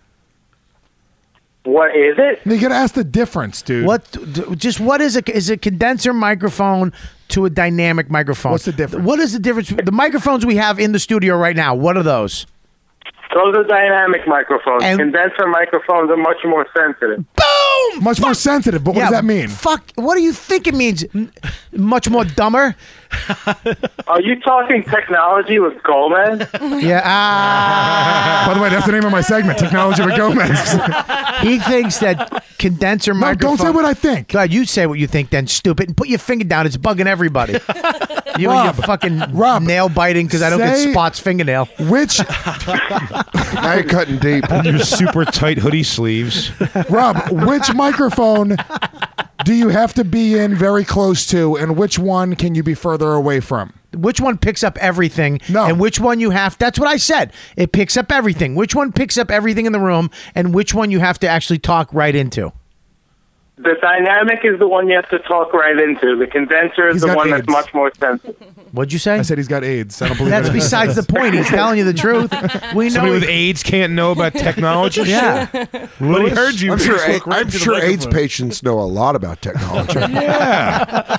[SPEAKER 16] What is it?
[SPEAKER 5] You gotta ask the difference, dude.
[SPEAKER 14] Just what is a condenser microphone to a dynamic microphone?
[SPEAKER 5] What's the difference?
[SPEAKER 14] What is the difference? The microphones we have in the studio right now. What are those?
[SPEAKER 16] Those are dynamic microphones.
[SPEAKER 14] And-
[SPEAKER 16] Condenser microphones are much more sensitive.
[SPEAKER 14] Boom!
[SPEAKER 5] Much more sensitive. But what does that mean?
[SPEAKER 14] Fuck. What do you think it means? Much more dumber?
[SPEAKER 16] Are you talking technology with Gomez?
[SPEAKER 14] Yeah.
[SPEAKER 5] By the way, that's the name of my segment. Technology with Gomez.
[SPEAKER 14] He thinks that condenser
[SPEAKER 5] No,
[SPEAKER 14] microphone.
[SPEAKER 5] don't say what I think.
[SPEAKER 14] God, you say what you think then, stupid, and put your finger down. It's bugging everybody. You and your fucking nail biting because I don't get
[SPEAKER 5] say-
[SPEAKER 14] Spot's fingernail.
[SPEAKER 5] Which
[SPEAKER 12] now you're cutting deep.
[SPEAKER 11] Your super tight hoodie sleeves.
[SPEAKER 5] Rob, which microphone do you have to be in very close to, and which one can you be further away from?
[SPEAKER 14] Which one picks up everything?
[SPEAKER 5] No.
[SPEAKER 14] And which one you have? That's what I said. It picks up everything. Which one picks up everything in the room, and which one you have to actually talk right into?
[SPEAKER 16] The dynamic is the one you have to talk right into. The condenser is
[SPEAKER 5] He's
[SPEAKER 16] the
[SPEAKER 5] got
[SPEAKER 16] one
[SPEAKER 5] AIDS.
[SPEAKER 16] that's much more sensitive.
[SPEAKER 14] What'd you say?
[SPEAKER 5] I said he's got AIDS. I don't believe
[SPEAKER 14] That's
[SPEAKER 5] it.
[SPEAKER 14] besides the point. He's telling you the truth. We know.
[SPEAKER 11] Somebody with AIDS can't know about technology.
[SPEAKER 14] Yeah.
[SPEAKER 11] But he heard you.
[SPEAKER 12] I'm
[SPEAKER 11] He
[SPEAKER 12] sure,
[SPEAKER 11] spoke right
[SPEAKER 12] I'm
[SPEAKER 11] to the
[SPEAKER 12] sure AIDS
[SPEAKER 11] microphone.
[SPEAKER 12] patients know a lot about technology.
[SPEAKER 11] Yeah.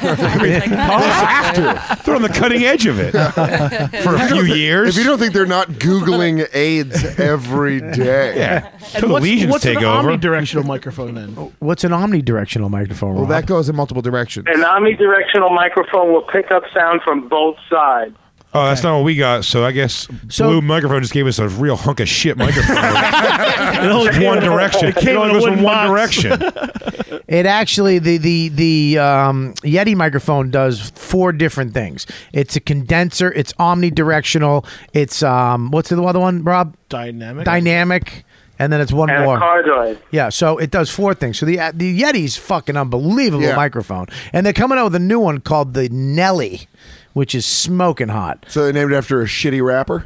[SPEAKER 11] They're on the cutting edge of it for a few years.
[SPEAKER 12] If you don't think they're not Googling AIDS every day.
[SPEAKER 11] Yeah.
[SPEAKER 10] And
[SPEAKER 11] Till the lesions
[SPEAKER 10] what's
[SPEAKER 11] take
[SPEAKER 10] an
[SPEAKER 11] over.
[SPEAKER 10] omnidirectional microphone then?
[SPEAKER 14] What's an omnidirectional microphone?
[SPEAKER 5] Well,
[SPEAKER 14] Rob?
[SPEAKER 5] that goes in multiple directions.
[SPEAKER 16] An omnidirectional microphone will pick up sound from both sides.
[SPEAKER 11] Oh, that's not what we got. So I guess Blue Microphone just gave us a real hunk of shit microphone. It only goes one direction. It
[SPEAKER 10] came
[SPEAKER 11] only
[SPEAKER 10] in a
[SPEAKER 11] goes
[SPEAKER 10] wooden
[SPEAKER 11] in one
[SPEAKER 10] box.
[SPEAKER 11] direction.
[SPEAKER 14] It actually the Yeti microphone does 4 different things. It's a condenser. It's omnidirectional. It's what's the other one, Rob? Dynamic. And then it's one
[SPEAKER 16] And
[SPEAKER 14] more.
[SPEAKER 16] a cardioid.
[SPEAKER 14] Yeah, so it does 4 things. So the Yeti's fucking unbelievable
[SPEAKER 12] Yeah.
[SPEAKER 14] microphone, and they're coming out with a new one called the Nelly, which is smoking hot.
[SPEAKER 12] So they named it after a shitty rapper?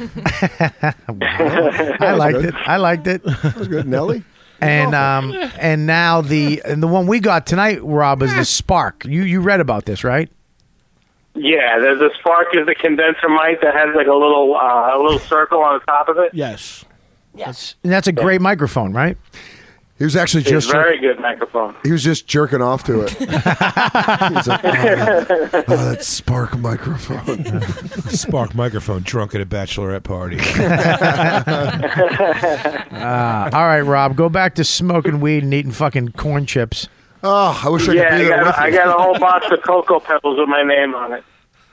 [SPEAKER 14] I liked it. I liked it.
[SPEAKER 12] That was good. Nelly?
[SPEAKER 14] And now the one we got tonight, Rob, is the Spark. You read about this, right?
[SPEAKER 16] Yeah, there's a Spark is the condenser mic that has like a little circle on the top of it.
[SPEAKER 10] Yes.
[SPEAKER 3] Yes.
[SPEAKER 14] And that's a great microphone, right?
[SPEAKER 12] He was actually
[SPEAKER 16] It's
[SPEAKER 12] just
[SPEAKER 16] very good microphone.
[SPEAKER 12] he was just jerking off to it. He's like, oh, that Spark microphone.
[SPEAKER 11] Spark microphone drunk at a bachelorette party.
[SPEAKER 14] All right, Rob, go back to smoking weed and eating fucking corn chips.
[SPEAKER 12] Oh, I wish I could
[SPEAKER 16] Yeah,
[SPEAKER 12] be there with
[SPEAKER 16] I
[SPEAKER 12] you.
[SPEAKER 16] got a whole box of Cocoa Pebbles with my name on it.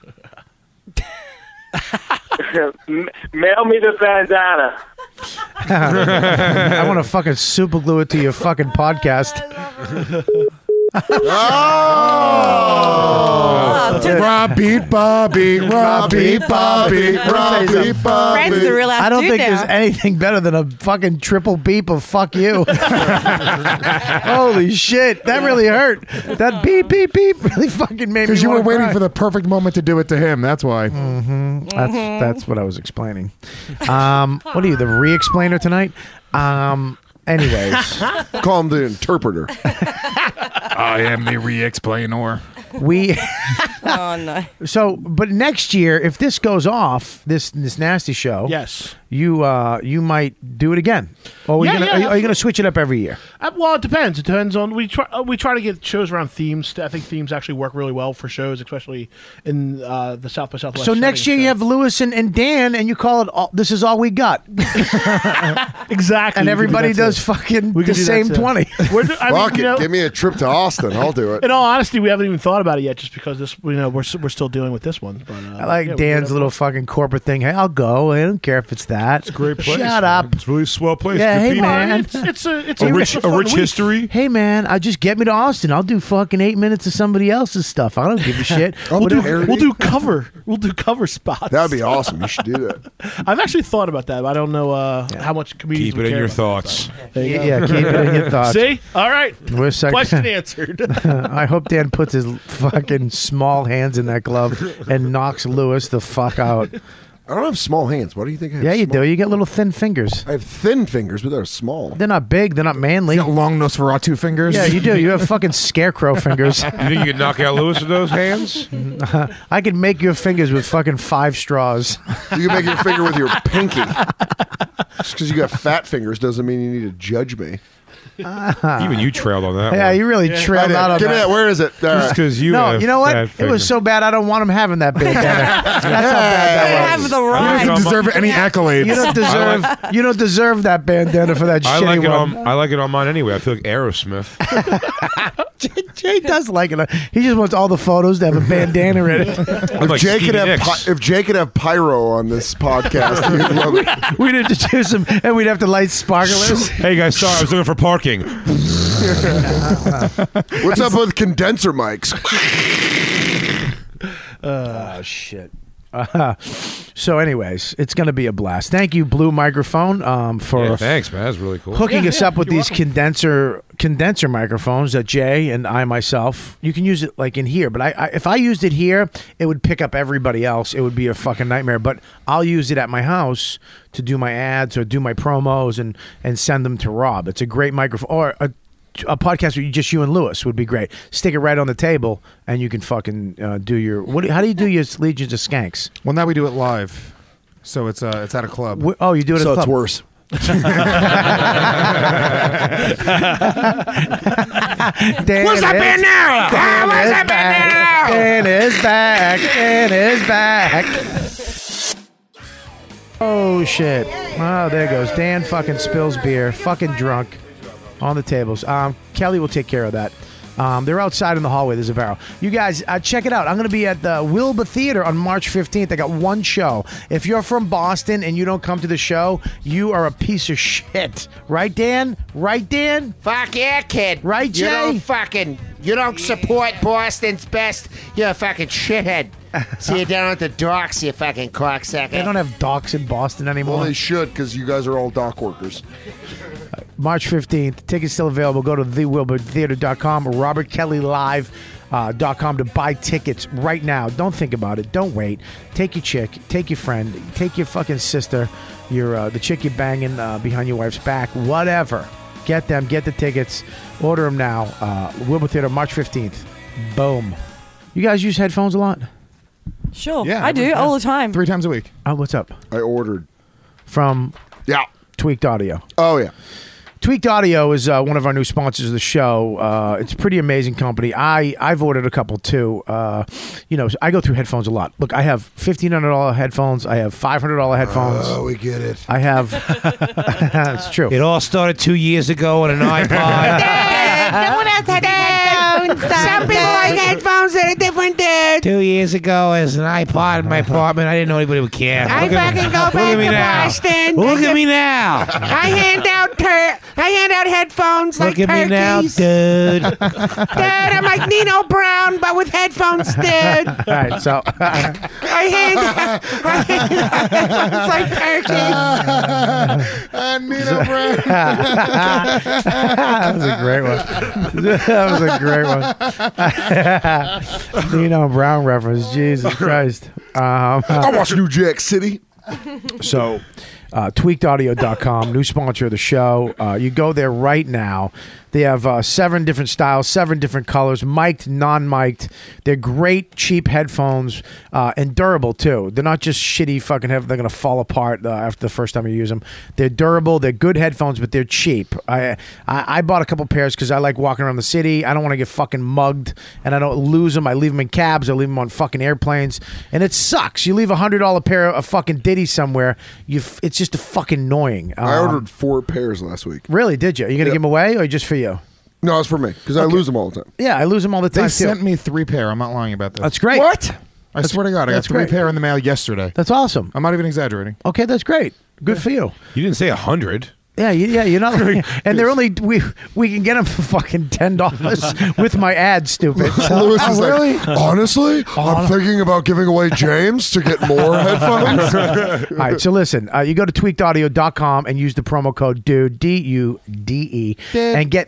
[SPEAKER 16] Mail me the bandana.
[SPEAKER 14] I want to fucking super glue it to your fucking podcast.
[SPEAKER 5] Robbie Bobby, Robbie Bobby, Robbie Bobby.
[SPEAKER 3] Fred's the real ass
[SPEAKER 14] I don't
[SPEAKER 3] dude
[SPEAKER 14] think
[SPEAKER 3] now.
[SPEAKER 14] there's anything better than a fucking triple beep of fuck you. Holy shit. That really hurt. That beep, beep, beep really fucking made me
[SPEAKER 5] Because you were
[SPEAKER 14] wanna
[SPEAKER 5] waiting
[SPEAKER 14] cry.
[SPEAKER 5] for the perfect moment to do it to him. That's why.
[SPEAKER 14] That's what I was explaining. What are you, the re-explainer tonight? Anyways.
[SPEAKER 12] Call him the interpreter.
[SPEAKER 5] I am the re-explainer.
[SPEAKER 14] We
[SPEAKER 3] Oh no.
[SPEAKER 14] so, but next year, if this goes off, this nasty show,
[SPEAKER 10] Yes.
[SPEAKER 14] you might do it again. Or are you
[SPEAKER 10] Yeah,
[SPEAKER 14] gonna are you gonna switch it up every year?
[SPEAKER 10] Well, it depends. It depends on we try to get shows around themes. I think themes actually work really well for shows, especially in the South by Southwest.
[SPEAKER 14] So next year
[SPEAKER 10] setting,
[SPEAKER 14] you have Lewis and Dan, and you call it "This is all we got,"
[SPEAKER 10] exactly,
[SPEAKER 14] and
[SPEAKER 10] we could do
[SPEAKER 14] everybody
[SPEAKER 10] that too.
[SPEAKER 14] does fucking
[SPEAKER 10] We
[SPEAKER 14] the
[SPEAKER 10] could do that
[SPEAKER 14] same
[SPEAKER 10] too.
[SPEAKER 14] 20.
[SPEAKER 12] Fuck it. Give me a trip to Austin. I'll do it.
[SPEAKER 10] In all honesty, we haven't even thought about it yet, just because this, we're still dealing with this one. But
[SPEAKER 14] I like
[SPEAKER 10] yeah,
[SPEAKER 14] Dan's little fucking corporate thing. Hey, I'll go. I don't care if it's that. It's a
[SPEAKER 11] great place.
[SPEAKER 14] Shut up.
[SPEAKER 11] It's a really swell place.
[SPEAKER 14] Yeah,
[SPEAKER 11] Good
[SPEAKER 14] hey
[SPEAKER 11] people.
[SPEAKER 14] man.
[SPEAKER 10] It's
[SPEAKER 11] a rich
[SPEAKER 10] fun week.
[SPEAKER 11] history.
[SPEAKER 14] Hey man, just get me to Austin. I'll do fucking 8 minutes of somebody else's stuff. I don't give a shit.
[SPEAKER 10] We'll
[SPEAKER 14] Whatever.
[SPEAKER 10] do cover spots.
[SPEAKER 12] That'd be awesome. You should do that.
[SPEAKER 10] I've actually thought about that, but I don't know how much comedians
[SPEAKER 11] Keep
[SPEAKER 10] would
[SPEAKER 11] it in
[SPEAKER 10] care
[SPEAKER 11] your
[SPEAKER 10] about
[SPEAKER 11] thoughts.
[SPEAKER 10] that. There you go.
[SPEAKER 14] Yeah, keep it in your thoughts.
[SPEAKER 10] See? All right.
[SPEAKER 14] We're
[SPEAKER 10] Question answered.
[SPEAKER 14] I hope Dan puts his fucking small hands in that glove and knocks Lewis the fuck out.
[SPEAKER 12] I don't have small hands. What do you think I have?
[SPEAKER 14] Yeah, you
[SPEAKER 12] small?
[SPEAKER 14] do. You get little thin fingers.
[SPEAKER 12] I have thin fingers, but they're small.
[SPEAKER 14] They're not big. They're not manly.
[SPEAKER 5] You got long Nosferatu fingers.
[SPEAKER 14] Yeah, you do. You have fucking scarecrow fingers.
[SPEAKER 11] You think you could knock out Lewis with those hands?
[SPEAKER 14] I could make your fingers with fucking 5 straws.
[SPEAKER 12] You can make your finger with your pinky. Just because you got fat fingers doesn't mean you need to judge me.
[SPEAKER 11] Even you trailed on that
[SPEAKER 14] Yeah,
[SPEAKER 11] one.
[SPEAKER 14] you really trailed out on
[SPEAKER 12] Give me
[SPEAKER 14] that.
[SPEAKER 12] that. Where is it?
[SPEAKER 11] Just because you
[SPEAKER 14] No,
[SPEAKER 11] have
[SPEAKER 14] you know what?
[SPEAKER 11] fat
[SPEAKER 14] It
[SPEAKER 11] fingers.
[SPEAKER 14] was so bad. I don't want him having that bandana. That's how bad that was.
[SPEAKER 3] Have the
[SPEAKER 5] You
[SPEAKER 3] right.
[SPEAKER 5] don't deserve any accolades.
[SPEAKER 14] You don't deserve. You don't deserve that bandana for that
[SPEAKER 11] I
[SPEAKER 14] shitty
[SPEAKER 11] like it
[SPEAKER 14] one.
[SPEAKER 11] on. I like it on mine anyway. I feel like Aerosmith.
[SPEAKER 14] Jay does like it. He just wants all the photos to have a bandana in it.
[SPEAKER 11] I'm like
[SPEAKER 12] Jay could
[SPEAKER 11] Stevie
[SPEAKER 12] have
[SPEAKER 11] Nicks.
[SPEAKER 12] if Jay could have pyro on this podcast, he'd love it.
[SPEAKER 14] We'd introduce him, and we'd have to light sparklers.
[SPEAKER 11] Hey guys, sorry, I was looking for parking.
[SPEAKER 12] What's up with condenser mics?
[SPEAKER 14] Oh shit. So, anyways, it's going to be a blast. Thank you, Blue Microphone, for
[SPEAKER 11] Yeah, thanks, man. That's really cool.
[SPEAKER 14] hooking us up with
[SPEAKER 10] You're
[SPEAKER 14] these condenser microphones that Jay and I myself. You can use it like in here, but I if I used it here, it would pick up everybody else. It would be a fucking nightmare. But I'll use it at my house to do my ads or do my promos and send them to Rob. It's a great microphone. Or a podcast where just you and Lewis would be great. Stick it right on the table, and you can fucking do your. How do you do your Legions of Skanks?
[SPEAKER 5] Well, now we do it live, so it's at a club.
[SPEAKER 14] Oh, you do it at
[SPEAKER 12] So
[SPEAKER 14] a
[SPEAKER 12] it's
[SPEAKER 14] club.
[SPEAKER 12] worse.
[SPEAKER 14] Where's
[SPEAKER 13] that bandana? Where's that bandana?
[SPEAKER 14] Dan is back. Dan is back. Oh shit! Oh, there goes Dan. Fucking spills beer. Fucking drunk on the tables. Kelly will take care of that. They're outside in the hallway. There's a barrel. You guys, check it out. I'm going to be at the Wilbur Theater on March 15th. I got one show. If you're from Boston and you don't come to the show, you are a piece of shit. Right, Dan? Right, Dan?
[SPEAKER 13] Fuck yeah, kid.
[SPEAKER 14] Right, Jay?
[SPEAKER 13] You don't support Boston's best. You're a fucking shithead. See you down at the docks, you fucking cocksucker.
[SPEAKER 14] They don't have docks in Boston anymore.
[SPEAKER 12] Well, they should because you guys are all dock workers.
[SPEAKER 14] March 15th. Tickets still available. Go to thewilburtheater.com or robertkellylive.com to buy tickets right now. Don't think about it. Don't wait. Take your chick. Take your friend. Take your fucking sister. The chick you're banging behind your wife's back. Whatever. Get them. Get the tickets. Order them now. Wilbur Theater, March 15th. Boom. You guys use headphones a lot?
[SPEAKER 3] Sure. I do all the time.
[SPEAKER 5] 3 times a week.
[SPEAKER 14] Oh, what's up?
[SPEAKER 12] I ordered.
[SPEAKER 14] From Tweaked Audio.
[SPEAKER 12] Oh, yeah.
[SPEAKER 14] Tweaked Audio is one of our new sponsors of the show. It's a pretty amazing company. I've ordered a couple too. I go through headphones a lot. Look, I have $1,500 headphones. I have $500 headphones.
[SPEAKER 12] Oh, we get it.
[SPEAKER 14] I have. It's true.
[SPEAKER 17] It all started 2 years ago on an iPod.
[SPEAKER 13] No one else had headphones. Some people like headphones that are different, dude. dude.
[SPEAKER 17] 2 years ago, as an iPod in my apartment, I didn't know anybody would care.
[SPEAKER 13] I fucking go back to Boston.
[SPEAKER 17] Look at me now.
[SPEAKER 13] I hand out headphones like
[SPEAKER 17] Look at me now,
[SPEAKER 13] turkeys.
[SPEAKER 17] dude.
[SPEAKER 13] Dude, I'm like Nino Brown, but with headphones, dude.
[SPEAKER 14] All right, so
[SPEAKER 13] I hand out headphones like turkeys.
[SPEAKER 5] Nino Brown.
[SPEAKER 14] that was a great one. That was a great one. Nino Brown reference. Jesus Christ.
[SPEAKER 12] I watch New Jack City.
[SPEAKER 14] So, tweakedaudio.com, new sponsor of the show. You go there right now. They have 7 different styles, 7 different colors, mic'd, non-mic'd. They're great, cheap headphones, and durable, too. They're not just shitty fucking they're going to fall apart after the first time you use them. They're durable. They're good headphones, but they're cheap. I bought a couple pairs because I like walking around the city. I don't want to get fucking mugged, and I don't lose them. I leave them in cabs. I leave them on fucking airplanes, and it sucks. You leave a $100 pair of fucking ditties somewhere, it's just fucking annoying.
[SPEAKER 12] I ordered 4 pairs last week.
[SPEAKER 14] Really? Did you? Are you going to give them away or just for you?
[SPEAKER 12] No, it's for me because I lose them all the time.
[SPEAKER 14] Yeah, I lose them all the time
[SPEAKER 5] They
[SPEAKER 14] too.
[SPEAKER 5] sent me 3 pair. I'm not lying about this.
[SPEAKER 14] That's great.
[SPEAKER 12] What?
[SPEAKER 5] I swear to God, I got
[SPEAKER 14] that's
[SPEAKER 5] 3
[SPEAKER 14] great.
[SPEAKER 5] pair in the mail yesterday.
[SPEAKER 14] That's awesome.
[SPEAKER 5] I'm not even exaggerating.
[SPEAKER 14] Okay, that's great. Good for you.
[SPEAKER 11] You didn't say 100.
[SPEAKER 14] Yeah, you're not. And they're only we can get them for fucking $10 with my ad, stupid.
[SPEAKER 12] Lewis is like, honestly, I'm thinking about giving away James to get more headphones.
[SPEAKER 14] All right, so listen, you go to tweakedaudio.com and use the promo code DUDE, D-U-D-E, and get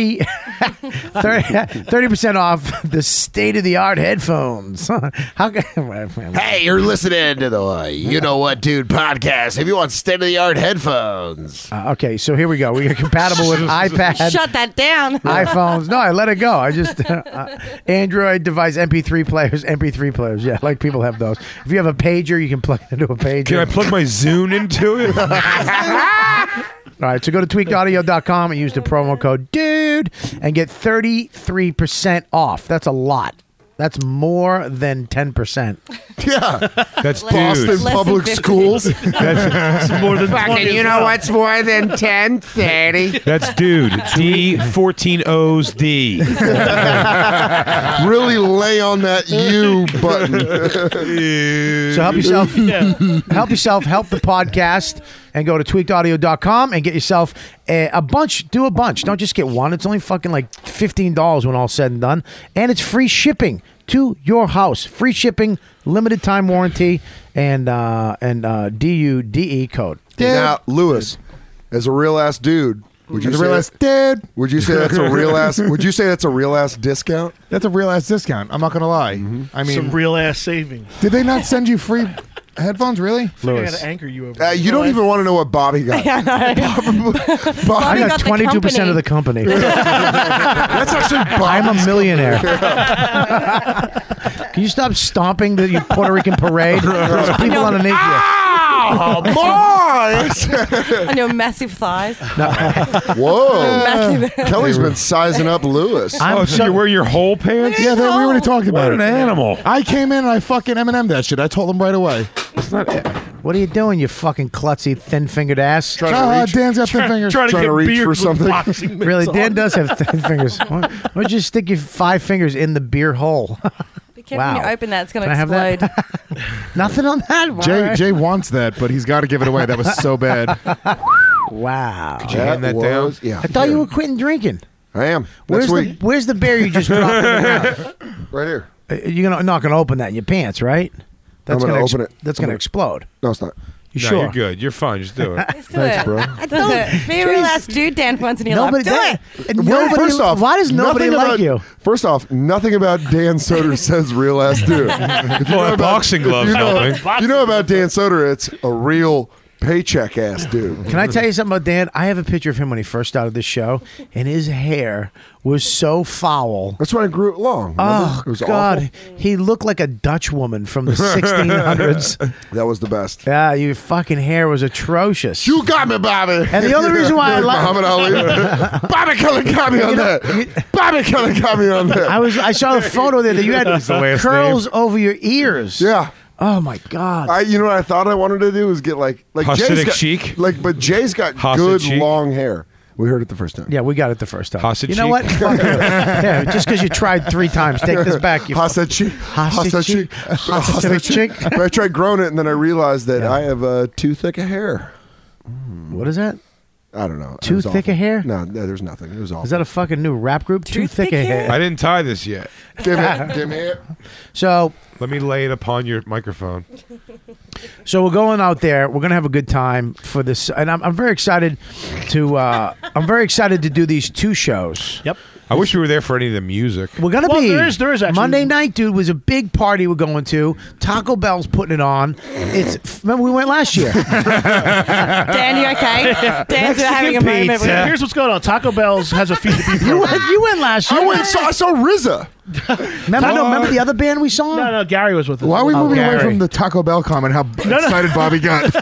[SPEAKER 14] 30% off the state-of-the-art headphones. How can,
[SPEAKER 13] Hey, you're listening to the You Know What Dude podcast. If you want state-of-the-art headphones.
[SPEAKER 14] okay, so here we go. We are compatible with iPad.
[SPEAKER 3] Shut that down.
[SPEAKER 14] iPhones. No, I let it go. I just Android device, MP3 players. Yeah, like people have those. If you have a pager, you can plug it into a pager.
[SPEAKER 11] Can I plug my Zune into it?
[SPEAKER 14] All right, so go to tweakedaudio.com and use the promo code DUDE and get 33% off. That's a lot. That's more than 10%.
[SPEAKER 12] Yeah.
[SPEAKER 11] That's
[SPEAKER 12] Boston
[SPEAKER 11] dude.
[SPEAKER 12] Public Schools.
[SPEAKER 11] That's more than 20
[SPEAKER 13] Fucking, you know what's more than 10? 30.
[SPEAKER 11] That's dude. D14O's D.
[SPEAKER 12] Really lay on that U button.
[SPEAKER 14] So help yourself. Help the podcast and go to tweakedaudio.com and get yourself a bunch. Do a bunch. Don't just get one. It's only fucking like $15 when all's said and done. And it's free shipping to your house. Free shipping, limited time warranty, and DUDE code.
[SPEAKER 12] Now, Lewis, as a real ass dude, would you
[SPEAKER 5] As a
[SPEAKER 12] say
[SPEAKER 5] real ass dude.
[SPEAKER 12] Would you say that's a real ass? Would you say that's a real ass discount?
[SPEAKER 5] That's a real ass discount. I'm not gonna lie. I mean,
[SPEAKER 10] Some real ass savings.
[SPEAKER 5] did they not send you free headphones? Really?
[SPEAKER 10] I got to anchor you over.
[SPEAKER 12] You don't even want to know what Bobby got.
[SPEAKER 3] Yeah,
[SPEAKER 14] I got 22% of the company.
[SPEAKER 12] That's actually
[SPEAKER 14] I'm a millionaire. Can you stop stomping the Puerto Rican parade? There's people underneath you.
[SPEAKER 12] Oh, boys!
[SPEAKER 3] On your massive thighs.
[SPEAKER 12] Whoa.
[SPEAKER 3] Massive.
[SPEAKER 12] Kelly's been sizing up Lewis.
[SPEAKER 11] So you wear your whole pants?
[SPEAKER 5] Yeah, we already talked about
[SPEAKER 11] What
[SPEAKER 5] it.
[SPEAKER 11] an animal.
[SPEAKER 5] I came in and I fucking Eminem that shit. I told him right away.
[SPEAKER 11] It's not.
[SPEAKER 14] What are you doing, you fucking klutzy, thin-fingered ass?
[SPEAKER 5] Dan's got thin fingers.
[SPEAKER 11] Trying to reach for something.
[SPEAKER 14] Really, Dan does have thin fingers. Why don't you stick your 5 fingers in the beer hole?
[SPEAKER 3] Be careful when you open that. It's going to
[SPEAKER 14] Can I have
[SPEAKER 3] explode.
[SPEAKER 14] that? Nothing on that? All
[SPEAKER 5] Jay
[SPEAKER 14] right.
[SPEAKER 5] Jay wants that, but he's got to give it away. That was so bad.
[SPEAKER 14] Wow.
[SPEAKER 11] Could you hand that down?
[SPEAKER 12] Yeah.
[SPEAKER 14] I thought you were quitting drinking.
[SPEAKER 12] I am.
[SPEAKER 14] Where's
[SPEAKER 12] Next
[SPEAKER 14] the
[SPEAKER 12] week.
[SPEAKER 14] Where's the beer you just dropped in the ground?
[SPEAKER 12] Right here.
[SPEAKER 14] You're not gonna open that in your pants, right? That's
[SPEAKER 12] I'm gonna open it.
[SPEAKER 14] That's
[SPEAKER 12] I'm
[SPEAKER 14] gonna
[SPEAKER 12] gonna-
[SPEAKER 14] explode.
[SPEAKER 12] No, it's not.
[SPEAKER 14] You
[SPEAKER 11] No,
[SPEAKER 14] sure?
[SPEAKER 11] you're good. You're fine. Just do it.
[SPEAKER 12] Thanks, bro.
[SPEAKER 3] Be a real ass dude, Dan, for once in your
[SPEAKER 14] Nobody.
[SPEAKER 3] life. Do it.
[SPEAKER 14] Nobody.
[SPEAKER 12] First off,
[SPEAKER 14] why does nobody
[SPEAKER 12] nothing
[SPEAKER 14] like
[SPEAKER 12] about-
[SPEAKER 14] you?
[SPEAKER 12] First off, nothing about Dan Soder says real ass dude. If you
[SPEAKER 11] Well,
[SPEAKER 12] know
[SPEAKER 11] a boxing glove's
[SPEAKER 12] if you know,
[SPEAKER 11] helping.
[SPEAKER 12] if you know about Dan Soder, it's a real paycheck ass dude.
[SPEAKER 14] Can I tell you something about Dan? I have a picture of him when he first started this show, and his hair was so foul.
[SPEAKER 12] That's when I grew it long.
[SPEAKER 14] Oh
[SPEAKER 12] It was
[SPEAKER 14] God,
[SPEAKER 12] awful.
[SPEAKER 14] he looked like a Dutch woman from the 1600s.
[SPEAKER 12] That was the best.
[SPEAKER 14] Yeah, your fucking hair was atrocious.
[SPEAKER 12] You got me, Bobby.
[SPEAKER 14] And the only reason why I like
[SPEAKER 12] Muhammad Ali. Bobby Kelly got me on that. Bobby Kelly got me on that.
[SPEAKER 14] I saw the photo there that you had
[SPEAKER 11] the last
[SPEAKER 14] curls over your ears.
[SPEAKER 12] Yeah.
[SPEAKER 14] Oh my God.
[SPEAKER 12] You know what I thought I wanted to do was get like
[SPEAKER 11] Hasidic
[SPEAKER 12] Jay's got,
[SPEAKER 11] chic?
[SPEAKER 12] but Jay's got
[SPEAKER 11] Hasidic
[SPEAKER 12] good
[SPEAKER 11] chic?
[SPEAKER 12] long hair. We heard it the first time.
[SPEAKER 14] Yeah, we got it the first time.
[SPEAKER 11] Hostage
[SPEAKER 14] You know
[SPEAKER 11] cheek?
[SPEAKER 14] what? Fuck you. Yeah, just because you tried 3 times, take this back. You
[SPEAKER 12] Hostage cheek.
[SPEAKER 14] Hostage cheek. Hostage cheek.
[SPEAKER 12] But I tried growing it, and then I realized that I have too thick a hair.
[SPEAKER 14] What is that?
[SPEAKER 12] I don't know. It
[SPEAKER 14] Too
[SPEAKER 12] was
[SPEAKER 14] thick
[SPEAKER 12] awful.
[SPEAKER 14] a hair?
[SPEAKER 12] No, there's nothing. It was awful.
[SPEAKER 14] Is that a fucking new rap group? Too thick a hair.
[SPEAKER 11] I didn't tie this yet.
[SPEAKER 12] Dim it.
[SPEAKER 14] So
[SPEAKER 11] let me lay it upon your microphone.
[SPEAKER 14] So we're going out there. We're gonna have a good time for this, and I'm very excited to. I'm very excited to do these 2 shows.
[SPEAKER 10] Yep.
[SPEAKER 11] I wish we were there for any of the music.
[SPEAKER 14] We're gonna
[SPEAKER 10] Well,
[SPEAKER 14] be.
[SPEAKER 10] there is actually-
[SPEAKER 14] Monday night, dude, was a big party we're going to. Taco Bell's putting it on. Remember we went last year.
[SPEAKER 3] Dan, you okay? Dan's having a moment.
[SPEAKER 10] Here's what's going on. Taco Bell's has a feed the beat program.
[SPEAKER 14] You went last year.
[SPEAKER 12] I saw RZA.
[SPEAKER 14] Remember the other band we saw?
[SPEAKER 10] No, Gary was with us.
[SPEAKER 5] Why are we moving away
[SPEAKER 14] Gary.
[SPEAKER 5] from the Taco Bell comment? How excited Bobby got.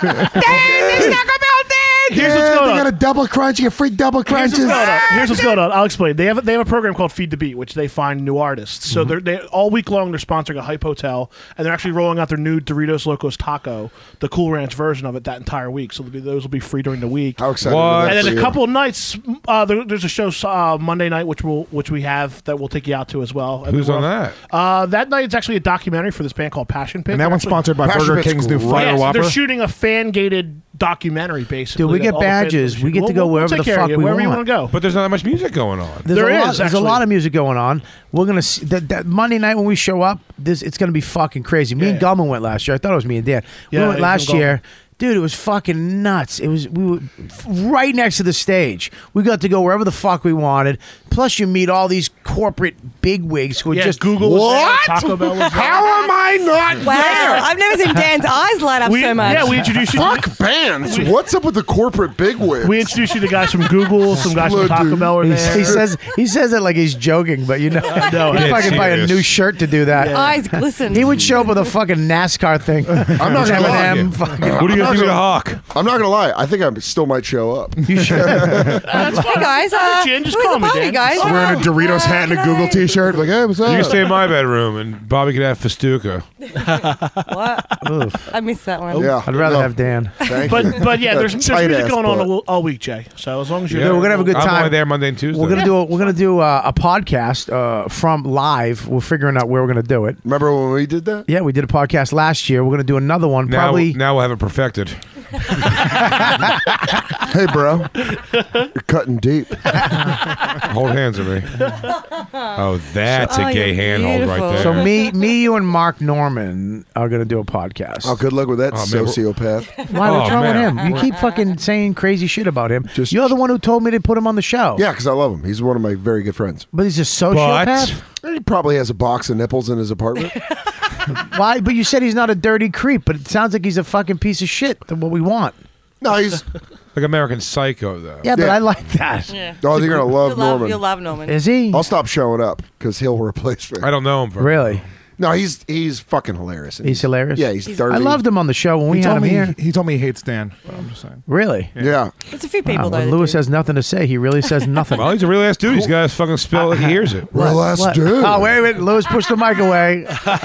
[SPEAKER 10] Here's what's going
[SPEAKER 5] They
[SPEAKER 10] on.
[SPEAKER 5] got a double crunch. You get free double crunches.
[SPEAKER 10] Here's what's going on. I'll explain. They have a program called Feed the Beat, which they find new artists. So they all week long they're sponsoring a Hype Hotel, and they're actually rolling out their new Doritos Locos Taco, the Cool Ranch version of it, that entire week. So those will be free during the week.
[SPEAKER 12] How excited!
[SPEAKER 10] And then a couple of nights, there's a show Monday night, which we have that we'll take you out to as well. And
[SPEAKER 11] Who's
[SPEAKER 10] then
[SPEAKER 11] on
[SPEAKER 10] we're-
[SPEAKER 11] that?
[SPEAKER 10] That night it's actually a documentary for this band called Passion Pit.
[SPEAKER 5] And that one's sponsored by
[SPEAKER 12] Passion
[SPEAKER 5] Burger
[SPEAKER 12] Pit's
[SPEAKER 5] King's new
[SPEAKER 12] great.
[SPEAKER 5] Fire
[SPEAKER 10] Yeah, so
[SPEAKER 5] Whopper.
[SPEAKER 10] they're shooting a fan-gated documentary, basically.
[SPEAKER 14] Dude, we
[SPEAKER 10] that
[SPEAKER 14] get
[SPEAKER 10] all the fans
[SPEAKER 14] badges.
[SPEAKER 10] are
[SPEAKER 14] We get to
[SPEAKER 10] shooting.
[SPEAKER 14] go
[SPEAKER 10] We'll
[SPEAKER 14] wherever
[SPEAKER 10] take
[SPEAKER 14] the
[SPEAKER 10] care of
[SPEAKER 14] fuck
[SPEAKER 10] you,
[SPEAKER 14] we
[SPEAKER 10] wherever you
[SPEAKER 14] want.
[SPEAKER 10] want to go.
[SPEAKER 11] But there's not that much music going on.
[SPEAKER 14] There's a
[SPEAKER 10] actually.
[SPEAKER 14] lot of music going on. We're gonna see that Monday night when we show up. It's gonna be fucking crazy. Me and Gulman went last year. I thought it was me and Dan.
[SPEAKER 10] Yeah,
[SPEAKER 14] we went
[SPEAKER 10] you
[SPEAKER 14] last
[SPEAKER 10] and Gulman.
[SPEAKER 14] year. Dude, it was fucking nuts. We were right next to the stage. We got to go wherever the fuck we wanted. Plus, you meet all these corporate bigwigs who are just
[SPEAKER 10] Google was there, Taco Bell was there.
[SPEAKER 12] How am I not
[SPEAKER 3] Wow,
[SPEAKER 12] there?
[SPEAKER 3] I've never seen Dan's eyes light up so much.
[SPEAKER 10] Yeah, we introduced you.
[SPEAKER 12] Fuck bands. What's up with the corporate bigwigs?
[SPEAKER 10] We introduced you to guys from Google, some guys from Taco Bell were there.
[SPEAKER 14] He says it like he's joking, but you know,
[SPEAKER 10] No,
[SPEAKER 14] he'd
[SPEAKER 10] it's
[SPEAKER 14] fucking buy a
[SPEAKER 11] serious.
[SPEAKER 14] new shirt to do that.
[SPEAKER 3] Eyes glisten.
[SPEAKER 14] He would show up with a fucking NASCAR thing.
[SPEAKER 12] I'm not gonna lie.
[SPEAKER 14] M&M fucking-
[SPEAKER 11] What are you going to do to Hawk?
[SPEAKER 12] I'm not gonna lie. I think I still might show up.
[SPEAKER 14] You should.
[SPEAKER 3] Hey guys,
[SPEAKER 10] Jen, just
[SPEAKER 3] who's
[SPEAKER 10] call
[SPEAKER 3] the
[SPEAKER 10] me,
[SPEAKER 3] party,
[SPEAKER 10] Dan.
[SPEAKER 3] guys?
[SPEAKER 5] Wearing a Doritos hat and a Google T-shirt. Like, hey, what's up?
[SPEAKER 11] You can stay in my bedroom, and Bobby could have Festuca.
[SPEAKER 3] What? I missed that one.
[SPEAKER 12] Yeah,
[SPEAKER 14] I'd rather have Dan.
[SPEAKER 12] Thank
[SPEAKER 10] But
[SPEAKER 12] you.
[SPEAKER 10] but yeah, there's music
[SPEAKER 12] Tight-ass
[SPEAKER 10] going on
[SPEAKER 12] butt.
[SPEAKER 10] all week, Jay. So as long as you're
[SPEAKER 14] Yeah,
[SPEAKER 10] there,
[SPEAKER 14] we're gonna have a good
[SPEAKER 11] I'm
[SPEAKER 14] time.
[SPEAKER 11] only there Monday and Tuesday.
[SPEAKER 14] We're gonna do a podcast from live. We're figuring out where we're gonna do it.
[SPEAKER 12] Remember when we did that?
[SPEAKER 14] Yeah, we did a podcast last year. We're gonna do another one.
[SPEAKER 11] now
[SPEAKER 14] Probably.
[SPEAKER 11] we'll have it perfected.
[SPEAKER 12] Hey, bro, you're cutting deep.
[SPEAKER 11] Hold hands with me. Oh, that's a gay handhold right there.
[SPEAKER 14] So me, you, and Mark Norman are gonna do a podcast.
[SPEAKER 12] Oh, good luck with that,
[SPEAKER 11] Oh, man, we're-
[SPEAKER 12] sociopath.
[SPEAKER 14] Why? What's
[SPEAKER 11] Oh,
[SPEAKER 14] wrong
[SPEAKER 11] man.
[SPEAKER 14] with him? You keep fucking saying crazy shit about him.
[SPEAKER 12] Just-
[SPEAKER 14] You're the one who told me to put him on the show.
[SPEAKER 12] Yeah, because I love him. He's one of my very good friends.
[SPEAKER 14] But he's a sociopath.
[SPEAKER 12] He probably has a box of nipples in his apartment.
[SPEAKER 14] Why? But you said he's not a dirty creep. But it sounds like he's a fucking piece of shit. Than what we want.
[SPEAKER 12] No, he's
[SPEAKER 11] like American Psycho, though.
[SPEAKER 14] Yeah, but
[SPEAKER 12] Yeah.
[SPEAKER 14] I like that.
[SPEAKER 3] Yeah.
[SPEAKER 12] Oh, you're gonna love Norman.
[SPEAKER 3] You'll love Norman.
[SPEAKER 14] Is he?
[SPEAKER 12] I'll stop showing up because he'll replace me.
[SPEAKER 11] I don't know him very
[SPEAKER 14] Really?
[SPEAKER 12] No, he's fucking hilarious. And
[SPEAKER 14] He's hilarious.
[SPEAKER 12] Yeah, he's dirty.
[SPEAKER 14] I loved him on the show when we had him here.
[SPEAKER 5] He told me he hates Dan. But I'm just saying.
[SPEAKER 14] Really?
[SPEAKER 12] Yeah.
[SPEAKER 3] There's a few people
[SPEAKER 14] Wow,
[SPEAKER 3] though.
[SPEAKER 14] when
[SPEAKER 3] that
[SPEAKER 14] Lewis
[SPEAKER 3] do.
[SPEAKER 14] has nothing to say, he really says nothing.
[SPEAKER 11] Well, he's a real ass dude. He's got to fucking spill it. He hears it.
[SPEAKER 12] Real ass
[SPEAKER 14] What?
[SPEAKER 12] dude.
[SPEAKER 14] Oh, wait a minute. Lewis pushed the mic away.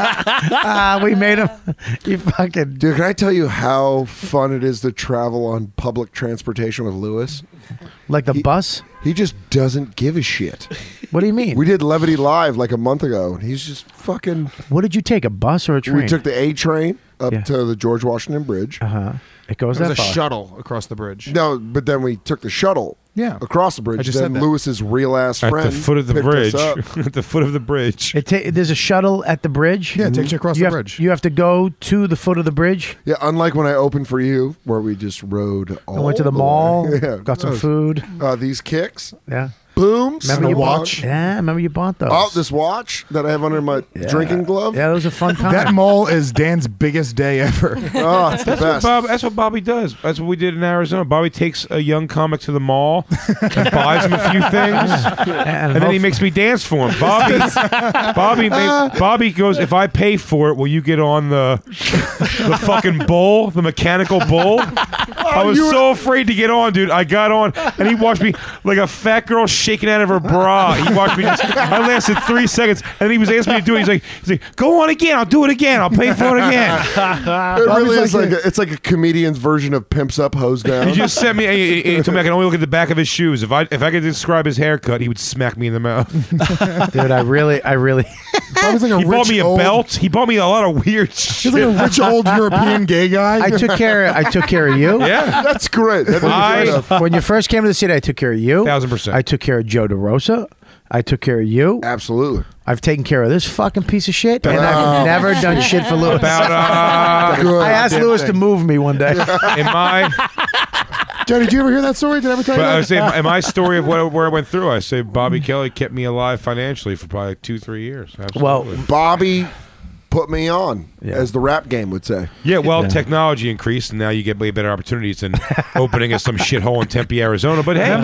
[SPEAKER 14] We made him. You fucking.
[SPEAKER 12] Dude, can I tell you how fun it is to travel on public transportation with Lewis?
[SPEAKER 14] Like the bus?
[SPEAKER 12] He just doesn't give a shit.
[SPEAKER 14] What do you mean?
[SPEAKER 12] We did Levity Live like a month ago, and he's just fucking.
[SPEAKER 14] What did you take? A bus or a train?
[SPEAKER 12] We took the A train up
[SPEAKER 14] Yeah.
[SPEAKER 12] to the George Washington Bridge.
[SPEAKER 14] Uh-huh. It goes
[SPEAKER 5] There's
[SPEAKER 14] that
[SPEAKER 5] a
[SPEAKER 14] far.
[SPEAKER 5] shuttle across the bridge.
[SPEAKER 12] No, but then we took the shuttle
[SPEAKER 5] Yeah.
[SPEAKER 12] across the
[SPEAKER 5] I
[SPEAKER 12] bridge.
[SPEAKER 5] just
[SPEAKER 12] Then
[SPEAKER 5] said that.
[SPEAKER 12] Lewis's real ass
[SPEAKER 11] At
[SPEAKER 12] friend
[SPEAKER 11] the foot of the
[SPEAKER 12] picked us
[SPEAKER 11] bridge.
[SPEAKER 12] up.
[SPEAKER 11] At the foot of the bridge.
[SPEAKER 14] There's a shuttle at the bridge?
[SPEAKER 5] Yeah, it takes you across the
[SPEAKER 14] have,
[SPEAKER 5] bridge.
[SPEAKER 14] You have to go to the foot of the bridge?
[SPEAKER 12] Yeah, unlike when I opened for you, where we just rode all
[SPEAKER 14] I went to the
[SPEAKER 12] way.
[SPEAKER 14] mall,
[SPEAKER 12] Yeah,
[SPEAKER 14] got some
[SPEAKER 12] those.
[SPEAKER 14] food.
[SPEAKER 12] These kicks,
[SPEAKER 14] Yeah.
[SPEAKER 12] boom,
[SPEAKER 14] Remember you
[SPEAKER 5] watch?
[SPEAKER 14] Bought, yeah, remember you bought those.
[SPEAKER 12] Oh, this watch that I have under my drinking glove.
[SPEAKER 14] Yeah, that was a fun time.
[SPEAKER 5] That mall is Dan's biggest day ever.
[SPEAKER 12] Oh, it's the best.
[SPEAKER 11] That's what Bobby does. That's what we did in Arizona. Bobby takes a young comic to the mall and buys him a few things, and then he makes me dance for him. Bobby goes, if I pay for it, will you get on the fucking bull, the mechanical bull? I was so afraid to get on, dude. I got on, and he watched me like a fat girl shaking out of her bra. He watched me. I lasted 3 seconds, and he was asking me to do it. He's like, go on again. I'll do it again. I'll pay for it again.
[SPEAKER 12] It really is it's like a comedian's version of Pimps Up, Hose Down.
[SPEAKER 11] He just sent me. He told me I can only look at the back of his shoes. If I could describe his haircut, he would smack me in the mouth.
[SPEAKER 14] Dude, I really.
[SPEAKER 11] He bought me a belt. He bought me a lot of weird shit.
[SPEAKER 5] He's like a rich old European gay guy.
[SPEAKER 14] I took care of you.
[SPEAKER 11] Yeah,
[SPEAKER 12] that's great.
[SPEAKER 14] When you first came to the city, I took care of you.
[SPEAKER 11] 1000%.
[SPEAKER 14] I took care of Joe DeRosa. I took care of you.
[SPEAKER 12] Absolutely.
[SPEAKER 14] I've taken care of this fucking piece of shit, and I've never done shit for Lewis.
[SPEAKER 11] I
[SPEAKER 14] asked Lewis to move me one day.
[SPEAKER 11] In my
[SPEAKER 5] Joe, did you ever hear that story? Did I ever tell you
[SPEAKER 11] But
[SPEAKER 5] that?
[SPEAKER 11] I was saying, in my story of where I went through, I say Bobby Kelly kept me alive financially for probably 2-3 years. Absolutely.
[SPEAKER 14] Well,
[SPEAKER 12] Bobby put me on, as the rap game would say.
[SPEAKER 11] Yeah, well, technology increased, and now you get way better opportunities than opening at some shithole in Tempe, Arizona. But hey,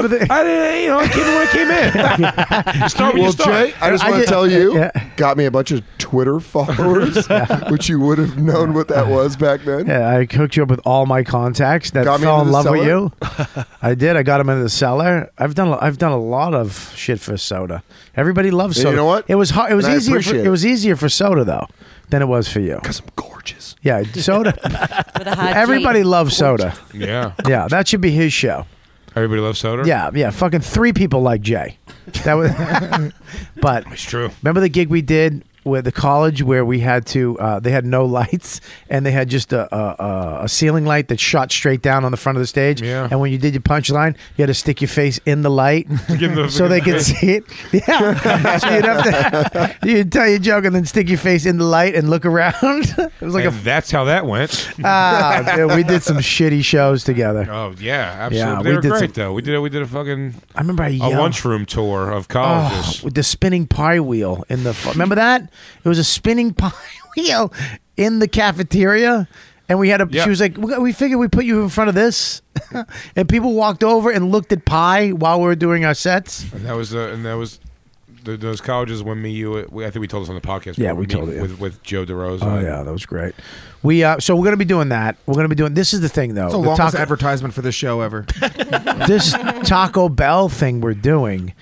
[SPEAKER 11] I came in when I came in. Start when you start.
[SPEAKER 12] Jay, I just want to tell you, got me a bunch of Twitter followers, which you would have known what that was back then.
[SPEAKER 14] Yeah, I hooked you up with all my contacts that
[SPEAKER 12] Got me
[SPEAKER 14] fell
[SPEAKER 12] into
[SPEAKER 14] in
[SPEAKER 12] the
[SPEAKER 14] love with
[SPEAKER 12] cellar?
[SPEAKER 14] you. I did. I got them into the cellar. I've done a lot of shit for soda. Everybody loves
[SPEAKER 12] And
[SPEAKER 14] soda.
[SPEAKER 12] you know what?
[SPEAKER 14] It was hard. It was
[SPEAKER 12] And I
[SPEAKER 14] easier.
[SPEAKER 12] appreciate
[SPEAKER 14] it was easier for soda though than it was for you.
[SPEAKER 12] Because I'm gorgeous.
[SPEAKER 14] Yeah, soda.
[SPEAKER 3] With a hard
[SPEAKER 14] Everybody
[SPEAKER 3] G.
[SPEAKER 14] loves soda.
[SPEAKER 11] Yeah.
[SPEAKER 14] Yeah, that should be his show.
[SPEAKER 11] Everybody loves soda?
[SPEAKER 14] Yeah. Fucking 3 people like Jay. That was, but
[SPEAKER 11] it's true.
[SPEAKER 14] Remember the gig we did with the college where we had to? They had no lights and they had just a ceiling light that shot straight down on the front of the stage.
[SPEAKER 11] Yeah.
[SPEAKER 14] And when you did your punchline, you had to stick your face in the light so they could see it. Yeah. So you'd have to you'd tell your joke and then stick your face in the light and look around. It was like
[SPEAKER 11] And that's how that went.
[SPEAKER 14] dude, we did some shitty shows together.
[SPEAKER 11] Oh yeah, absolutely.
[SPEAKER 14] Yeah,
[SPEAKER 11] They
[SPEAKER 14] we
[SPEAKER 11] were
[SPEAKER 14] did
[SPEAKER 11] great
[SPEAKER 14] some-
[SPEAKER 11] though. We did a fucking.
[SPEAKER 14] I remember I
[SPEAKER 11] a
[SPEAKER 14] yelled.
[SPEAKER 11] lunchroom tour of colleges.
[SPEAKER 14] With the spinning pie wheel in the remember that? It was a spinning pie wheel in the cafeteria, and we had a.
[SPEAKER 11] Yep.
[SPEAKER 14] She was like, "We figured we put you in front of this," and people walked over and looked at pie while we were doing our sets.
[SPEAKER 11] And that was those colleges when I think we told this on the podcast.
[SPEAKER 14] Yeah,
[SPEAKER 11] before,
[SPEAKER 14] we told it, yeah.
[SPEAKER 11] with Joe DeRosa.
[SPEAKER 14] Oh yeah, that was great. We so we're gonna be doing that. We're gonna be doing. This is the thing though.
[SPEAKER 5] It's the longest advertisement for this show ever.
[SPEAKER 14] This Taco Bell thing we're doing.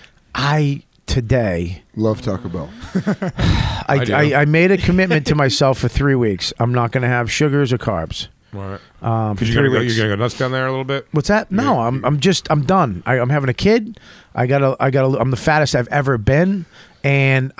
[SPEAKER 14] Today
[SPEAKER 12] love Taco Bell.
[SPEAKER 14] I made a commitment to myself for 3 weeks. I'm not going to have sugars or carbs.
[SPEAKER 11] Right.
[SPEAKER 14] For
[SPEAKER 11] Because
[SPEAKER 14] 3
[SPEAKER 11] you're
[SPEAKER 14] weeks.
[SPEAKER 11] gonna go nuts down there a little bit.
[SPEAKER 14] What's that? No, I'm done. I'm having a kid. I'm the fattest I've ever been, and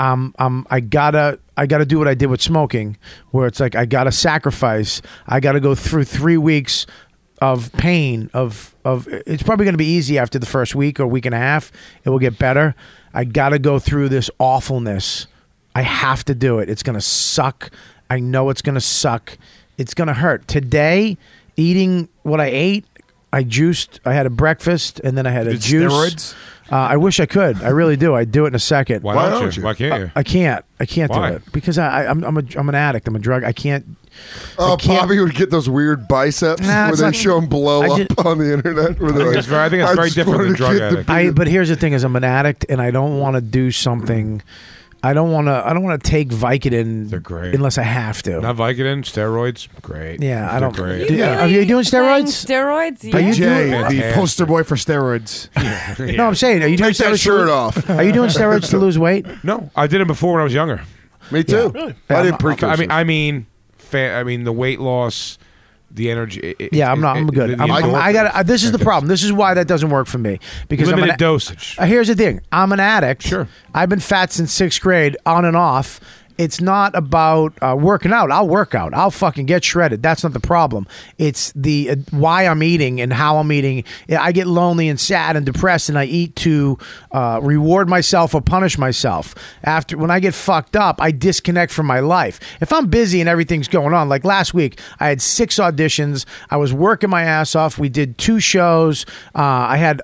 [SPEAKER 14] I gotta do what I did with smoking, where it's like I gotta sacrifice. I gotta go through 3 weeks of pain of it's probably going to be easy after the first week or week and a half. It will get better. I got to go through this awfulness. I have to do it. It's going to suck. I know it's going to suck. It's going to hurt. Today, eating what I ate, I juiced. I had a breakfast and then I had a
[SPEAKER 5] Did
[SPEAKER 14] juice.
[SPEAKER 5] steroids?
[SPEAKER 14] I wish I could. I really do. I'd do it in a second.
[SPEAKER 11] Why don't you? Why can't you?
[SPEAKER 14] I can't. I can't
[SPEAKER 11] Why?
[SPEAKER 14] do it because I'm an addict. I'm a drug. I can't.
[SPEAKER 12] Oh,
[SPEAKER 14] I can't-
[SPEAKER 12] Bobby would get those weird biceps
[SPEAKER 14] Nah,
[SPEAKER 12] where
[SPEAKER 14] it's
[SPEAKER 12] they
[SPEAKER 14] not-
[SPEAKER 12] show him blow
[SPEAKER 14] I
[SPEAKER 12] up on the internet. Where they're
[SPEAKER 11] I think it's very
[SPEAKER 12] just
[SPEAKER 11] different than
[SPEAKER 12] wanted to
[SPEAKER 11] drug
[SPEAKER 12] get the
[SPEAKER 11] addict.
[SPEAKER 14] But here's the thing: is I'm an addict, and I don't want to do something. I don't want to take Vicodin.
[SPEAKER 11] They're great.
[SPEAKER 14] unless I have to.
[SPEAKER 11] Not Vicodin, steroids, great.
[SPEAKER 14] Yeah, I
[SPEAKER 11] They're
[SPEAKER 14] don't.
[SPEAKER 11] Great.
[SPEAKER 14] Are you doing steroids?
[SPEAKER 3] Steroids?
[SPEAKER 14] Are you
[SPEAKER 5] Jay,
[SPEAKER 14] doing?
[SPEAKER 5] the poster boy for steroids.
[SPEAKER 14] No, I'm saying, are you doing
[SPEAKER 12] Take that
[SPEAKER 14] steroids?
[SPEAKER 12] shirt off.
[SPEAKER 14] Are you doing steroids to lose weight?
[SPEAKER 11] No, I did it before when I was younger.
[SPEAKER 12] Me too.
[SPEAKER 14] Really?
[SPEAKER 12] I did
[SPEAKER 11] I
[SPEAKER 12] precursors.
[SPEAKER 11] mean, the weight loss, the energy.
[SPEAKER 14] Yeah, I'm not. I'm good. I got. This is the problem. This is why that doesn't work for me because
[SPEAKER 11] Limited
[SPEAKER 14] I'm an,
[SPEAKER 11] dosage.
[SPEAKER 14] Here's the thing. I'm an addict.
[SPEAKER 11] Sure.
[SPEAKER 14] I've been fat since 6th grade, on and off. It's not about working out. I'll work out. I'll fucking get shredded. That's not the problem. It's the why I'm eating and how I'm eating. I get lonely and sad and depressed, and I eat to reward myself or punish myself. When I get fucked up, I disconnect from my life. If I'm busy and everything's going on, like last week, I had 6 auditions. I was working my ass off. We did 2 shows. I had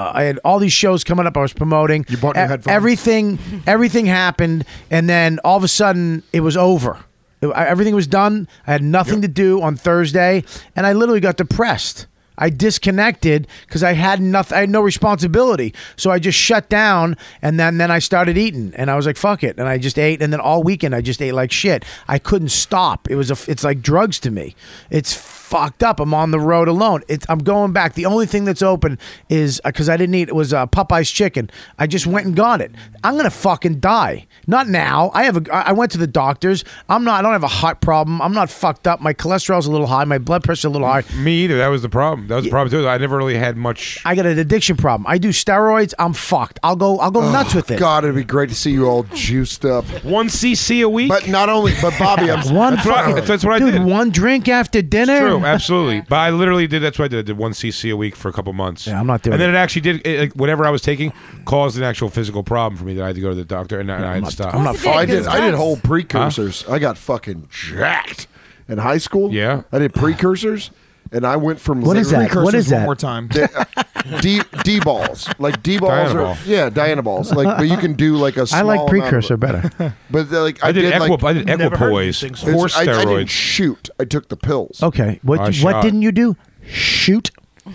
[SPEAKER 14] all these shows coming up. I was promoting.
[SPEAKER 5] You bought new headphones?
[SPEAKER 14] Everything happened, and then all of a sudden it was over. Everything was done. I had nothing to do on Thursday, and I literally got depressed. I disconnected because I had nothing. I had no responsibility, so I just shut down, and then I started eating, and I was like, "Fuck it," and I just ate, and then all weekend I just ate like shit. I couldn't stop. It's like drugs to me. It's fucked up. I'm on the road alone. I'm going back. The only thing that's open is because I didn't eat. It was Popeye's chicken. I just went and got it. I'm gonna fucking die. Not now. I went to the doctors. I don't have a heart problem. I'm not fucked up. My cholesterol's a little high. My blood pressure's a little high.
[SPEAKER 11] Me either. That was the problem. That was the problem too. I never really had much.
[SPEAKER 14] I got an addiction problem. I do steroids. I'm fucked. I'll go nuts with it.
[SPEAKER 12] God, it'd be great to see you all juiced up.
[SPEAKER 11] 1 cc a week.
[SPEAKER 12] But Bobby, I'm
[SPEAKER 11] that's what I did.
[SPEAKER 14] One drink after dinner.
[SPEAKER 11] True, absolutely. But I literally did. That's what I did. I did 1 cc a week for a couple months.
[SPEAKER 14] Yeah, I'm not doing.
[SPEAKER 11] And then it actually did. Whatever I was taking caused an actual physical problem for me that I had to go to the doctor, and I had to stop.
[SPEAKER 14] I'm not.
[SPEAKER 12] I did whole precursors. I got fucking jacked in high school.
[SPEAKER 11] Yeah,
[SPEAKER 12] I did precursors, and I went from
[SPEAKER 14] what is that? What is that?
[SPEAKER 5] One more time.
[SPEAKER 12] D balls, like D balls, Diana balls. Like, but you can do like a. Small
[SPEAKER 14] I like precursor better.
[SPEAKER 12] But like
[SPEAKER 11] I did equipoise, horse steroids.
[SPEAKER 12] I didn't shoot. I took the pills.
[SPEAKER 14] Okay, what didn't you do? Shoot.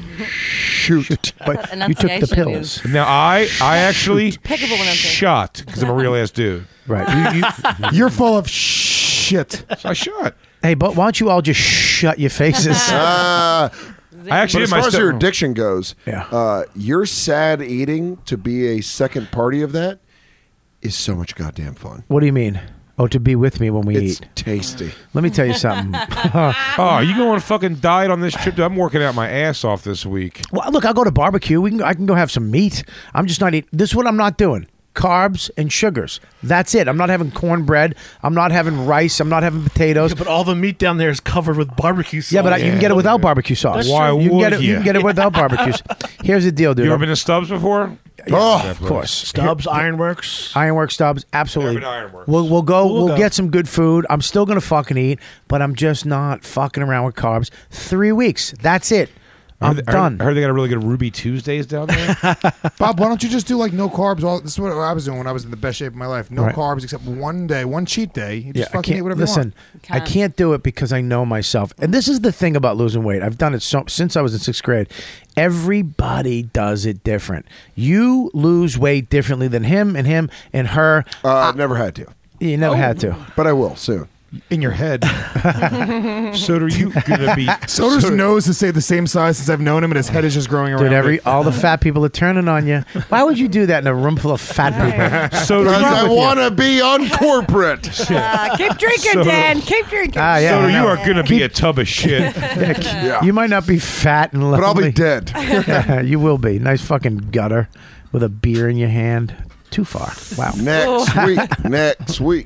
[SPEAKER 14] But you took the pills.
[SPEAKER 11] Now I actually shot because I'm a real ass dude.
[SPEAKER 14] Right.
[SPEAKER 5] You're full of shit.
[SPEAKER 11] I shot.
[SPEAKER 14] Hey, but why don't you all just shut your faces?
[SPEAKER 11] I actually
[SPEAKER 12] as far as your addiction goes, your sad eating to be a second party of that is so much goddamn fun.
[SPEAKER 14] What do you mean? Oh, to be with me when we
[SPEAKER 12] it's
[SPEAKER 14] eat.
[SPEAKER 12] Tasty.
[SPEAKER 14] Let me tell you something.
[SPEAKER 11] Oh, you going on a fucking diet on this trip? I'm working out my ass off this week.
[SPEAKER 14] Well, look, I'll go to barbecue. I can go have some meat. I'm just not eating. This is what I'm not doing. Carbs and sugars. That's it. I'm not having cornbread. I'm not having rice. I'm not having potatoes.
[SPEAKER 10] Yeah, but all the meat down there is covered with barbecue sauce.
[SPEAKER 14] Yeah, but you can get it without barbecue sauce.
[SPEAKER 11] Why
[SPEAKER 14] you can
[SPEAKER 11] would
[SPEAKER 14] get it, you can get it without barbecue. Here's the deal, dude.
[SPEAKER 11] You ever been to Stubbs before?
[SPEAKER 14] Oh, of course.
[SPEAKER 10] Stubbs, Ironworks.
[SPEAKER 14] Ironworks, Stubbs, absolutely.
[SPEAKER 11] Ironworks.
[SPEAKER 14] We'll go get some good food. I'm still going to fucking eat, but I'm just not fucking around with carbs. 3 weeks. That's it. I'm done.
[SPEAKER 11] I heard they got a really good Ruby Tuesdays down there.
[SPEAKER 5] Bob, why don't you just do like no carbs? This is what I was doing when I was in the best shape of my life. No carbs except one day, one cheat day. You just fucking eat whatever you want.
[SPEAKER 14] I can't do it because I know myself. And this is the thing about losing weight. I've done it since I was in 6th grade. Everybody does it different. You lose weight differently than him and her.
[SPEAKER 12] I've never had to.
[SPEAKER 14] You never had to.
[SPEAKER 12] But I will soon.
[SPEAKER 5] In your head.
[SPEAKER 11] So are you gonna be?
[SPEAKER 5] Soder's nose is the same size since I've known him, and his head is just growing around.
[SPEAKER 14] Dude, all the fat people are turning on you. Why would you do that in a room full of fat people?
[SPEAKER 12] So because I want to be uncorporate.
[SPEAKER 3] Keep drinking, Dan. Keep drinking.
[SPEAKER 11] So you are gonna be a tub of shit.
[SPEAKER 14] You might not be fat and lovely,
[SPEAKER 12] but I'll be dead.
[SPEAKER 14] You will be. Nice fucking gutter with a beer in your hand. Too far. Wow.
[SPEAKER 12] Next week.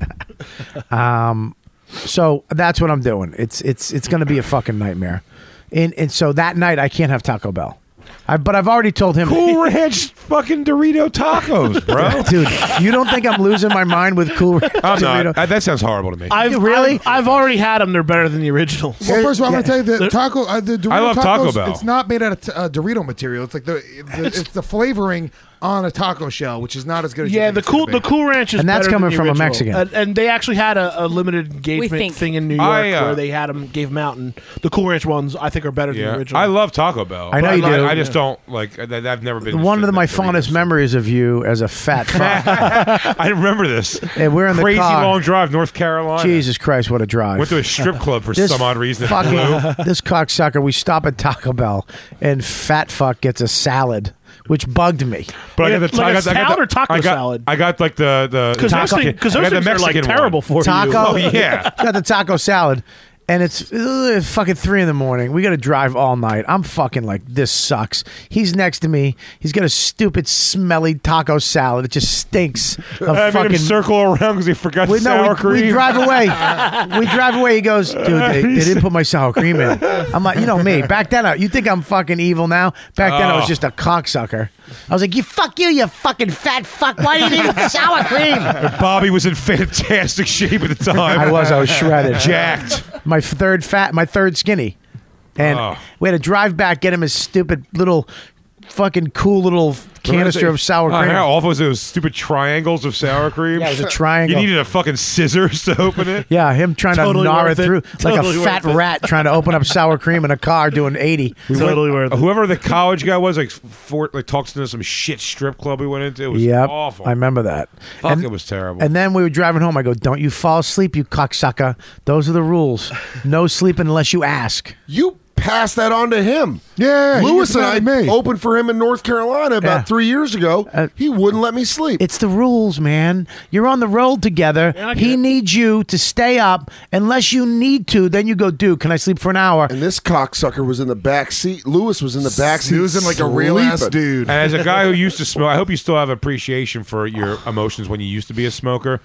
[SPEAKER 14] So that's what I'm doing. It's going to be a fucking nightmare. And so that night I can't have Taco Bell. But I've already told him.
[SPEAKER 11] Cool Ranch fucking Dorito tacos, bro.
[SPEAKER 14] Dude, you don't think I'm losing my mind with Cool Ranch Dorito?
[SPEAKER 11] That sounds horrible to me.
[SPEAKER 10] I've already had them. They're better than the original.
[SPEAKER 5] Well, first of all, I'm going to tell you the Dorito
[SPEAKER 11] I love
[SPEAKER 5] tacos,
[SPEAKER 11] Taco Bell.
[SPEAKER 5] It's not made out of Dorito material. It's like it's the flavoring on a taco shell, which is not as good as
[SPEAKER 10] the Cool Ranch is
[SPEAKER 14] and that's
[SPEAKER 10] better
[SPEAKER 14] coming
[SPEAKER 10] than the
[SPEAKER 14] from a
[SPEAKER 10] original.
[SPEAKER 14] Mexican.
[SPEAKER 10] And they actually had a limited engagement thing in New York where they gave them out, and the Cool Ranch ones I think are better than the original.
[SPEAKER 11] I love Taco Bell.
[SPEAKER 14] I know you do.
[SPEAKER 11] I just don't like. I've never been.
[SPEAKER 14] One of my fondest memories of you as a fat fuck.
[SPEAKER 11] I remember this.
[SPEAKER 14] And we're in the
[SPEAKER 11] crazy
[SPEAKER 14] car.
[SPEAKER 11] long drive, North Carolina.
[SPEAKER 14] Jesus Christ, what a drive!
[SPEAKER 11] Went to a strip club for some odd reason.
[SPEAKER 14] This cocksucker. We stop at Taco Bell, and fat fuck gets a salad, which bugged me.
[SPEAKER 10] But I got the salad or taco salad.
[SPEAKER 11] I got like the
[SPEAKER 10] because those things are like terrible for
[SPEAKER 14] taco.
[SPEAKER 10] you.
[SPEAKER 11] Oh yeah,
[SPEAKER 14] got the taco salad. And it's fucking 3 a.m. We got to drive all night. I'm fucking like, this sucks. He's next to me. He's got a stupid, smelly taco salad. It just stinks.
[SPEAKER 11] I made him circle around because he forgot the sour cream.
[SPEAKER 14] We drive away. He goes, dude, they didn't put my sour cream in. I'm like, you know me. Back then, you think I'm fucking evil now? Back then, I was just a cocksucker. I was like, you fucking fat fuck. Why didn't you eat sour cream?
[SPEAKER 11] Bobby was in fantastic shape at the time.
[SPEAKER 14] I was shredded.
[SPEAKER 11] Jacked.
[SPEAKER 14] My third skinny. And we had to drive back, get him his stupid little fucking cool little canister of sour cream.
[SPEAKER 11] How awful was it? Those stupid triangles of sour cream.
[SPEAKER 14] Yeah, it was a triangle.
[SPEAKER 11] You needed a fucking scissors to open it.
[SPEAKER 14] Yeah, him trying
[SPEAKER 10] Totally
[SPEAKER 14] to gnaw it
[SPEAKER 10] worth it.
[SPEAKER 14] through like
[SPEAKER 10] Totally
[SPEAKER 14] a fat
[SPEAKER 10] worth it.
[SPEAKER 14] rat trying to open up sour cream in a car doing 80.
[SPEAKER 10] Totally worth it.
[SPEAKER 11] Whoever the college guy was, like talks into some shit strip club we went into. It was
[SPEAKER 14] Yep,
[SPEAKER 11] awful.
[SPEAKER 14] I remember that.
[SPEAKER 11] Fuck, it was terrible.
[SPEAKER 14] And then we were driving home. I go, "Don't you fall asleep, you cocksucker. Those are the rules. No sleeping unless you ask."
[SPEAKER 12] You passed that on to him.
[SPEAKER 5] Yeah,
[SPEAKER 12] Lewis and I
[SPEAKER 5] me.
[SPEAKER 12] opened for him in North Carolina about 3 years ago. He wouldn't let me sleep.
[SPEAKER 14] It's the rules, man. You're on the road together. He needs you to stay up. Unless you need to, then you go, dude, can I sleep for an hour?
[SPEAKER 12] And this cocksucker was in the back seat. Lewis was in the back seat.
[SPEAKER 5] Snoozing like a real ass
[SPEAKER 12] sleeping.
[SPEAKER 5] dude.
[SPEAKER 11] And as a guy who used to smoke, I hope you still have appreciation for your emotions when you used to be a smoker.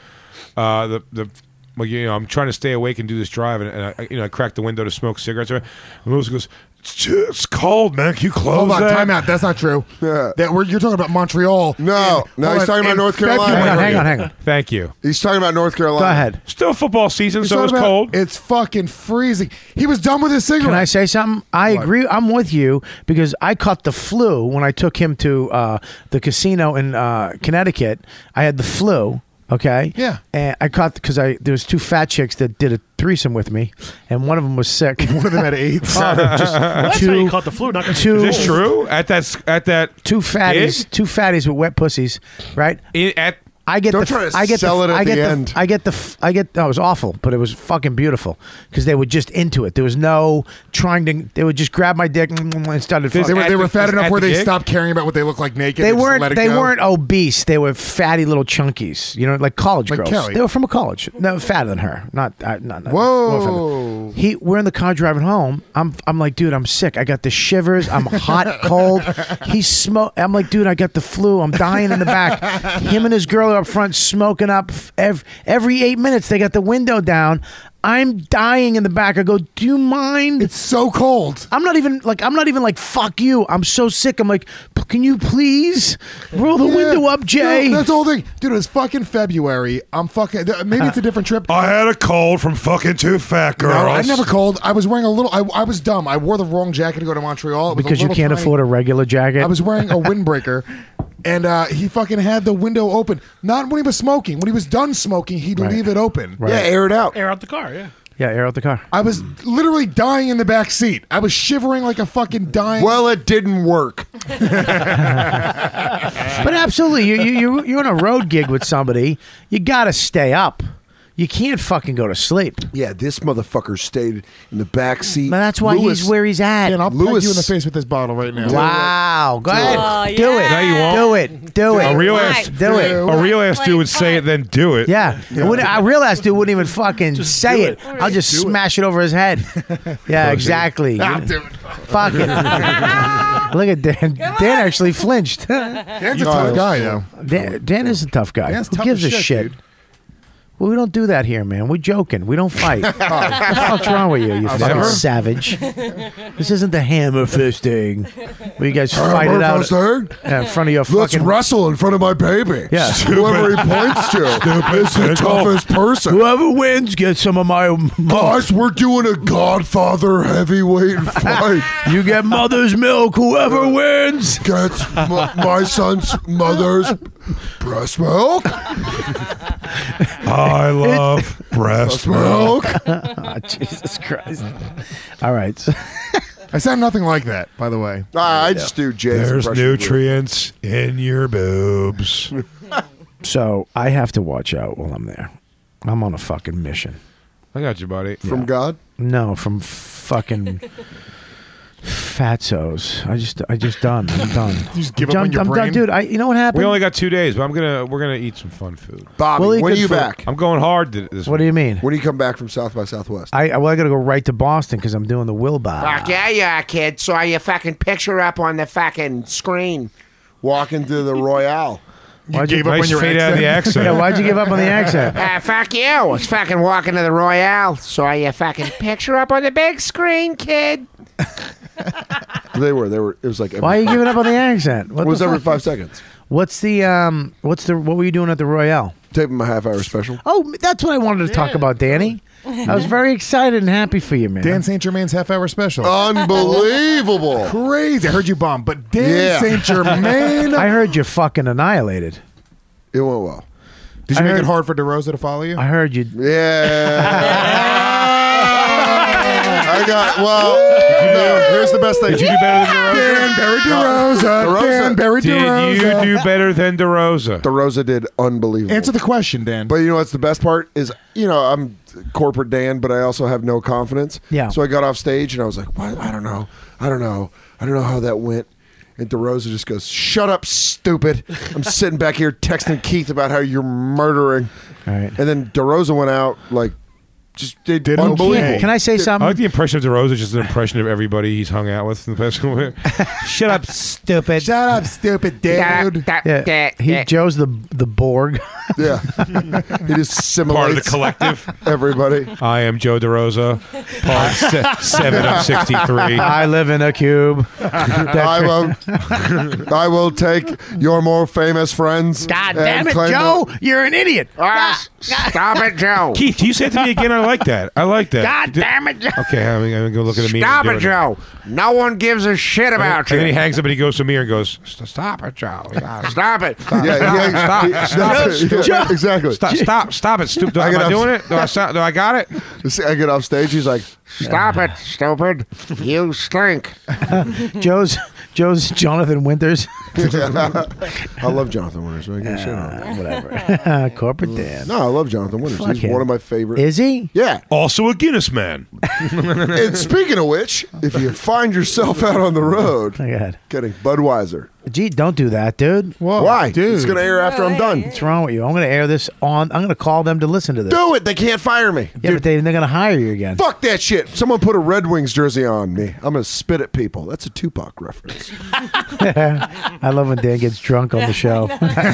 [SPEAKER 11] Well, I'm trying to stay awake and do this drive, and I crack the window to smoke cigarettes. And Lewis goes, "It's cold, man. Can you close
[SPEAKER 5] Hold on,
[SPEAKER 11] that?"
[SPEAKER 5] time out. That's not true.
[SPEAKER 12] Yeah.
[SPEAKER 5] You're talking about Montreal.
[SPEAKER 12] No, he's talking about North Carolina.
[SPEAKER 14] Hang on.
[SPEAKER 11] Thank you.
[SPEAKER 12] He's talking about North Carolina.
[SPEAKER 14] Go ahead.
[SPEAKER 11] Still football season,
[SPEAKER 5] He's
[SPEAKER 11] so it's
[SPEAKER 5] talking about-
[SPEAKER 11] cold.
[SPEAKER 5] It's fucking freezing. He was done with his cigarette.
[SPEAKER 14] Can I say something? I agree. I'm with you because I caught the flu when I took him to the casino in Connecticut. I had the flu. Okay.
[SPEAKER 5] Yeah.
[SPEAKER 14] And I caught because there was 2 fat chicks that did a threesome with me, and one of them was sick.
[SPEAKER 5] One of them had AIDS.
[SPEAKER 10] Well, that's how you caught the flu. Not
[SPEAKER 14] two-
[SPEAKER 11] Is this true? At that
[SPEAKER 14] Two fatties with wet pussies, right? I get
[SPEAKER 12] Don't
[SPEAKER 14] the
[SPEAKER 12] try to
[SPEAKER 14] I get
[SPEAKER 12] sell
[SPEAKER 14] the,
[SPEAKER 12] it at
[SPEAKER 14] I get
[SPEAKER 12] the
[SPEAKER 14] the,
[SPEAKER 12] end.
[SPEAKER 14] I get the I get it was awful, but it was fucking beautiful because they were just into it. There was no trying to. They would just grab my dick and started.
[SPEAKER 5] They
[SPEAKER 14] fucking.
[SPEAKER 5] were fat enough
[SPEAKER 11] at
[SPEAKER 5] where
[SPEAKER 11] the
[SPEAKER 5] they
[SPEAKER 11] gig?
[SPEAKER 5] stopped caring about what they look like naked.
[SPEAKER 14] They
[SPEAKER 5] just
[SPEAKER 14] weren't.
[SPEAKER 5] let it
[SPEAKER 14] They
[SPEAKER 5] go.
[SPEAKER 14] weren't obese. They were fatty little chunkies. You know, like college
[SPEAKER 5] Like
[SPEAKER 14] girls.
[SPEAKER 5] Kelly.
[SPEAKER 14] They were from a college. No, fatter than her. Not.
[SPEAKER 5] Whoa.
[SPEAKER 14] We're in the car driving home. I'm like, dude, I'm sick. I got the shivers. I'm hot, cold. I'm like, dude, I got the flu. I'm dying in the back. Him and his girl are up front smoking up. Every 8 minutes, they got the window down. I'm dying in the back. I go, do you mind?
[SPEAKER 5] It's so cold.
[SPEAKER 14] I'm not even like, fuck you. I'm so sick. I'm like, can you please roll the window up, Jay?
[SPEAKER 5] No, that's the whole thing. Dude, it was fucking February. I'm fucking, maybe it's a different trip.
[SPEAKER 11] I had a cold from fucking 2 fat girls.
[SPEAKER 5] No, I never cold. I was wearing a little, I was dumb. I wore the wrong jacket to go to Montreal. It was
[SPEAKER 14] Because
[SPEAKER 5] a
[SPEAKER 14] you
[SPEAKER 5] little
[SPEAKER 14] can't
[SPEAKER 5] tiny.
[SPEAKER 14] afford a regular jacket.
[SPEAKER 5] I was wearing a windbreaker. And he fucking had the window open. Not when he was smoking. When he was done smoking, he'd leave it open.
[SPEAKER 14] Right.
[SPEAKER 12] Yeah, air it out.
[SPEAKER 10] Air out the car, yeah.
[SPEAKER 14] Yeah, air out the car.
[SPEAKER 5] I was literally dying in the back seat. I was shivering like a fucking dying.
[SPEAKER 12] Well, it didn't work.
[SPEAKER 14] But absolutely, you're on a road gig with somebody. You got to stay up. You can't fucking go to sleep.
[SPEAKER 12] Yeah, this motherfucker stayed in the back seat.
[SPEAKER 14] But that's why
[SPEAKER 12] Lewis-
[SPEAKER 14] he's where he's at.
[SPEAKER 5] And I'll
[SPEAKER 12] Lewis-
[SPEAKER 5] peg you in the face with this bottle right now.
[SPEAKER 14] Wow. Go ahead.
[SPEAKER 3] Oh,
[SPEAKER 14] Do it.
[SPEAKER 3] yeah.
[SPEAKER 11] No, you won't.
[SPEAKER 14] Do it. Do it.
[SPEAKER 11] A real ass,
[SPEAKER 14] Do it.
[SPEAKER 11] a real ass dude would say it, then do it.
[SPEAKER 14] Yeah. A real ass dude wouldn't even fucking say
[SPEAKER 10] do
[SPEAKER 14] it.
[SPEAKER 10] it.
[SPEAKER 14] I'll just smash it over his head. Yeah, exactly.
[SPEAKER 5] I'll do it.
[SPEAKER 14] Fuck it. Look at Dan. Dan actually flinched.
[SPEAKER 5] Dan's a tough guy, though.
[SPEAKER 14] Dan is a tough guy.
[SPEAKER 5] Dan's
[SPEAKER 14] Who
[SPEAKER 5] tough
[SPEAKER 14] gives a
[SPEAKER 5] as shit,
[SPEAKER 14] shit?
[SPEAKER 5] dude.
[SPEAKER 14] Well, we don't do that here, man. We're joking. We don't fight. What the fuck's wrong with you, you fucking
[SPEAKER 5] sorry.
[SPEAKER 14] savage? This isn't the hammer fisting where you guys fight it out in front of your
[SPEAKER 12] Let's
[SPEAKER 14] fucking...
[SPEAKER 12] wrestle in front of my baby.
[SPEAKER 14] Yeah.
[SPEAKER 12] Whoever he points to is the toughest person.
[SPEAKER 14] Whoever wins gets some of my...
[SPEAKER 12] Guys, we're doing a Godfather heavyweight fight.
[SPEAKER 14] You get mother's milk, whoever wins.
[SPEAKER 12] Gets my son's mother's breast milk.
[SPEAKER 11] I love breast milk.
[SPEAKER 14] Oh, Jesus Christ. All right.
[SPEAKER 5] I sound nothing like that, by the way.
[SPEAKER 12] I just do Jay's
[SPEAKER 11] There's
[SPEAKER 12] impression.
[SPEAKER 11] nutrients in your boobs.
[SPEAKER 14] So I have to watch out while I'm there. I'm on a fucking mission.
[SPEAKER 11] I got you, buddy.
[SPEAKER 12] From God?
[SPEAKER 14] No, from fucking fatzos. I just done. I'm done.
[SPEAKER 5] You just give up on your
[SPEAKER 14] I'm
[SPEAKER 5] brain?
[SPEAKER 14] done, dude. You know what happened?
[SPEAKER 11] We only got 2 days, but we're gonna eat some fun food.
[SPEAKER 12] Bobby,
[SPEAKER 14] Well, he
[SPEAKER 12] when are
[SPEAKER 14] could
[SPEAKER 12] you
[SPEAKER 14] for-
[SPEAKER 12] back?
[SPEAKER 11] I'm going hard this
[SPEAKER 14] What do you mean?
[SPEAKER 12] When do you come back from South by Southwest?
[SPEAKER 14] I got to go right to Boston because I'm doing the Wilbur.
[SPEAKER 13] Fuck yeah, kid. Saw your fucking picture up on the fucking screen.
[SPEAKER 12] Walking to the Royale.
[SPEAKER 14] Why'd
[SPEAKER 5] gave up
[SPEAKER 11] Nice
[SPEAKER 5] on your
[SPEAKER 11] fade out of the accent.
[SPEAKER 14] Yeah, why'd you give up on the accent?
[SPEAKER 13] Fuck you. I was fucking walking to the Royale. Saw your fucking picture up on the big screen, kid.
[SPEAKER 12] They were. It was like.
[SPEAKER 14] Why are you giving up on the accent? What
[SPEAKER 12] It was
[SPEAKER 14] the
[SPEAKER 12] every
[SPEAKER 14] fuck?
[SPEAKER 12] 5 seconds.
[SPEAKER 14] What were you doing at the Royale?
[SPEAKER 12] taping my half-hour special.
[SPEAKER 14] Oh, that's what I wanted to talk about, Danny. I was very excited and happy for you, man.
[SPEAKER 5] Dan St. Germain's half-hour special.
[SPEAKER 12] Unbelievable.
[SPEAKER 5] Crazy. I heard you bomb, but Dan
[SPEAKER 12] Yeah.
[SPEAKER 5] St. Germain.
[SPEAKER 14] I heard you fucking annihilated.
[SPEAKER 12] It went well.
[SPEAKER 5] Did you
[SPEAKER 14] I
[SPEAKER 5] make
[SPEAKER 14] heard-
[SPEAKER 5] it hard for DeRosa to follow you?
[SPEAKER 14] I heard you.
[SPEAKER 12] Yeah. I got, no, here's the best thing.
[SPEAKER 11] Did you do better than DeRosa?
[SPEAKER 5] Danbury DeRosa. Danbury
[SPEAKER 11] Did
[SPEAKER 5] DeRosa.
[SPEAKER 11] you do better than DeRosa?
[SPEAKER 12] DeRosa did unbelievable.
[SPEAKER 5] Answer the question, Dan.
[SPEAKER 12] But you know what's the best part is, I'm corporate Dan, but I also have no confidence.
[SPEAKER 14] Yeah.
[SPEAKER 12] So I got off stage and I was like, what? I don't know how that went. And DeRosa just goes, shut up, stupid. I'm sitting back here texting Keith about how you're murdering.
[SPEAKER 14] All right.
[SPEAKER 12] And then DeRosa went out like, just did
[SPEAKER 5] Did
[SPEAKER 12] unbelievable.
[SPEAKER 5] okay.
[SPEAKER 14] Can I say
[SPEAKER 11] I
[SPEAKER 14] something?
[SPEAKER 11] like the impression of DeRosa, just an impression of everybody he's hung out with in the past couple of years. Shut up, stupid.
[SPEAKER 5] Shut up, stupid dude.
[SPEAKER 14] Yeah, Joe's the Borg.
[SPEAKER 12] Yeah. He just simulates
[SPEAKER 11] Part of the collective.
[SPEAKER 12] everybody.
[SPEAKER 11] I am Joe DeRosa, part 7 of 63.
[SPEAKER 14] I live in a cube.
[SPEAKER 12] I will take your more famous friends.
[SPEAKER 14] God
[SPEAKER 12] and
[SPEAKER 14] damn it,
[SPEAKER 12] claim
[SPEAKER 14] Joe!
[SPEAKER 12] them.
[SPEAKER 14] You're an idiot.
[SPEAKER 13] Stop it, Joe.
[SPEAKER 11] Keith, can you say it to me again? I like that.
[SPEAKER 13] God damn it, Joe.
[SPEAKER 11] Okay, I'm going to go look at the mirror.
[SPEAKER 13] Stop
[SPEAKER 11] and
[SPEAKER 13] it,
[SPEAKER 11] do
[SPEAKER 13] Joe. No one gives a shit about
[SPEAKER 11] And then he
[SPEAKER 13] you.
[SPEAKER 11] hangs up and he goes to the mirror and goes, stop it, Joe.
[SPEAKER 13] Stop it.
[SPEAKER 11] Stop
[SPEAKER 12] Yeah, exactly.
[SPEAKER 11] Stop it, stupid.
[SPEAKER 12] I
[SPEAKER 11] Am
[SPEAKER 12] get
[SPEAKER 11] I
[SPEAKER 12] up-
[SPEAKER 11] doing it? Do I got it?
[SPEAKER 12] I get off stage. He's like,
[SPEAKER 13] Stop it, stupid. You stink.
[SPEAKER 14] Joe's Jonathan Winters.
[SPEAKER 12] I love Jonathan Winters. Man. Give a shit on him.
[SPEAKER 14] Whatever. Corporate Dan.
[SPEAKER 12] No, I love Jonathan Winters.
[SPEAKER 14] Fuck
[SPEAKER 12] He's
[SPEAKER 14] him.
[SPEAKER 12] one of my favorite.
[SPEAKER 14] Is he?
[SPEAKER 12] Yeah.
[SPEAKER 11] Also a Guinness man.
[SPEAKER 12] And speaking of which, if you find yourself out on the road
[SPEAKER 14] Oh, God.
[SPEAKER 12] getting Budweiser,
[SPEAKER 14] Gee, don't do that, dude.
[SPEAKER 12] why?
[SPEAKER 5] dude.
[SPEAKER 12] It's going to air after I'm done.
[SPEAKER 14] What's wrong with you? I'm going to air this on. I'm going to call them to listen to this.
[SPEAKER 12] Do it. They can't fire me.
[SPEAKER 14] Yeah, but they're going to hire you again.
[SPEAKER 12] Fuck that shit. Someone put a Red Wings jersey on me. I'm going to spit at people. That's a Tupac reference.
[SPEAKER 14] I love when Dan gets drunk on the show.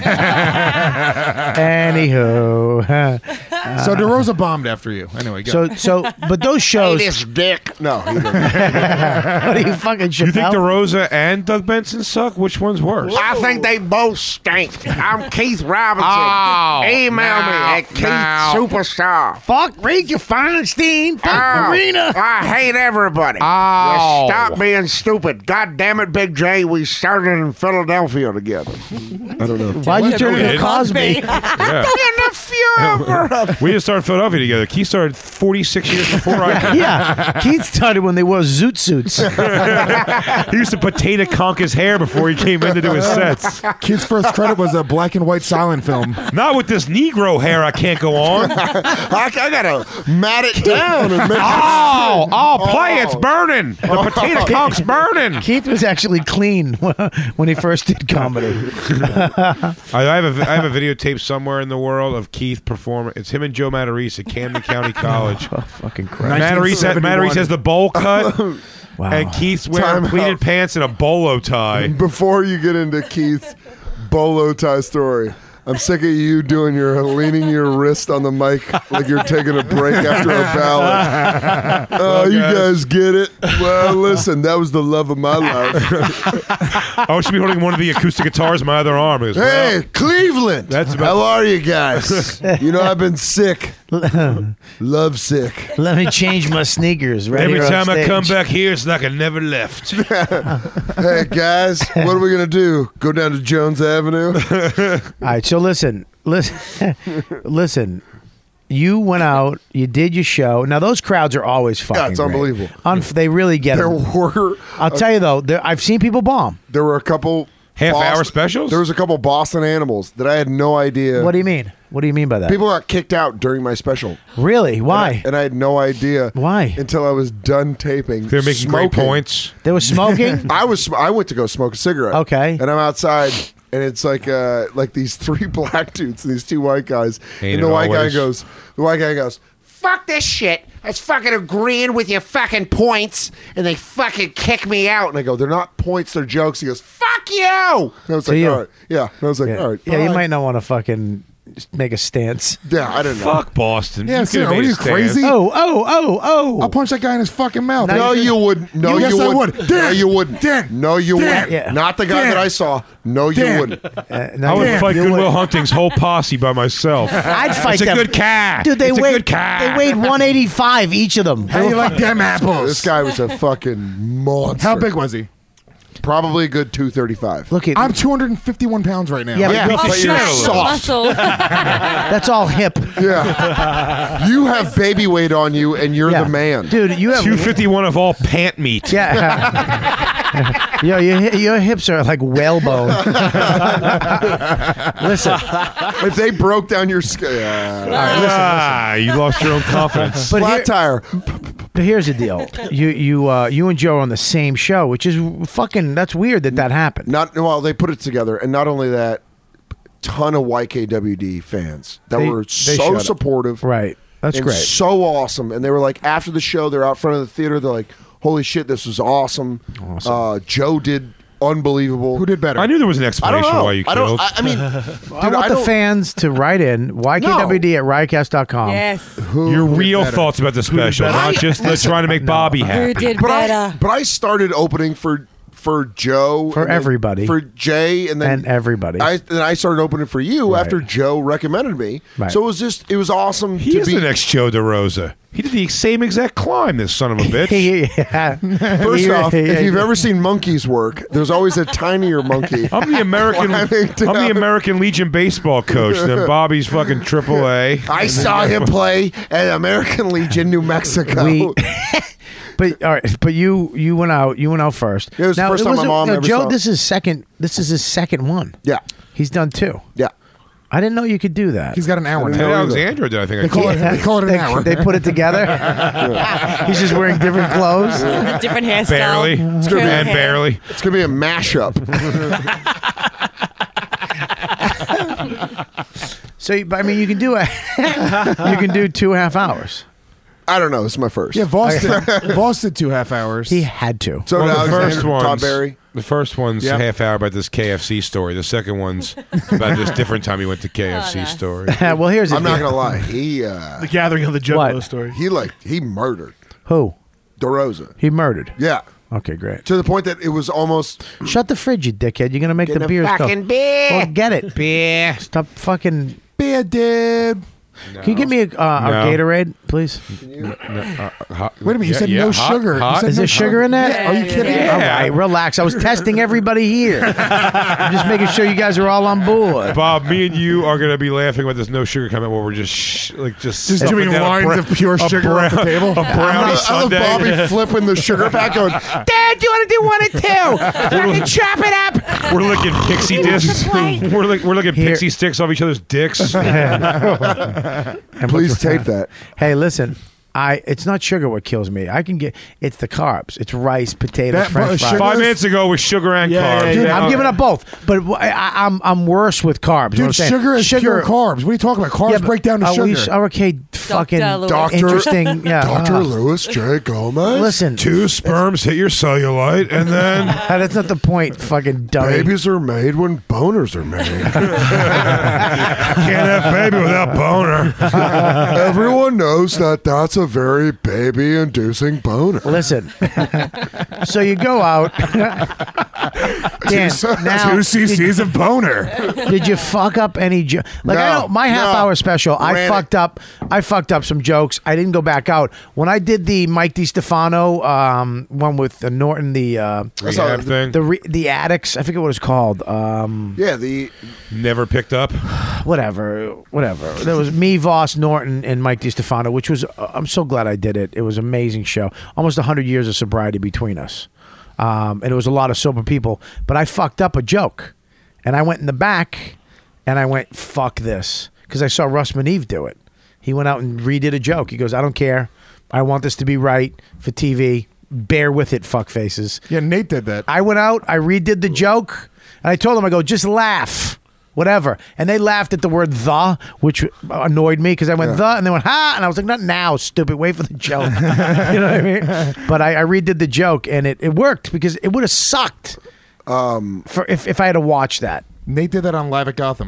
[SPEAKER 14] Anywho.
[SPEAKER 5] So DeRosa bombed after you. Anyway, go.
[SPEAKER 14] But those shows.
[SPEAKER 13] Hey, this dick.
[SPEAKER 12] No, he doesn't.
[SPEAKER 14] What are you fucking
[SPEAKER 11] You think
[SPEAKER 14] Chappelle?
[SPEAKER 11] DeRosa and Doug Benson suck? Which one's worse?
[SPEAKER 13] I think they both stink. I'm Keith Robinson.
[SPEAKER 17] Oh,
[SPEAKER 13] Email me
[SPEAKER 17] now,
[SPEAKER 13] at Keith
[SPEAKER 17] now.
[SPEAKER 13] Superstar.
[SPEAKER 14] Fuck Ricky Feinstein. Fuck Marina.
[SPEAKER 13] I hate everybody.
[SPEAKER 17] Oh.
[SPEAKER 13] You stop being stupid. God damn it, Big J. We started in Philadelphia together.
[SPEAKER 12] I don't know.
[SPEAKER 14] Why'd you turn
[SPEAKER 11] Did.
[SPEAKER 14] into Cosby?
[SPEAKER 11] Yeah.
[SPEAKER 13] Forever.
[SPEAKER 11] We didn't start Philadelphia together. Keith started 46 years before I did.
[SPEAKER 14] Yeah. Keith started when they wore zoot suits.
[SPEAKER 11] He used to potato conk his hair before he came in to do his sets.
[SPEAKER 5] Kid's first credit was a black and white silent film.
[SPEAKER 11] Not with this Negro hair, I can't go on.
[SPEAKER 12] I got to mat it down and make
[SPEAKER 11] Play it's burning. The potato conk's burning.
[SPEAKER 14] Keith was actually clean when he first did comedy.
[SPEAKER 11] I have a videotape somewhere in the world of Keith performing. It's him and Joe Matarese at Camden County College.
[SPEAKER 14] Oh, fucking crap.
[SPEAKER 11] Matarese has the bowl cut,
[SPEAKER 14] Wow.
[SPEAKER 11] and Keith's wearing
[SPEAKER 12] Time
[SPEAKER 11] pleated
[SPEAKER 12] out.
[SPEAKER 11] pants and a bolo tie.
[SPEAKER 12] Before you get into Keith's bolo tie story, I'm sick of you doing leaning your wrist on the mic like you're taking a break after a ballad. Oh, you guys get it? Well, listen, that was the love of my life.
[SPEAKER 11] I should be holding one of the acoustic guitars in my other arm. Because,
[SPEAKER 12] Hey, Cleveland.
[SPEAKER 11] That's about-
[SPEAKER 12] How are you guys? You know, I've been sick. Love sick.
[SPEAKER 14] Let me change my sneakers. Right
[SPEAKER 11] every
[SPEAKER 14] here on
[SPEAKER 11] time I
[SPEAKER 14] stage.
[SPEAKER 11] come back here, it's like I never left.
[SPEAKER 12] Hey, guys, what are we going to do? Go down to Jones Avenue?
[SPEAKER 14] All right, so listen. You went out, you did your show. Now those crowds are always fucking.
[SPEAKER 12] Yeah, it's
[SPEAKER 14] great.
[SPEAKER 12] unbelievable.
[SPEAKER 14] They really get
[SPEAKER 12] There
[SPEAKER 14] them.
[SPEAKER 12] were.
[SPEAKER 14] I'll tell you though, I've seen people bomb.
[SPEAKER 12] There were a couple
[SPEAKER 11] half-hour specials.
[SPEAKER 12] There was a couple Boston Animals that I had no idea.
[SPEAKER 14] What do you mean? What do you mean by that?
[SPEAKER 12] People got kicked out during my special.
[SPEAKER 14] Really? Why?
[SPEAKER 12] And I had no idea.
[SPEAKER 14] Why?
[SPEAKER 12] Until I was done taping.
[SPEAKER 11] They're making great points.
[SPEAKER 14] They were smoking?
[SPEAKER 12] I went to go smoke a cigarette.
[SPEAKER 14] Okay.
[SPEAKER 12] And I'm outside, and it's like these three black dudes and these two white guys.
[SPEAKER 11] Ain't
[SPEAKER 12] and the
[SPEAKER 11] it
[SPEAKER 12] white
[SPEAKER 11] always?
[SPEAKER 12] guy goes,
[SPEAKER 13] Fuck this shit. I was fucking agreeing with your fucking points, and they fucking kick me out.
[SPEAKER 12] and I go, they're not points, they're jokes. He goes, fuck you. And I was
[SPEAKER 14] To
[SPEAKER 12] like,
[SPEAKER 14] you.
[SPEAKER 12] all right. Yeah. And I was like,
[SPEAKER 14] Yeah,
[SPEAKER 12] all right.
[SPEAKER 14] yeah you
[SPEAKER 12] bye.
[SPEAKER 14] might not want to fucking make a stance.
[SPEAKER 12] Yeah, I don't know.
[SPEAKER 11] Fuck Boston.
[SPEAKER 5] Yeah,
[SPEAKER 11] You
[SPEAKER 5] see,
[SPEAKER 11] could've
[SPEAKER 5] are
[SPEAKER 11] made
[SPEAKER 5] you
[SPEAKER 11] a stance.
[SPEAKER 5] crazy?
[SPEAKER 14] Oh.
[SPEAKER 5] I'll punch that guy in his fucking mouth.
[SPEAKER 12] No, you wouldn't. No,
[SPEAKER 5] Yes,
[SPEAKER 12] you
[SPEAKER 5] I
[SPEAKER 12] wouldn't.
[SPEAKER 5] would.
[SPEAKER 12] No,
[SPEAKER 5] Dan,
[SPEAKER 12] you wouldn't.
[SPEAKER 5] Dan,
[SPEAKER 12] no, you
[SPEAKER 5] Dan.
[SPEAKER 12] wouldn't.
[SPEAKER 14] Yeah.
[SPEAKER 12] Not the guy
[SPEAKER 5] Dan.
[SPEAKER 12] that I saw. No, you
[SPEAKER 5] Dan.
[SPEAKER 12] wouldn't.
[SPEAKER 11] I would fight
[SPEAKER 5] you
[SPEAKER 11] Goodwill
[SPEAKER 5] would.
[SPEAKER 11] Hunting's whole posse by myself.
[SPEAKER 14] I'd fight
[SPEAKER 11] It's a
[SPEAKER 14] them.
[SPEAKER 11] good cat.
[SPEAKER 14] Dude, they
[SPEAKER 11] It's a
[SPEAKER 14] weighed
[SPEAKER 11] good cat.
[SPEAKER 14] they weighed 185 each of them.
[SPEAKER 5] How you like them apples?
[SPEAKER 12] This guy was a fucking monster.
[SPEAKER 5] How big was he?
[SPEAKER 12] Probably a good 235.
[SPEAKER 14] Look at
[SPEAKER 5] I'm 251 pounds right now.
[SPEAKER 14] Yeah,
[SPEAKER 12] but
[SPEAKER 14] but
[SPEAKER 12] you're
[SPEAKER 14] soft.
[SPEAKER 12] soft.
[SPEAKER 14] That's all hip.
[SPEAKER 12] Yeah. You have baby weight on you, and you're the man.
[SPEAKER 14] Dude, you have
[SPEAKER 11] 251 of all pant meat.
[SPEAKER 14] Yeah. Yo, your hips are like whalebone. Listen.
[SPEAKER 12] If they broke down your skin.
[SPEAKER 14] Listen.
[SPEAKER 11] You lost your own confidence.
[SPEAKER 14] But
[SPEAKER 12] Flat tire.
[SPEAKER 14] But here's the deal. You and Joe are on the same show, which is fucking. That's weird that happened.
[SPEAKER 12] Well, they put it together, and not only that, ton of YKWd fans that were so
[SPEAKER 14] showed up.
[SPEAKER 12] supportive.
[SPEAKER 14] Right. That's
[SPEAKER 12] and
[SPEAKER 14] great.
[SPEAKER 12] So awesome. And they were like, after the show, they're out front of the theater. They're like, holy shit, this was awesome. Joe did unbelievable.
[SPEAKER 5] Who did better?
[SPEAKER 11] I knew there was an
[SPEAKER 12] I
[SPEAKER 11] explanation
[SPEAKER 12] don't know.
[SPEAKER 11] why you killed.
[SPEAKER 12] I mean,
[SPEAKER 14] I want the fans to write in YKWd at riotcast.com.
[SPEAKER 3] Yes.
[SPEAKER 11] Your real thoughts about the special,
[SPEAKER 5] better?
[SPEAKER 11] not just trying to make Bobby happy.
[SPEAKER 12] but I started opening for Joe,
[SPEAKER 14] For
[SPEAKER 12] and then
[SPEAKER 14] everybody.
[SPEAKER 12] for Jay, and then
[SPEAKER 14] And everybody.
[SPEAKER 12] Then I started opening for you
[SPEAKER 14] Right.
[SPEAKER 12] after Joe recommended me.
[SPEAKER 14] Right.
[SPEAKER 12] So it was awesome.
[SPEAKER 11] He
[SPEAKER 12] to
[SPEAKER 11] is
[SPEAKER 12] be
[SPEAKER 11] the next Joe DeRosa. He did the same exact climb, this son of a bitch.
[SPEAKER 14] Yeah.
[SPEAKER 12] First off, if you've ever seen monkeys work, there's always a tinier monkey.
[SPEAKER 11] I'm the American Legion baseball coach. Then Bobby's fucking AAA.
[SPEAKER 12] I saw him play at American Legion, New Mexico.
[SPEAKER 14] But all right, but you went out. You went out first.
[SPEAKER 12] It was the first time my mom ever
[SPEAKER 14] Joe,
[SPEAKER 12] saw.
[SPEAKER 14] this is his second one.
[SPEAKER 12] Yeah,
[SPEAKER 14] he's done two.
[SPEAKER 12] Yeah,
[SPEAKER 14] I didn't know you could do that.
[SPEAKER 5] He's got an hour
[SPEAKER 11] Ted
[SPEAKER 5] now.
[SPEAKER 11] Alexandra did, I think.
[SPEAKER 5] They call it an hour.
[SPEAKER 14] They put it together. He's just wearing different clothes.
[SPEAKER 3] Different hairstyle.
[SPEAKER 11] Barely.
[SPEAKER 3] Curly
[SPEAKER 11] And
[SPEAKER 3] hair.
[SPEAKER 11] barely.
[SPEAKER 12] it's gonna be a mashup.
[SPEAKER 14] So, I mean, you can do you can do 2.5 hours.
[SPEAKER 12] I don't know. This is my first.
[SPEAKER 5] Yeah, Voss did 2.5 hours.
[SPEAKER 14] He had to.
[SPEAKER 12] So
[SPEAKER 11] Well,
[SPEAKER 12] now
[SPEAKER 11] the first
[SPEAKER 12] Todd
[SPEAKER 11] one's
[SPEAKER 12] Barry.
[SPEAKER 11] the first one's
[SPEAKER 5] Yep.
[SPEAKER 11] half hour about this KFC story. The second one's about this different time he went to KFC story.
[SPEAKER 14] Well, here's the
[SPEAKER 12] I'm not
[SPEAKER 14] deal.
[SPEAKER 12] gonna lie. He
[SPEAKER 10] The gathering of the Juggalo
[SPEAKER 14] What?
[SPEAKER 10] story.
[SPEAKER 12] he murdered
[SPEAKER 14] Who?
[SPEAKER 12] DeRosa.
[SPEAKER 14] He murdered.
[SPEAKER 12] Yeah,
[SPEAKER 14] Okay, great.
[SPEAKER 12] to the point that it was almost.
[SPEAKER 14] Shut the fridge, you dickhead. You're gonna make
[SPEAKER 13] Getting
[SPEAKER 14] the
[SPEAKER 13] a
[SPEAKER 14] beers go.
[SPEAKER 13] fucking beer.
[SPEAKER 14] Well, get it.
[SPEAKER 13] Beer.
[SPEAKER 14] Stop fucking.
[SPEAKER 5] Beer, dude.
[SPEAKER 14] Can you give me a Gatorade, please?
[SPEAKER 5] Wait a minute, you said no sugar. You
[SPEAKER 11] hot.
[SPEAKER 5] said
[SPEAKER 14] Is
[SPEAKER 5] no
[SPEAKER 14] there sugar in that?
[SPEAKER 5] Yeah, are you kidding me?
[SPEAKER 14] All right, relax. I was testing everybody here. I'm just making sure you guys are all on board.
[SPEAKER 11] Bob, me and you are going to be laughing about this no sugar comment where we're just
[SPEAKER 5] Just
[SPEAKER 11] stuffing
[SPEAKER 5] doing
[SPEAKER 11] down a
[SPEAKER 5] lines of pure
[SPEAKER 11] a
[SPEAKER 5] sugar off the
[SPEAKER 11] brown-
[SPEAKER 5] table.
[SPEAKER 11] A brownie
[SPEAKER 12] I love
[SPEAKER 11] sundae.
[SPEAKER 12] Bobby flipping the sugar pack going,
[SPEAKER 13] Dad, do you want to do 1 and 2? Fucking chop it up.
[SPEAKER 11] We're licking pixie discs. We're licking pixie sticks off each other's dicks.
[SPEAKER 12] please tape that.
[SPEAKER 14] Hey, listen. It's not sugar what kills me. It's the carbs. It's rice, potatoes,
[SPEAKER 5] That-
[SPEAKER 14] French fries.
[SPEAKER 5] sugar-
[SPEAKER 11] 5 minutes ago with sugar and carbs.
[SPEAKER 5] yeah.
[SPEAKER 14] I'm giving up both, but I'm worse with carbs. You know what I'm
[SPEAKER 5] Dude,
[SPEAKER 14] saying?
[SPEAKER 5] sugar is pure carbs. What are you talking about? Carbs
[SPEAKER 14] Yeah, but
[SPEAKER 5] break down to
[SPEAKER 14] are we-
[SPEAKER 5] sugar.
[SPEAKER 14] Okay, fucking
[SPEAKER 3] Lewis.
[SPEAKER 14] interesting. Yeah,
[SPEAKER 12] Dr. Louis J. Gomez.
[SPEAKER 14] Listen,
[SPEAKER 11] 2 sperms hit your cellulite, and then
[SPEAKER 14] that's not the point. Fucking dummy.
[SPEAKER 12] Babies are made when boners are made.
[SPEAKER 11] can't have baby without boner.
[SPEAKER 12] Everyone knows that that's a very baby-inducing boner.
[SPEAKER 14] Listen. So you go out. Dan, now,
[SPEAKER 5] 2 cc's of boner.
[SPEAKER 14] did you fuck up any I know my half-hour special. I fucked up some jokes. I didn't go back out when I did the Mike DiStefano one with Norton.
[SPEAKER 11] Rehab thing.
[SPEAKER 14] The Addicts. I forget what it's called.
[SPEAKER 12] The
[SPEAKER 11] Never picked up.
[SPEAKER 14] Whatever. There was me, Voss, Norton, and Mike DiStefano, which was I'm so glad I did it. It was an amazing show. Almost 100 years of sobriety between us. And it was a lot of sober people. But I fucked up a joke. And I went in the back and I went, fuck this. Because I saw Russ Maneve do it. He went out and redid a joke. He goes, I don't care. I want this to be right for TV. Bear with it, fuck faces.
[SPEAKER 5] Yeah, Nate did that.
[SPEAKER 14] I went out, I redid the joke, and I told them, I go, just laugh. Whatever. And they laughed at the word the, which annoyed me because I went the, and they went, ha. And I was like, not now, stupid. Wait for the joke. You know what I mean? But I redid the joke, and it worked because it would have sucked if I had to watch that.
[SPEAKER 5] Nate did that on Live at Gotham.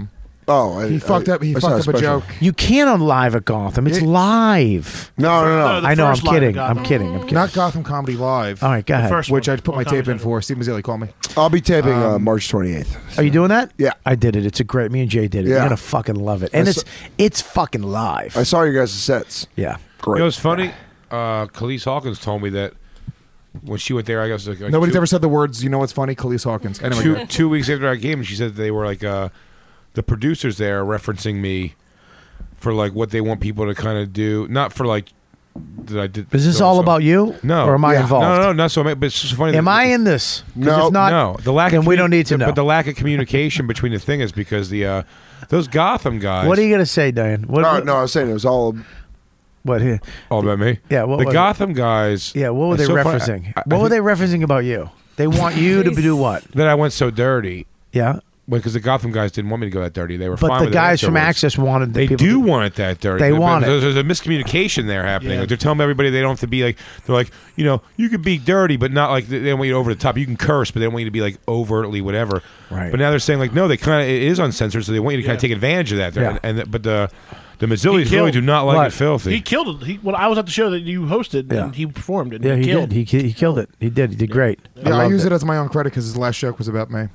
[SPEAKER 5] Oh, he fucked up. He fucked up a joke.
[SPEAKER 14] You can't on live at Gotham. It's live.
[SPEAKER 5] No.
[SPEAKER 14] I know. I'm kidding. I'm kidding.
[SPEAKER 5] Not Gotham Comedy Live.
[SPEAKER 14] All right, go ahead.
[SPEAKER 5] Which I put my tape in for. Steve Mazzilli called me.
[SPEAKER 12] I'll be taping March 28th.
[SPEAKER 14] Are you doing that?
[SPEAKER 12] Yeah,
[SPEAKER 14] I did it. It's a great. Me and Jay did it.
[SPEAKER 12] Yeah.
[SPEAKER 14] You're gonna fucking love it, and it's fucking live.
[SPEAKER 12] I saw your guys' sets.
[SPEAKER 14] Yeah,
[SPEAKER 12] great.
[SPEAKER 11] You know what's funny? Khalees Hawkins told me that when she went there, I guess like
[SPEAKER 5] Nobody's ever said the words. You know what's funny? Khalees Hawkins. Anyway,
[SPEAKER 11] 2 weeks after I came, she said they were like the producers there referencing me for like what they want people to kind of do, not for like that I did.
[SPEAKER 14] Is this all about you?
[SPEAKER 11] No,
[SPEAKER 14] or am I involved?
[SPEAKER 11] No, not so. But it's just funny.
[SPEAKER 14] Am I in this? 'Cause if not,
[SPEAKER 11] no. The lack.
[SPEAKER 14] Then
[SPEAKER 11] of
[SPEAKER 14] we don't need to know.
[SPEAKER 11] But the lack of communication between the thing is because the those Gotham guys.
[SPEAKER 14] What are you gonna say, Diane?
[SPEAKER 12] No, I was saying it was all.
[SPEAKER 14] What here?
[SPEAKER 11] All about me.
[SPEAKER 14] Yeah. What
[SPEAKER 11] the
[SPEAKER 14] was
[SPEAKER 11] Gotham guys.
[SPEAKER 14] Yeah. What were they
[SPEAKER 11] it's so funny.
[SPEAKER 14] referencing?
[SPEAKER 11] I
[SPEAKER 14] What were they referencing about you? They want you to do what?
[SPEAKER 11] That I went so dirty.
[SPEAKER 14] Yeah.
[SPEAKER 11] Because the Gotham guys didn't want me to go that dirty. They were
[SPEAKER 14] But
[SPEAKER 11] fine
[SPEAKER 14] the
[SPEAKER 11] with
[SPEAKER 14] guys
[SPEAKER 11] it
[SPEAKER 14] from
[SPEAKER 11] afterwards.
[SPEAKER 14] Access wanted.
[SPEAKER 11] They do want it that dirty.
[SPEAKER 14] They want it.
[SPEAKER 11] There's a miscommunication there happening.
[SPEAKER 14] Yeah.
[SPEAKER 11] Like they're telling everybody they don't have to be like. They're like, you could be dirty, but not like they don't want you over the top. You can curse, but they don't want you to be like overtly whatever.
[SPEAKER 14] Right.
[SPEAKER 11] But now they're saying like, no, it is uncensored, so they want you to kind of take advantage of that.
[SPEAKER 14] Yeah.
[SPEAKER 11] But the Mazzillis really do not like it filthy.
[SPEAKER 10] He killed it. I was at the show that you hosted, and he performed it.
[SPEAKER 14] Yeah,
[SPEAKER 10] he
[SPEAKER 14] he
[SPEAKER 10] killed.
[SPEAKER 14] did. He killed it. He did. He did great.
[SPEAKER 5] I use it as my own credit because his last joke was about me.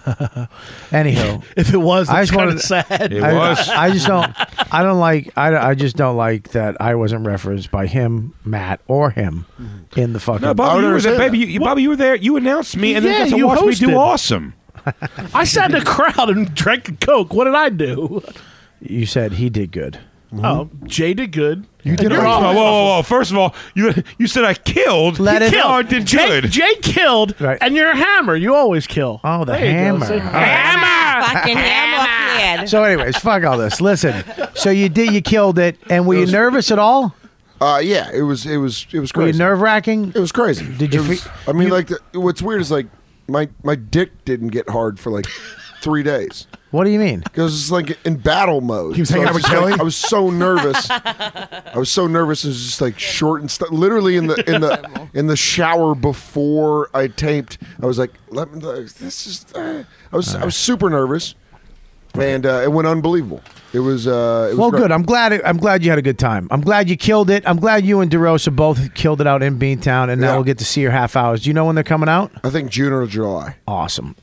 [SPEAKER 14] Anyhow,
[SPEAKER 10] if it was,
[SPEAKER 14] I
[SPEAKER 10] that's
[SPEAKER 14] just
[SPEAKER 10] kind
[SPEAKER 14] wanted-
[SPEAKER 10] of sad.
[SPEAKER 11] It was.
[SPEAKER 14] I just don't. I don't like. I just don't like that I wasn't referenced by him, Matt, or him in the fucking.
[SPEAKER 11] No, Bobby, you were there. Baby, Bobby, you were there. You announced me, and then got to
[SPEAKER 10] you
[SPEAKER 11] watch me do
[SPEAKER 10] hosted.
[SPEAKER 11] awesome.
[SPEAKER 10] I sat in the crowd and drank a Coke. What did I do?
[SPEAKER 14] You said he did good.
[SPEAKER 10] Oh, Jay did good.
[SPEAKER 5] You did
[SPEAKER 10] You're
[SPEAKER 5] right.
[SPEAKER 10] awful.
[SPEAKER 11] Whoa! First of all, you said I killed.
[SPEAKER 14] Let
[SPEAKER 11] you
[SPEAKER 14] it-
[SPEAKER 11] killed. I did
[SPEAKER 10] Jay,
[SPEAKER 11] good.
[SPEAKER 10] Jay killed, and you're a hammer. You always kill.
[SPEAKER 14] Oh, the
[SPEAKER 10] There you go.
[SPEAKER 14] hammer.
[SPEAKER 10] See?
[SPEAKER 3] Fucking hammer kid.
[SPEAKER 14] So, anyways, fuck all this. Listen. So you killed it, and were you nervous at all?
[SPEAKER 12] Yeah, it was crazy.
[SPEAKER 14] Were you nerve wracking?
[SPEAKER 12] It was crazy.
[SPEAKER 14] Did you?
[SPEAKER 12] It was- I mean, like, what's weird is like my dick didn't get hard for like 3 days.
[SPEAKER 14] What do you mean?
[SPEAKER 12] Because it's like in battle mode.
[SPEAKER 5] He was hanging
[SPEAKER 12] I
[SPEAKER 5] out with
[SPEAKER 12] just,
[SPEAKER 5] Kelly?
[SPEAKER 12] I was so nervous. I was so nervous. It was just like short and stuff. Literally in the shower before I taped, I was like, "This is." I was super nervous, and it went unbelievable. It was. It was
[SPEAKER 14] Well,
[SPEAKER 12] great.
[SPEAKER 14] good. I'm glad you had a good time. I'm glad you killed it. I'm glad you and DeRosa both killed it out in Beantown, and now
[SPEAKER 12] Yeah.
[SPEAKER 14] we'll get to see your half hours. Do you know when they're coming out?
[SPEAKER 12] I think June or July.
[SPEAKER 14] Awesome.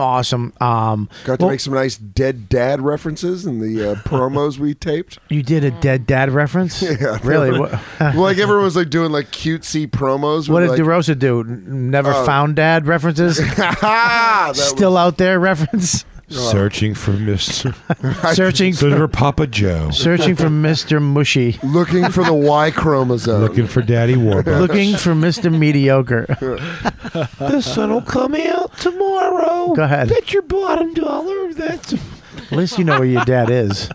[SPEAKER 12] Got to make some nice dead dad references in the promos we taped.
[SPEAKER 14] You did a dead dad reference?
[SPEAKER 12] Yeah,
[SPEAKER 14] Really? What,
[SPEAKER 12] like everyone was like doing like cutesy promos.
[SPEAKER 14] what
[SPEAKER 12] with,
[SPEAKER 14] did
[SPEAKER 12] like,
[SPEAKER 14] DeRosa do? Never found dad references?
[SPEAKER 12] That
[SPEAKER 14] Still out there reference?
[SPEAKER 11] Searching for Mr.
[SPEAKER 14] Searching
[SPEAKER 11] for Papa Joe.
[SPEAKER 14] Searching for Mr. Mushy.
[SPEAKER 12] Looking for the Y chromosome.
[SPEAKER 11] Looking for Daddy Warbucks.
[SPEAKER 14] Looking for Mr. Mediocre.
[SPEAKER 17] The sun will come out tomorrow.
[SPEAKER 14] Go ahead.
[SPEAKER 17] Bet your bottom dollar that's.
[SPEAKER 14] At least you know where your dad is.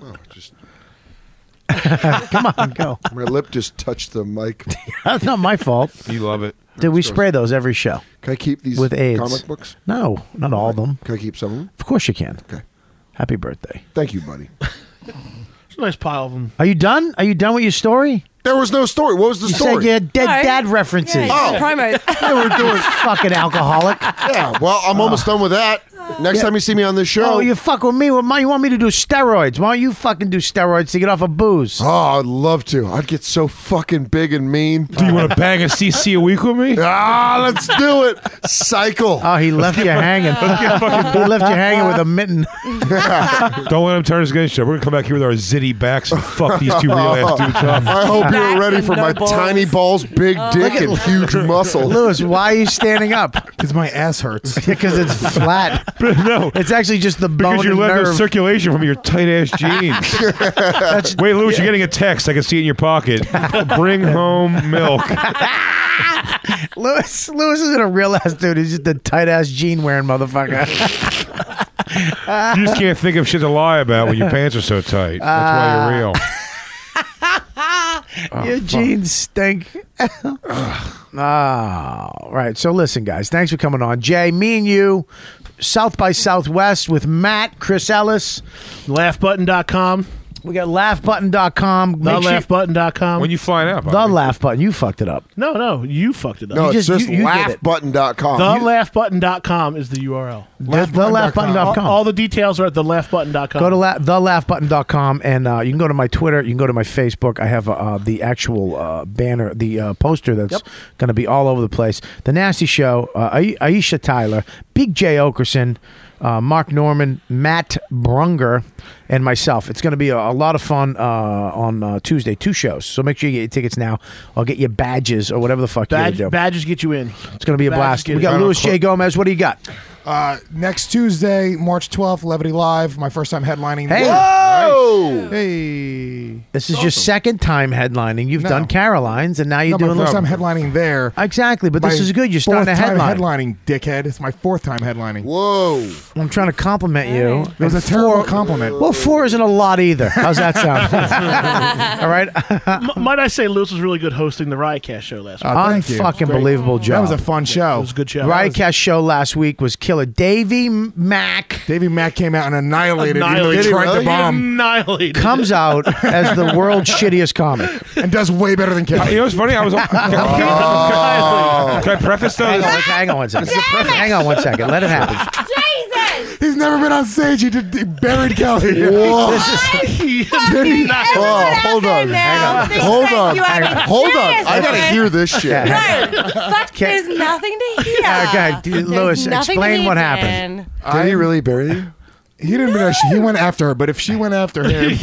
[SPEAKER 14] Come on, go.
[SPEAKER 12] My lip just touched the mic.
[SPEAKER 14] That's not my fault.
[SPEAKER 11] You love it.
[SPEAKER 14] Did we spray those every show?
[SPEAKER 12] Can I keep these
[SPEAKER 14] with AIDS?
[SPEAKER 12] comic books?
[SPEAKER 14] No, not all of them.
[SPEAKER 12] Can I keep some of them?
[SPEAKER 14] Of course you can.
[SPEAKER 12] Okay.
[SPEAKER 14] Happy birthday.
[SPEAKER 12] Thank you, buddy.
[SPEAKER 10] It's a nice pile of them.
[SPEAKER 14] Are you done? Are you done with your story?
[SPEAKER 12] There was no story. What was the
[SPEAKER 14] You
[SPEAKER 12] story?
[SPEAKER 14] said you had dead
[SPEAKER 3] No.
[SPEAKER 14] dad references.
[SPEAKER 3] Yeah, promos.
[SPEAKER 14] Yeah, we're doing fucking alcoholic.
[SPEAKER 12] Yeah, well, I'm almost done with that. Next time you see me on this show.
[SPEAKER 14] Oh, you fuck with me. You want me to do steroids? Why don't you fucking do steroids to get off of booze?
[SPEAKER 12] Oh, I'd love to. I'd get so fucking big and mean.
[SPEAKER 11] Do you want to bang a CC a week with me?
[SPEAKER 12] Let's do it. Cycle.
[SPEAKER 14] Oh, he left you hanging. He left you hanging with a mitten.
[SPEAKER 11] Don't let him turn his against you. We're gonna come back here with our zitty backs and fuck these two real ass dudes up.
[SPEAKER 12] I hope you were ready for
[SPEAKER 3] no
[SPEAKER 12] my
[SPEAKER 3] balls.
[SPEAKER 12] tiny balls, big dick, and huge muscle.
[SPEAKER 14] Lewis, why are you standing up?
[SPEAKER 5] Because my ass hurts.
[SPEAKER 14] Because it's flat.
[SPEAKER 11] No,
[SPEAKER 14] It's actually just the bone
[SPEAKER 11] because you're
[SPEAKER 14] and
[SPEAKER 11] letting no
[SPEAKER 14] nerve.
[SPEAKER 11] circulation from your tight ass jeans. Wait, Louis, you're getting a text. I can see it in your pocket. Bring home milk.
[SPEAKER 14] Lewis isn't a real ass dude. He's just a tight ass jean wearing motherfucker.
[SPEAKER 11] You just can't think of shit to lie about when your pants are so tight. That's why you're real.
[SPEAKER 14] Your jeans stink. Right. So listen, guys. Thanks for coming on. Jay, me and you, South by Southwest with Matt, Chris Ellis.
[SPEAKER 10] Laughbutton.com.
[SPEAKER 14] We got laughbutton.com.
[SPEAKER 10] TheLaughButton.com.
[SPEAKER 11] When you flying out?
[SPEAKER 14] The Laugh Button. You fucked it up.
[SPEAKER 10] No, you fucked it up.
[SPEAKER 12] No, it's just
[SPEAKER 14] you did it.
[SPEAKER 12] laughbutton.com.
[SPEAKER 10] TheLaughButton.com is the URL.
[SPEAKER 14] TheLaughButton.com.
[SPEAKER 10] All the details are at TheLaughButton.com.
[SPEAKER 14] Go to TheLaughButton.com, and you can go to my Twitter. You can go to my Facebook. I have the actual banner, the poster that's going to be all over the place. The Nasty Show, Aisha Tyler, Big J. Okerson, Mark Norman, Matt Brunger, and myself. It's going to be a lot of fun on Tuesday. 2 shows. So make sure you get your tickets now. I'll get you badges or whatever the fuck you do.
[SPEAKER 10] Badges get you in.
[SPEAKER 14] It's going to be a blast. We got Louis J. Gomez. What do you got?
[SPEAKER 5] Next Tuesday, March 12th, Levity Live. My first time headlining.
[SPEAKER 14] Hey.
[SPEAKER 5] Whoa! Hey.
[SPEAKER 14] This is your second time headlining. You've done Caroline's, and now you're doing
[SPEAKER 5] my first time headlining there.
[SPEAKER 14] Exactly, but this is good. You're starting to
[SPEAKER 5] Fourth time
[SPEAKER 14] headline.
[SPEAKER 5] headlining, dickhead. It's my 4th time headlining.
[SPEAKER 12] Whoa!
[SPEAKER 14] I'm trying to compliment you.
[SPEAKER 5] It was a terrible compliment.
[SPEAKER 14] Well, 4 isn't a lot either. How's that sound? All right.
[SPEAKER 10] Might I say, Lewis was really good hosting the Riotcast show last week.
[SPEAKER 5] Thank you.
[SPEAKER 14] Unfucking believable job.
[SPEAKER 5] That was a fun show.
[SPEAKER 10] It was a good show.
[SPEAKER 14] Riotcast show last week was killer. Davey Mack.
[SPEAKER 5] Davey Mack came out and annihilated.
[SPEAKER 10] Annihilated.
[SPEAKER 5] He tried to bomb.
[SPEAKER 10] Annihilated.
[SPEAKER 14] Comes out as the world's shittiest comic.
[SPEAKER 5] And does way better than Kelly.
[SPEAKER 11] You know what's funny? I was. Can I preface though?
[SPEAKER 14] Hang on one second. Hang on one second. Let it happen.
[SPEAKER 9] Jesus!
[SPEAKER 5] He's never been on stage. He buried Kelly.
[SPEAKER 12] Whoa.
[SPEAKER 5] Hold on.
[SPEAKER 12] Hold on. I gotta hear this shit.
[SPEAKER 3] Fuck, there's nothing to hear.
[SPEAKER 14] Okay, Lewis,
[SPEAKER 3] nothing
[SPEAKER 14] explain
[SPEAKER 3] to
[SPEAKER 14] what
[SPEAKER 3] hear,
[SPEAKER 14] happened.
[SPEAKER 12] Did he really bury you?
[SPEAKER 5] He didn't. He went after her, but if she went after him,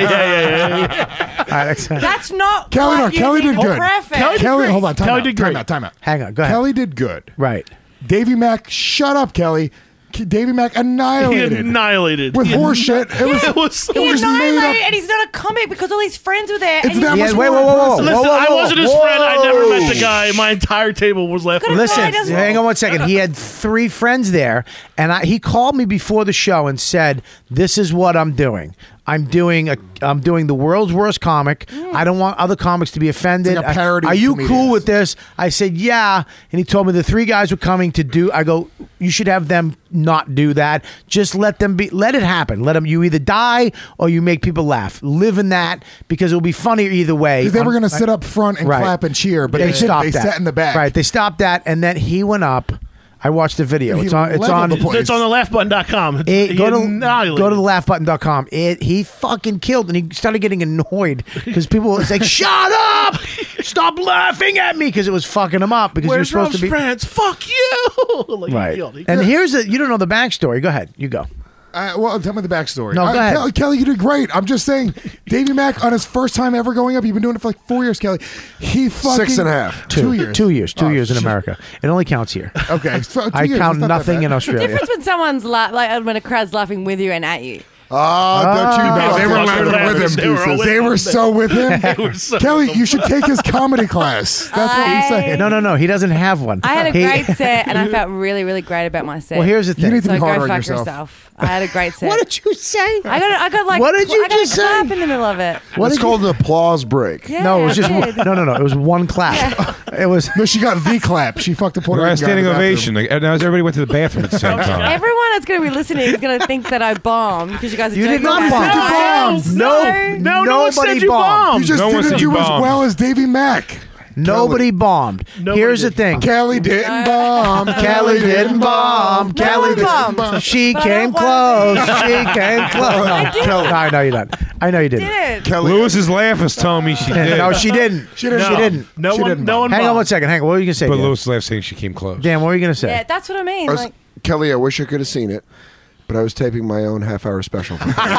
[SPEAKER 14] All right,
[SPEAKER 3] That's not.
[SPEAKER 5] Kelly. No,
[SPEAKER 3] what you
[SPEAKER 5] Kelly did
[SPEAKER 3] to
[SPEAKER 5] good.
[SPEAKER 3] preface.
[SPEAKER 5] Kelly, hold on.
[SPEAKER 10] Kelly did great.
[SPEAKER 5] Time out.
[SPEAKER 14] Hang on. Go ahead.
[SPEAKER 5] Kelly did good.
[SPEAKER 14] Right.
[SPEAKER 5] Davey Mack, shut up, Kelly. Davey Mack
[SPEAKER 10] He
[SPEAKER 5] annihilated.
[SPEAKER 10] annihilated.
[SPEAKER 5] With horse shit. It was
[SPEAKER 3] He
[SPEAKER 5] just made up.
[SPEAKER 3] annihilated, and he's not a comic because all his friends were there.
[SPEAKER 5] It's
[SPEAKER 3] and
[SPEAKER 5] that
[SPEAKER 3] he-
[SPEAKER 5] much
[SPEAKER 14] wait,
[SPEAKER 5] more
[SPEAKER 14] whoa.
[SPEAKER 5] impressive.
[SPEAKER 10] Listen, I wasn't his friend. I never met the guy. My entire table was laughing.
[SPEAKER 14] Listen,
[SPEAKER 3] doesn't-
[SPEAKER 14] hang on one second. He had 3 friends there, and he called me before the show and said, "This is what I'm doing. I'm doing the world's worst comic. I don't want other comics to be offended.
[SPEAKER 5] It's like a parody
[SPEAKER 14] Are
[SPEAKER 5] of
[SPEAKER 14] you
[SPEAKER 5] comedians.
[SPEAKER 14] cool with this?" I said, "Yeah." And he told me the 3 guys were coming to do. I go, "You should have them not do that. Just let them be. Let it happen. Let them. You either die or you make people laugh. Live in that because it'll be funnier either way."
[SPEAKER 5] Because they were going to sit up front and
[SPEAKER 14] Right.
[SPEAKER 5] clap and cheer, but they
[SPEAKER 14] stopped that.
[SPEAKER 5] sat in the back.
[SPEAKER 14] Right, they stopped that, and then he went up. I watched the video.
[SPEAKER 5] He
[SPEAKER 14] It's on. It's
[SPEAKER 5] leveled
[SPEAKER 14] on.
[SPEAKER 5] the place.
[SPEAKER 10] It's on the laughbutton.com.
[SPEAKER 14] Go to
[SPEAKER 10] annihilated.
[SPEAKER 14] laughbutton.com. He fucking killed, and he started getting annoyed because people was like, "Shut up! Stop laughing at me!" Because it was fucking him up because
[SPEAKER 10] Where's
[SPEAKER 14] you're supposed to be
[SPEAKER 10] France? Fuck you! Like, he
[SPEAKER 14] right.
[SPEAKER 10] killed. He
[SPEAKER 14] And
[SPEAKER 10] killed.
[SPEAKER 14] here's you don't know the backstory. Go ahead, you go.
[SPEAKER 5] Well, tell me the backstory.
[SPEAKER 14] No, go ahead.
[SPEAKER 5] Kelly, you did great. I'm just saying, Davey Mack on his first time ever going up. You've been doing it for like 4 years, Kelly. He fucking
[SPEAKER 12] 6.5.
[SPEAKER 5] 2 years.
[SPEAKER 14] 2 years. 2
[SPEAKER 5] Oh,
[SPEAKER 14] years in
[SPEAKER 5] shit.
[SPEAKER 14] America. It only counts here.
[SPEAKER 5] Okay, so 2
[SPEAKER 14] I
[SPEAKER 5] years,
[SPEAKER 14] count
[SPEAKER 5] it's not that
[SPEAKER 14] nothing
[SPEAKER 5] bad.
[SPEAKER 14] in Australia.
[SPEAKER 3] difference when someone's like when a crowd's laughing with you and at you.
[SPEAKER 12] Don't you
[SPEAKER 5] No, they were
[SPEAKER 10] fucking
[SPEAKER 5] laughing
[SPEAKER 10] laughing.
[SPEAKER 5] with him.
[SPEAKER 10] They were all with
[SPEAKER 5] They
[SPEAKER 10] him.
[SPEAKER 5] were so with him.
[SPEAKER 10] They were so
[SPEAKER 5] Kelly,
[SPEAKER 10] with
[SPEAKER 5] you should take his comedy class. That's what he's saying.
[SPEAKER 14] No. He doesn't have one.
[SPEAKER 3] I had a
[SPEAKER 14] He-
[SPEAKER 3] great set, and I felt really, really great about my set.
[SPEAKER 14] Well, here's the thing.
[SPEAKER 5] You need to
[SPEAKER 3] so
[SPEAKER 5] be harder
[SPEAKER 3] go
[SPEAKER 5] on
[SPEAKER 3] fuck
[SPEAKER 5] yourself.
[SPEAKER 3] yourself. I had a great set.
[SPEAKER 14] What did you say?
[SPEAKER 3] I got like.
[SPEAKER 14] What did you
[SPEAKER 3] I got
[SPEAKER 14] just
[SPEAKER 3] a clap
[SPEAKER 14] say?
[SPEAKER 3] in the middle of it.
[SPEAKER 14] What
[SPEAKER 12] It's
[SPEAKER 14] did you-
[SPEAKER 12] called an applause break.
[SPEAKER 3] Yeah,
[SPEAKER 14] No, it was just
[SPEAKER 3] I
[SPEAKER 14] one,
[SPEAKER 3] did.
[SPEAKER 14] no. It was one clap. It was.
[SPEAKER 5] No, she got the clap. She fucked a Puerto
[SPEAKER 11] We're at
[SPEAKER 5] Rican guy in
[SPEAKER 11] standing
[SPEAKER 5] the bathroom.
[SPEAKER 11] ovation. Like, now everybody went to the bathroom at the same time.
[SPEAKER 3] Everyone that's going to be listening is going to think that I bombed because you guys are
[SPEAKER 14] You did
[SPEAKER 3] joking
[SPEAKER 14] not
[SPEAKER 3] about
[SPEAKER 14] bomb.
[SPEAKER 3] it.
[SPEAKER 14] No,
[SPEAKER 10] No one said
[SPEAKER 14] nobody
[SPEAKER 10] you bombed.
[SPEAKER 5] You just
[SPEAKER 11] No one
[SPEAKER 5] didn't
[SPEAKER 11] said
[SPEAKER 5] do
[SPEAKER 11] you
[SPEAKER 5] as
[SPEAKER 11] bombed.
[SPEAKER 5] well as Davey Mack.
[SPEAKER 14] Nobody bombed.
[SPEAKER 10] Nobody
[SPEAKER 14] Here's the
[SPEAKER 10] did.
[SPEAKER 14] thing.
[SPEAKER 5] Kelly didn't bomb.
[SPEAKER 14] Kelly didn't bomb.
[SPEAKER 3] No
[SPEAKER 14] Kelly
[SPEAKER 3] one
[SPEAKER 14] didn't
[SPEAKER 3] bombed.
[SPEAKER 14] bomb. She
[SPEAKER 3] But I
[SPEAKER 14] came
[SPEAKER 3] don't
[SPEAKER 14] close.
[SPEAKER 3] want
[SPEAKER 14] She came close.
[SPEAKER 3] I did.
[SPEAKER 14] No, I know you didn't. I know you didn't.
[SPEAKER 3] Did it?
[SPEAKER 12] Kelly,
[SPEAKER 11] Lewis's laugh is telling me she did.
[SPEAKER 14] No, she didn't.
[SPEAKER 5] She didn't.
[SPEAKER 14] She didn't.
[SPEAKER 10] No
[SPEAKER 5] She
[SPEAKER 10] one.
[SPEAKER 5] didn't
[SPEAKER 10] No one.
[SPEAKER 14] Hang on
[SPEAKER 10] bombed.
[SPEAKER 14] one second. Hang on. What were you gonna say?
[SPEAKER 11] But
[SPEAKER 14] Dan?
[SPEAKER 11] Lewis's laugh saying she came close.
[SPEAKER 14] Dan, what were you gonna say?
[SPEAKER 3] Yeah, that's what I mean.
[SPEAKER 12] I was-
[SPEAKER 3] Like,
[SPEAKER 12] Kelly, I wish I could have seen it, but I was taping my own half-hour special.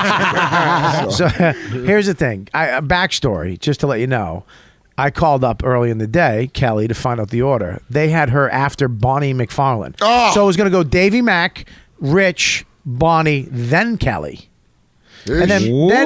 [SPEAKER 14] So here's the thing. A backstory, just to let you know. I called up early in the day, Kelly, to find out the order. They had her after Bonnie McFarlane.
[SPEAKER 12] Oh.
[SPEAKER 14] So it was going to go Davey Mack, Rich, Bonnie, then Kelly. And then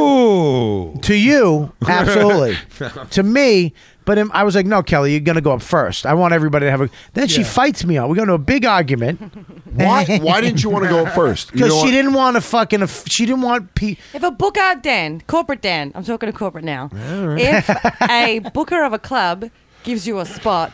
[SPEAKER 14] to you, absolutely. To me, but I was like, no, Kelly, you're going to go up first. I want everybody to have a... Then she fights me on. We got into a big argument.
[SPEAKER 12] Why didn't you want to go up first? You
[SPEAKER 14] Because
[SPEAKER 12] know
[SPEAKER 14] she
[SPEAKER 12] what?
[SPEAKER 14] didn't want to fucking... She didn't want...
[SPEAKER 3] if a booker Dan, corporate Dan, I'm talking to corporate now. If a booker of a club gives you a spot,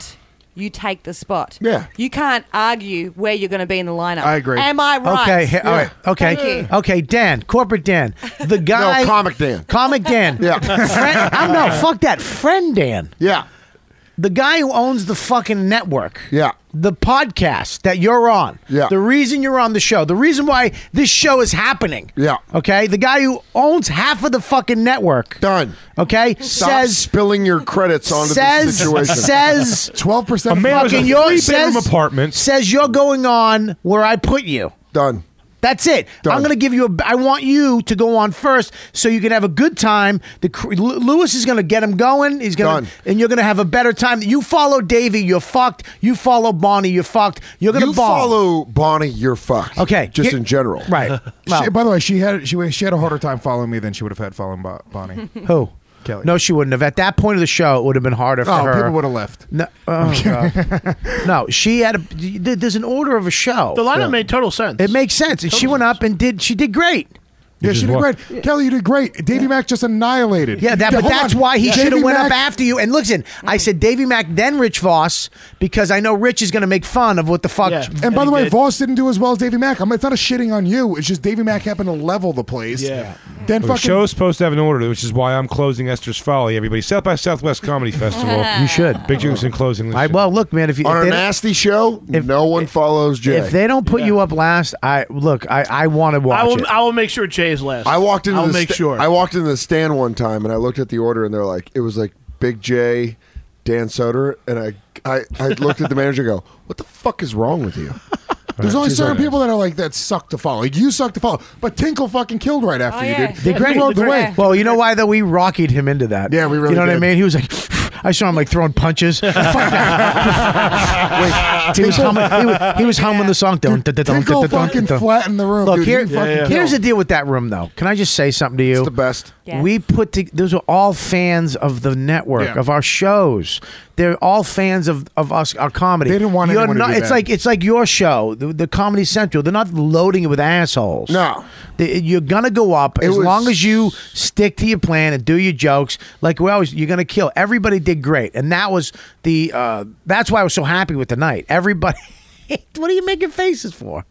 [SPEAKER 3] you take the spot.
[SPEAKER 12] Yeah.
[SPEAKER 3] You can't argue where you're going to be in the lineup.
[SPEAKER 5] I agree.
[SPEAKER 3] Am I right?
[SPEAKER 14] Okay, all right. Okay,
[SPEAKER 3] Thank you.
[SPEAKER 14] okay, Dan, corporate Dan, the guy,
[SPEAKER 12] No, comic Dan.
[SPEAKER 14] comic Dan,
[SPEAKER 12] Yeah.
[SPEAKER 14] fuck that, friend Dan,
[SPEAKER 12] Yeah.
[SPEAKER 14] the guy who owns the fucking network,
[SPEAKER 12] Yeah.
[SPEAKER 14] the podcast that you're on,
[SPEAKER 12] Yeah.
[SPEAKER 14] the reason you're on the show, the reason why this show is happening,
[SPEAKER 12] Yeah.
[SPEAKER 14] okay, the guy who owns half of the fucking network,
[SPEAKER 12] Done.
[SPEAKER 14] okay,
[SPEAKER 12] Stop
[SPEAKER 14] says
[SPEAKER 12] spilling your credits onto this situation.
[SPEAKER 14] says
[SPEAKER 5] 12%.
[SPEAKER 11] A man with a
[SPEAKER 14] fucking your
[SPEAKER 11] three-bedroom
[SPEAKER 14] says
[SPEAKER 11] apartment.
[SPEAKER 14] says you're going on where I put you.
[SPEAKER 12] Done.
[SPEAKER 14] That's it.
[SPEAKER 12] Done.
[SPEAKER 14] I'm going to give you I want you to go on first so you can have a good time. Lewis is going to get him going. He's going to, and you're going to have a better time. You follow Davey, you're fucked. You follow Bonnie, you're fucked. You're going to
[SPEAKER 12] You
[SPEAKER 14] ball.
[SPEAKER 12] follow Bonnie, you're fucked.
[SPEAKER 14] Okay.
[SPEAKER 12] Just in general.
[SPEAKER 14] Right. Well,
[SPEAKER 5] By the way, she had a harder time following me than she would have had following Bonnie.
[SPEAKER 14] who?
[SPEAKER 5] Kelly.
[SPEAKER 14] No, she wouldn't have. At that point of the show, it would have been harder for her.
[SPEAKER 5] People would have left.
[SPEAKER 14] No, God. No, she had there's an order of a show.
[SPEAKER 10] The lineup made total sense.
[SPEAKER 14] It makes sense. And she went up and she did great.
[SPEAKER 5] Yeah, she did great. Kelly, you did great. Davey Mack just annihilated.
[SPEAKER 14] Yeah, but
[SPEAKER 5] hold
[SPEAKER 14] that's
[SPEAKER 5] on.
[SPEAKER 14] why he should have
[SPEAKER 5] Davey
[SPEAKER 14] went
[SPEAKER 5] Mack-
[SPEAKER 14] up after you. And listen, I said Davey Mack, then Rich Voss, because I know Rich is going to make fun of what the fuck.
[SPEAKER 10] Yeah.
[SPEAKER 5] And by the way, Voss didn't do as well as Davey Mack. It's not a shitting on you. It's just Davey Mack happened to level the place.
[SPEAKER 10] Yeah.
[SPEAKER 5] Then
[SPEAKER 11] The
[SPEAKER 5] fucking
[SPEAKER 11] show's supposed to have an order, which is why I'm closing Esther's Folly. Everybody, South by Southwest Comedy Festival.
[SPEAKER 14] You should.
[SPEAKER 11] Big Juice in closing. This
[SPEAKER 14] Well, look, man, if you
[SPEAKER 12] On
[SPEAKER 14] if
[SPEAKER 12] a
[SPEAKER 14] they-
[SPEAKER 12] nasty show, no one follows Jay.
[SPEAKER 14] if they don't put you up last, I want to watch it.
[SPEAKER 10] I will make sure Jay's last.
[SPEAKER 12] I walked into
[SPEAKER 10] I'll
[SPEAKER 12] the
[SPEAKER 10] make sure.
[SPEAKER 12] I walked into the stand one time and I looked at the order and they're like, it was like Big J, Dan Soder, and I looked at the manager and go, what the fuck is wrong with you?
[SPEAKER 5] there's only certain people that are like that suck to follow. Like, you suck to follow, but Tinkle fucking killed right after you did.
[SPEAKER 14] They're great.
[SPEAKER 5] He rode the wave.
[SPEAKER 14] Well, you know why though? We rockied him into that.
[SPEAKER 5] Yeah, we really
[SPEAKER 14] You know what I
[SPEAKER 5] did.
[SPEAKER 14] mean? He was like, I saw him like throwing punches. Fuck that. Wait, he was humming the song.
[SPEAKER 5] Tinkle fucking flattened the room.
[SPEAKER 14] Look,
[SPEAKER 5] dude.
[SPEAKER 14] here,
[SPEAKER 5] He fucking
[SPEAKER 14] here's the
[SPEAKER 5] killed.
[SPEAKER 14] deal with that room, though. Can I just say something to you?
[SPEAKER 12] It's the best.
[SPEAKER 3] Yes.
[SPEAKER 14] We those are all fans of the network,
[SPEAKER 5] Yeah.
[SPEAKER 14] of our shows. They're all fans of us, our comedy.
[SPEAKER 5] They didn't want
[SPEAKER 14] You're
[SPEAKER 5] anyone to
[SPEAKER 14] not,
[SPEAKER 5] do
[SPEAKER 14] it's
[SPEAKER 5] bad.
[SPEAKER 14] like your show, the Comedy Central. They're not loading it with assholes.
[SPEAKER 12] No.
[SPEAKER 14] You're gonna go up as
[SPEAKER 12] was-
[SPEAKER 14] long as you stick to your plan and do your jokes. Like we always, you're gonna kill. Everybody did great, and that was the. That's why I was so happy with the night. Everybody. What are you making faces for?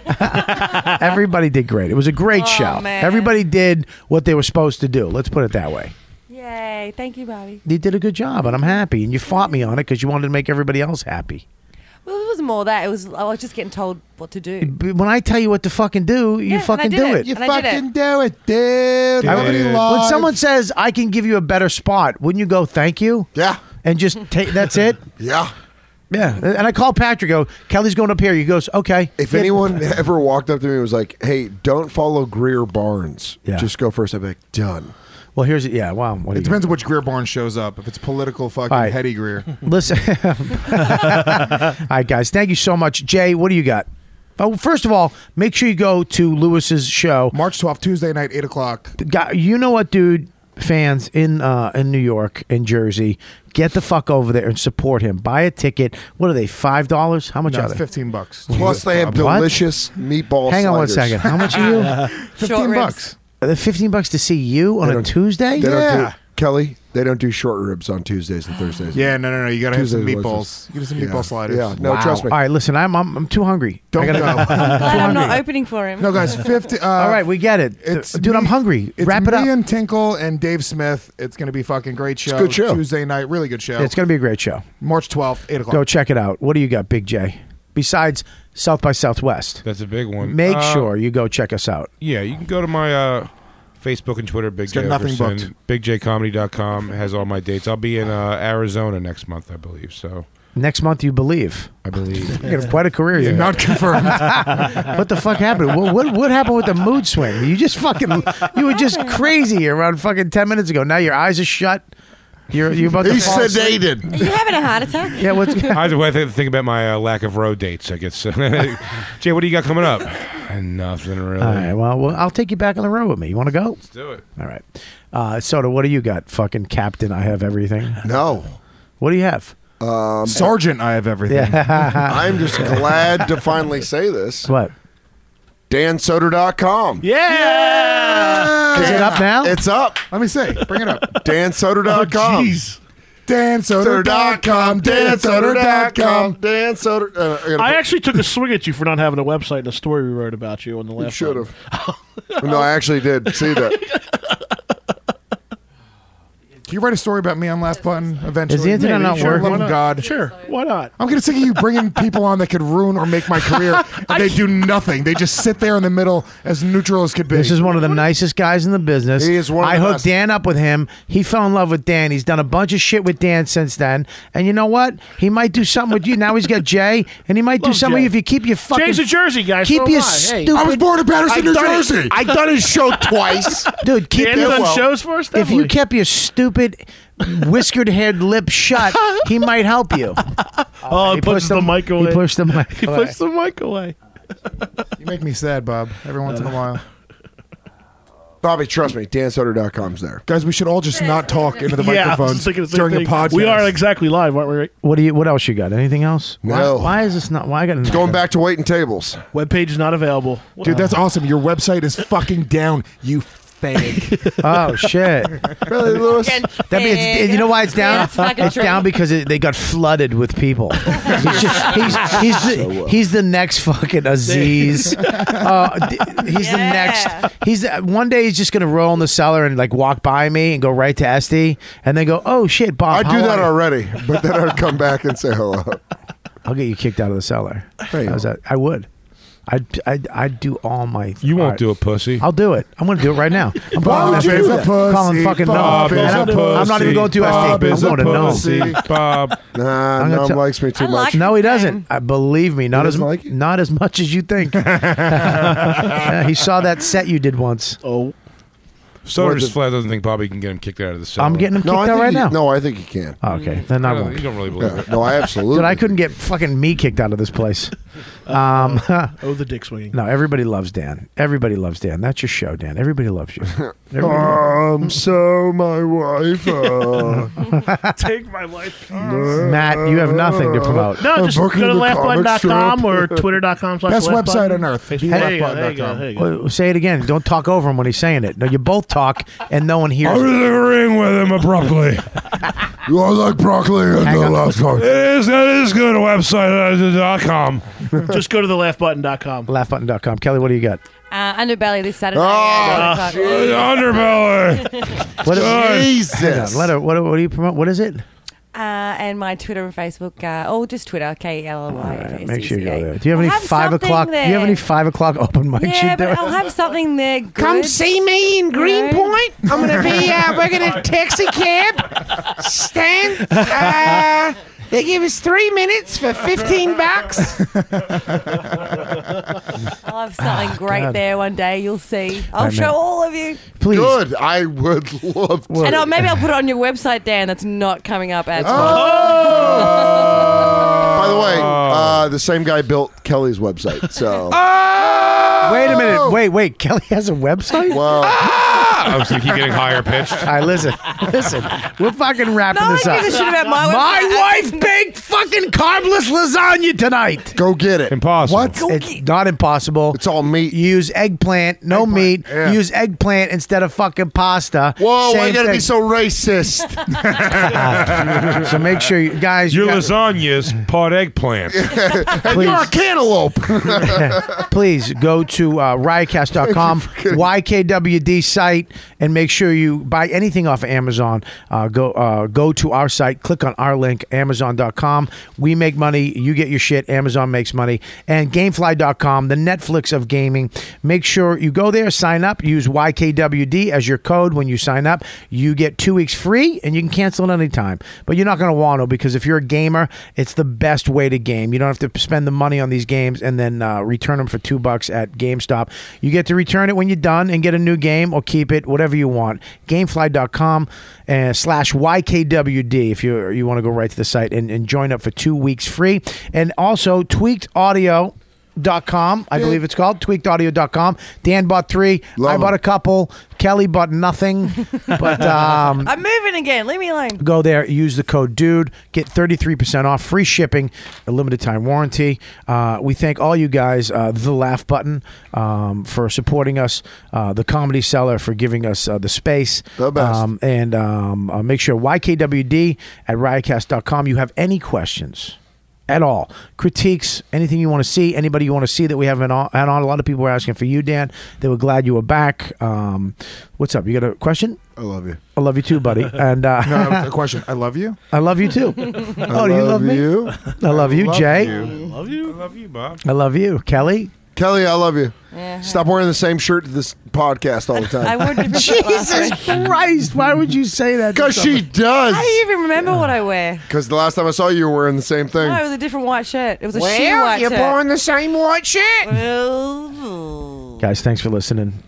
[SPEAKER 14] Everybody did great. It was a great show.
[SPEAKER 3] man.
[SPEAKER 14] Everybody did what they were supposed to do. Let's put it that way.
[SPEAKER 3] Yay. Thank you, Bobby.
[SPEAKER 14] You did a good job, and I'm happy. And you fought me on it because you wanted to make everybody else happy.
[SPEAKER 3] Well, it wasn't more that. I was just getting told what to do.
[SPEAKER 14] But when I tell you what to fucking do, you
[SPEAKER 3] Yeah,
[SPEAKER 14] fucking
[SPEAKER 3] and I did
[SPEAKER 14] do
[SPEAKER 3] it.
[SPEAKER 14] it.
[SPEAKER 5] You
[SPEAKER 3] And I did it.
[SPEAKER 5] fucking do it, dude. Nobody
[SPEAKER 14] When
[SPEAKER 5] live.
[SPEAKER 14] someone says, I can give you a better spot, wouldn't you go, thank you?
[SPEAKER 12] Yeah.
[SPEAKER 14] And just take, that's it?
[SPEAKER 12] Yeah.
[SPEAKER 14] Yeah. And I called Patrick, go, Kelly's going up here. He goes, okay.
[SPEAKER 12] If anyone ever walked up to me and was like, hey, don't follow Greer Barnes.
[SPEAKER 14] Yeah.
[SPEAKER 12] Just go first, I'd be like, done.
[SPEAKER 14] Well, here's it. Yeah, wow. What
[SPEAKER 5] It depends on which Greer Barnes shows up. If it's political, fucking
[SPEAKER 14] All right.
[SPEAKER 5] heady Greer.
[SPEAKER 14] Listen. All right, guys. Thank you so much. Jay, what do you got? Oh, first of all, make sure you go to Lewis's show.
[SPEAKER 5] March 12th, Tuesday night, 8 o'clock.
[SPEAKER 14] You know what, dude? Fans in New York and Jersey, get the fuck over there and support him. Buy a ticket. What are they? $5? How much
[SPEAKER 5] No,
[SPEAKER 14] are
[SPEAKER 5] it's
[SPEAKER 14] they?
[SPEAKER 5] $15.
[SPEAKER 12] Plus, they have
[SPEAKER 14] What?
[SPEAKER 12] delicious meatball
[SPEAKER 14] Hang on one
[SPEAKER 12] sliders.
[SPEAKER 14] second. How much are you?
[SPEAKER 3] Short ribs.
[SPEAKER 5] $15.
[SPEAKER 14] They're $15 to see you on a Tuesday?
[SPEAKER 12] They don't
[SPEAKER 5] Yeah.
[SPEAKER 12] do, Kelly, they don't do short ribs on Tuesdays and Thursdays.
[SPEAKER 5] Yeah, no. You gotta have some
[SPEAKER 12] Tuesdays,
[SPEAKER 5] meatballs.
[SPEAKER 12] Wednesdays.
[SPEAKER 5] You gotta have some
[SPEAKER 12] Yeah.
[SPEAKER 5] meatball sliders.
[SPEAKER 12] Yeah, no,
[SPEAKER 14] Wow.
[SPEAKER 12] trust me.
[SPEAKER 14] All right, listen, I'm too hungry.
[SPEAKER 5] Don't
[SPEAKER 14] I gotta
[SPEAKER 5] go.
[SPEAKER 3] Glad I'm not
[SPEAKER 14] hungry.
[SPEAKER 3] opening for him.
[SPEAKER 5] No, guys, 50.
[SPEAKER 14] All right, we get it. Dude, I'm hungry.
[SPEAKER 5] It's
[SPEAKER 14] Wrap it up.
[SPEAKER 5] me and Tinkle and Dave Smith. It's going to be a fucking great show.
[SPEAKER 12] a good show.
[SPEAKER 5] Tuesday night, really good show.
[SPEAKER 14] It's going to be a great show.
[SPEAKER 5] March 12th, 8 o'clock.
[SPEAKER 14] Go check it out. What do you got, Big J? Besides South by Southwest.
[SPEAKER 11] That's a big one.
[SPEAKER 14] Make sure you go check us out.
[SPEAKER 11] Yeah, you can go to my Facebook and Twitter, Big J
[SPEAKER 5] got nothing
[SPEAKER 11] Overson. BigJComedy.com has all my dates. I'll be in Arizona next month, I believe. So
[SPEAKER 14] Next month, you believe.
[SPEAKER 11] I believe.
[SPEAKER 14] You got quite a career.
[SPEAKER 11] Yeah.
[SPEAKER 14] You
[SPEAKER 5] Not confirmed.
[SPEAKER 14] What the fuck happened? What happened with the mood swing? You just fucking, you were just crazy around fucking 10 minutes ago. Now your eyes are shut. You're about to
[SPEAKER 12] He's
[SPEAKER 14] fall asleep.
[SPEAKER 12] sedated.
[SPEAKER 3] Are you having a heart attack?
[SPEAKER 14] Yeah, what's
[SPEAKER 11] I have to think about my lack of road dates, I guess. Jay, what do you got coming up? Nothing really.
[SPEAKER 14] All right, well, I'll take you back on the road with me. You want to go?
[SPEAKER 11] Let's do it.
[SPEAKER 14] All right. Soda, what do you got? Fucking Captain, I have everything.
[SPEAKER 12] No.
[SPEAKER 14] What do you have?
[SPEAKER 5] Sergeant, I have everything.
[SPEAKER 14] Yeah.
[SPEAKER 12] I'm just glad to finally say this.
[SPEAKER 14] What?
[SPEAKER 12] DanSoder.com.
[SPEAKER 10] Yeah!
[SPEAKER 14] Is it up now?
[SPEAKER 12] It's up.
[SPEAKER 5] Let me see. Bring it up.
[SPEAKER 12] DanSoder.com.
[SPEAKER 5] Jeez. DanSoder.com. DanSoder.com.
[SPEAKER 12] Dan Soder.
[SPEAKER 10] I actually took a swing at you for not having a website and a story we wrote about you on the last.
[SPEAKER 12] You should have. No, I actually did see that.
[SPEAKER 5] Can you write a story about me on Last Button eventually?
[SPEAKER 14] Is the internet not
[SPEAKER 5] Sure,
[SPEAKER 14] working?
[SPEAKER 5] love of God.
[SPEAKER 10] Sure, why not?
[SPEAKER 5] I'm getting sick of you bringing people on that could ruin or make my career, and they do nothing. They just sit there in the middle as neutral as could be.
[SPEAKER 14] This is one of the nicest guys in the business.
[SPEAKER 5] He is one of
[SPEAKER 14] I
[SPEAKER 5] the
[SPEAKER 14] hooked
[SPEAKER 5] best.
[SPEAKER 14] Dan up with him. He fell in love with Dan. He's done a bunch of shit with Dan since then. And you know what? He might do something with you. Now he's got Jay, and he might do
[SPEAKER 10] Love
[SPEAKER 14] something
[SPEAKER 10] Jay.
[SPEAKER 14] if you keep your fucking.
[SPEAKER 10] Jay's a Jersey guy.
[SPEAKER 14] Keep
[SPEAKER 10] so
[SPEAKER 14] your
[SPEAKER 10] am I. Hey.
[SPEAKER 14] stupid.
[SPEAKER 5] I was born in Patterson, New Jersey.
[SPEAKER 13] I've done his show twice.
[SPEAKER 14] Dude, keep
[SPEAKER 10] Dan's
[SPEAKER 14] your
[SPEAKER 10] done shows for us.
[SPEAKER 14] If you
[SPEAKER 10] Definitely.
[SPEAKER 14] kept your stupid whiskered haired lip shut, he might help you.
[SPEAKER 10] Oh, he
[SPEAKER 14] He
[SPEAKER 10] pushed the mic away.
[SPEAKER 14] He pushed the mic
[SPEAKER 10] He
[SPEAKER 14] away.
[SPEAKER 10] pushed the mic away.
[SPEAKER 5] You make me sad, Bob, every once in a while.
[SPEAKER 12] Bobby, trust me. DanSoder.com's there.
[SPEAKER 5] Guys, we should all just not talk into the
[SPEAKER 10] Yeah, I was
[SPEAKER 5] microphones
[SPEAKER 10] thinking the same
[SPEAKER 5] during
[SPEAKER 10] thing.
[SPEAKER 5] a podcast.
[SPEAKER 10] We are exactly live, aren't we?
[SPEAKER 14] What else you got? Anything else?
[SPEAKER 12] No.
[SPEAKER 14] Why is this not? Why I got
[SPEAKER 12] It's going back to waiting tables.
[SPEAKER 10] Webpage is not available.
[SPEAKER 5] Dude, that's awesome. Your website is fucking down, you fag.
[SPEAKER 14] Oh shit!
[SPEAKER 12] Really, Lewis?
[SPEAKER 14] That means, you know why it's down?
[SPEAKER 3] Yeah, it's fucking
[SPEAKER 14] it's
[SPEAKER 3] true.
[SPEAKER 14] down because they got flooded with people. He's the next fucking Aziz. He's the next. One day he's just gonna roll in the cellar and like walk by me and go right to Esty and then go, oh shit, Bob.
[SPEAKER 12] I do that already, but then I'd come back and say hello.
[SPEAKER 14] I'll get you kicked out of the cellar.
[SPEAKER 12] There you
[SPEAKER 14] How's
[SPEAKER 12] go.
[SPEAKER 14] that? I would. I'd do all my.
[SPEAKER 11] You won't
[SPEAKER 14] alright.
[SPEAKER 11] do a pussy.
[SPEAKER 14] I'll do it. I'm going to do it right now. I'm
[SPEAKER 5] Bob
[SPEAKER 14] calling
[SPEAKER 5] is a pussy.
[SPEAKER 14] calling fucking
[SPEAKER 5] Bob
[SPEAKER 14] no.
[SPEAKER 5] is
[SPEAKER 14] And
[SPEAKER 5] a
[SPEAKER 14] I'm not even going to
[SPEAKER 5] Bob
[SPEAKER 14] SD.
[SPEAKER 5] is
[SPEAKER 14] I'm
[SPEAKER 5] a
[SPEAKER 14] going to no.
[SPEAKER 5] pussy.
[SPEAKER 11] Bob.
[SPEAKER 12] Nah,
[SPEAKER 14] I'm gonna
[SPEAKER 12] Nom
[SPEAKER 14] tell-
[SPEAKER 12] likes me too
[SPEAKER 3] I
[SPEAKER 12] much.
[SPEAKER 3] like
[SPEAKER 14] No, he
[SPEAKER 3] his
[SPEAKER 14] doesn't.
[SPEAKER 3] name.
[SPEAKER 14] Believe me, not
[SPEAKER 12] doesn't
[SPEAKER 14] as
[SPEAKER 12] like you?
[SPEAKER 14] not as much as you think. Yeah, he saw that set you did once.
[SPEAKER 10] Oh,
[SPEAKER 11] Soder's flat doesn't think Bobby can get him kicked out of the cell.
[SPEAKER 14] I'm getting him kicked
[SPEAKER 12] No, I
[SPEAKER 14] out
[SPEAKER 12] think
[SPEAKER 14] right now.
[SPEAKER 12] No, I think he can.
[SPEAKER 14] Oh, okay, then I won't.
[SPEAKER 11] You don't really believe
[SPEAKER 12] Yeah.
[SPEAKER 11] it.
[SPEAKER 12] No, I absolutely.
[SPEAKER 14] Dude, I couldn't get fucking me kicked out of this place.
[SPEAKER 10] oh, the dick swinging.
[SPEAKER 14] No, everybody loves Dan. Everybody loves Dan. That's your show, Dan. Everybody loves you.
[SPEAKER 12] So my wife.
[SPEAKER 10] Take my life.
[SPEAKER 14] Matt, you have nothing to promote.
[SPEAKER 10] No, just go to laughbutton.com or twitter.com/.
[SPEAKER 5] Best website on earth.
[SPEAKER 10] There you go. There you go. There you go.
[SPEAKER 14] Well, say it again. Don't talk over him when he's saying it. No, you both talk and no one hears.
[SPEAKER 11] I was in the ring with him abruptly.
[SPEAKER 12] You are like broccoli and the last one.
[SPEAKER 11] That is good. Website.com.
[SPEAKER 10] Just go to the laughbutton.com.
[SPEAKER 14] Laughbutton.com. Kelly, what do you got?
[SPEAKER 3] Underbelly this Saturday.
[SPEAKER 11] Underbelly.
[SPEAKER 14] What
[SPEAKER 12] Jesus.
[SPEAKER 14] Hang on, let her, what do you promote? What is it?
[SPEAKER 3] And my Twitter and Facebook, or just Twitter, KLY.
[SPEAKER 14] Make sure you go there. Do you have
[SPEAKER 3] I'll
[SPEAKER 14] any
[SPEAKER 3] have
[SPEAKER 14] 5 o'clock?
[SPEAKER 3] something
[SPEAKER 14] Do you have
[SPEAKER 3] there.
[SPEAKER 14] any 5 o'clock open mics?
[SPEAKER 3] Yeah,
[SPEAKER 14] you do?
[SPEAKER 3] but I'll have something there. Good.
[SPEAKER 13] Come see me in Greenpoint. I'm going to be working a taxi cab stand. They give us 3 minutes for $15.
[SPEAKER 3] I'll have something great
[SPEAKER 14] God.
[SPEAKER 3] there one day. You'll see. I'll
[SPEAKER 14] I
[SPEAKER 3] show
[SPEAKER 14] know.
[SPEAKER 3] all of you.
[SPEAKER 14] Please.
[SPEAKER 12] Good. I would love to.
[SPEAKER 3] And maybe I'll put it on your website, Dan. That's not coming up as
[SPEAKER 12] By the way, the same guy built Kelly's website. So.
[SPEAKER 14] Wait a minute. Wait. Kelly has a website?
[SPEAKER 12] Well.
[SPEAKER 11] I was going to keep getting higher pitched.
[SPEAKER 14] All right, listen. We're fucking wrapping
[SPEAKER 3] No
[SPEAKER 14] this
[SPEAKER 3] one
[SPEAKER 14] up.
[SPEAKER 3] gives a shit about my
[SPEAKER 14] My
[SPEAKER 3] website.
[SPEAKER 14] wife baked fucking carbless lasagna tonight.
[SPEAKER 12] Go get it.
[SPEAKER 11] Impossible.
[SPEAKER 5] What?
[SPEAKER 14] It's not impossible.
[SPEAKER 12] It's all meat.
[SPEAKER 14] You use eggplant, no meat.
[SPEAKER 12] yeah.
[SPEAKER 14] Use eggplant instead of fucking pasta.
[SPEAKER 12] Whoa, why
[SPEAKER 14] Same
[SPEAKER 12] you gotta be
[SPEAKER 14] thing.
[SPEAKER 12] so racist?
[SPEAKER 14] So make sure you guys.
[SPEAKER 11] Your
[SPEAKER 14] you got-
[SPEAKER 11] lasagna's part eggplant.
[SPEAKER 12] And you're a cantaloupe.
[SPEAKER 14] Please go to riotcast.com, YKWD site, and make sure you buy anything off of Amazon. Go to our site, click on our link, Amazon.com. We make money. You get your shit. Amazon makes money. And Gamefly.com, the Netflix of gaming. Make sure you go there, sign up, use YKWD as your code when you sign up. You get 2 weeks free, and you can cancel it anytime. But you're not going to want to, because if you're a gamer, it's the best way to game. You don't have to spend the money on these games and then return them for $2 at GameStop. You get to return it when you're done and get a new game, or keep it, whatever you want. Gamefly.com /YKWD if you want to go right to the site and join up for 2 weeks free. And also Tweaked Audio tweakedaudio.com, I believe it's called, tweakedaudio.com. Dan bought 3. I bought a couple. Kelly bought nothing. But
[SPEAKER 3] I'm moving again. Leave me alone.
[SPEAKER 14] go there, use the code DUDE, get 33% off, free shipping, a limited time warranty. We thank all you guys, The Laugh Button, for supporting us, the Comedy Cellar for giving us the space.
[SPEAKER 12] The best.
[SPEAKER 14] And make sure YKWD at riotcast.com. You have any questions at all, critiques, anything you want to see, anybody you want to see that we haven't had on. A lot of people were asking for you, Dan. They were glad you were back. What's up? You got a question?
[SPEAKER 5] I love you.
[SPEAKER 14] I love you too, buddy. And
[SPEAKER 5] No, a question. I love you.
[SPEAKER 14] I love you too. Oh, do you love me? I love you, Jay.
[SPEAKER 11] I love you, Bob.
[SPEAKER 14] I love you, Kelly.
[SPEAKER 12] Kelly, I love you. Stop wearing the same shirt to this podcast all the time.
[SPEAKER 3] I wore different
[SPEAKER 14] Jesus Christ! Why would you say that?
[SPEAKER 12] Because she does.
[SPEAKER 3] How do you even remember what I wear?
[SPEAKER 12] Because the last time I saw you, you were wearing the same thing.
[SPEAKER 3] No, it was a different white shirt. It was a
[SPEAKER 13] Well,
[SPEAKER 3] sheer white
[SPEAKER 13] you're
[SPEAKER 3] shirt.
[SPEAKER 13] born the same white shirt.
[SPEAKER 14] Guys, thanks for listening.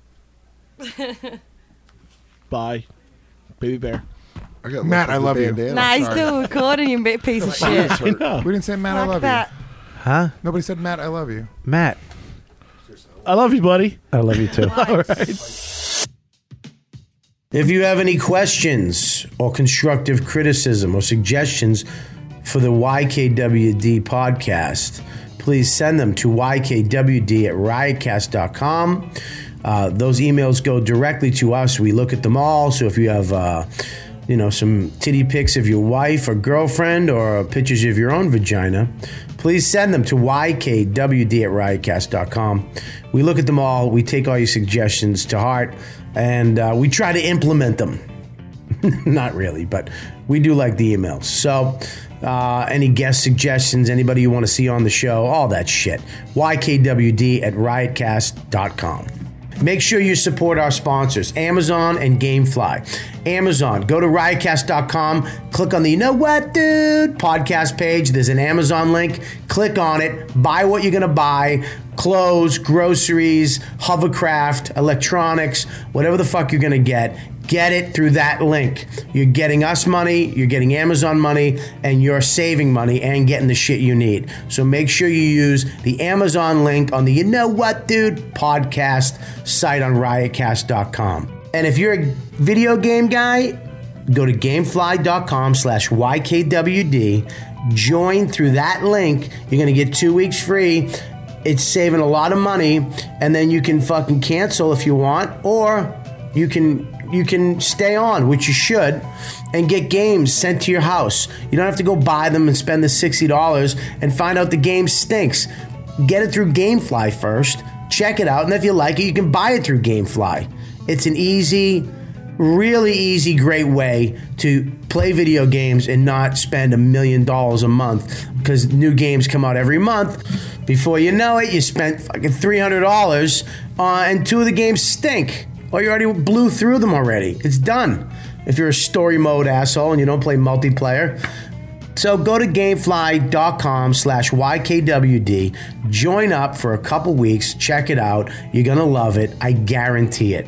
[SPEAKER 10] Bye, baby bear.
[SPEAKER 5] Matt, I love you.
[SPEAKER 3] Nah, he's still recording, you bit piece of shit.
[SPEAKER 5] We didn't say Matt, I
[SPEAKER 3] Fuck
[SPEAKER 5] love
[SPEAKER 3] that.
[SPEAKER 5] you.
[SPEAKER 14] Huh?
[SPEAKER 5] Nobody said Matt, I love you.
[SPEAKER 14] Matt,
[SPEAKER 10] I love you, buddy.
[SPEAKER 14] I love you too.
[SPEAKER 10] All right.
[SPEAKER 14] If you have any questions or constructive criticism or suggestions for the YKWD podcast, please send them to ykwd@riotcast.com. Those emails go directly to us. We look at them all. So if you have, some titty pics of your wife or girlfriend or pictures of your own vagina, please send them to ykwd@riotcast.com. We look at them all. We take all your suggestions to heart, and we try to implement them. Not really, but we do like the emails. So any guest suggestions, anybody you want to see on the show, all that shit, ykwd@riotcast.com. Make sure you support our sponsors, Amazon and Gamefly. Amazon, go to riotcast.com, click on the You Know What Dude podcast page. There's an Amazon link. Click on it. Buy what you're going to buy. Clothes, groceries, hovercraft, electronics, whatever the fuck you're going to get. Get it through that link. You're getting us money, you're getting Amazon money, and you're saving money and getting the shit you need. So make sure you use the Amazon link on the You Know What Dude podcast site on riotcast.com. And if you're a video game guy, go to gamefly.com/YKWD. Join through that link. You're going to get 2 weeks free. It's saving a lot of money, and then you can fucking cancel if you want, or you can stay on, which you should, and get games sent to your house. You don't have to go buy them and spend the $60 and find out the game stinks. Get it through Gamefly first, check it out, and if you like it, you can buy it through Gamefly. It's an easy, really easy, great way to play video games and not spend $1 million a month, because new games come out every month. Before you know it, you spent fucking $300 and 2 of the games stink. Or you already blew through them already. It's done. If you're a story mode asshole and you don't play multiplayer. So go to gamefly.com/YKWD. Join up for a couple weeks. Check it out. You're going to love it. I guarantee it.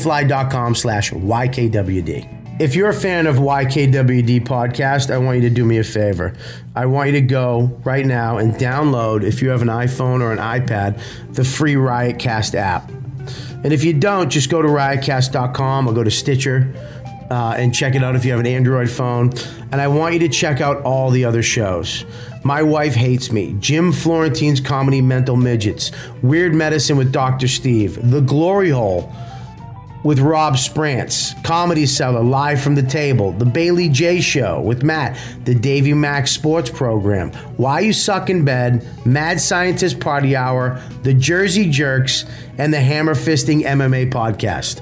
[SPEAKER 14] Gamefly.com/YKWD. If you're a fan of YKWD podcast, I want you to do me a favor. I want you to go right now and download, if you have an iPhone or an iPad, the free Riotcast app. And if you don't, just go to riotcast.com or go to Stitcher and check it out if you have an Android phone. And I want you to check out all the other shows. My Wife Hates Me, Jim Florentine's Comedy Mental Midgets, Weird Medicine with Dr. Steve, The Glory Hole with Rob Sprance, Comedy Cellar, Live from the Table, The Bailey J Show with Matt, The Davey Mack Sports Program, Why You Suck in Bed, Mad Scientist Party Hour, The Jersey Jerks, and the Hammer Fisting MMA Podcast.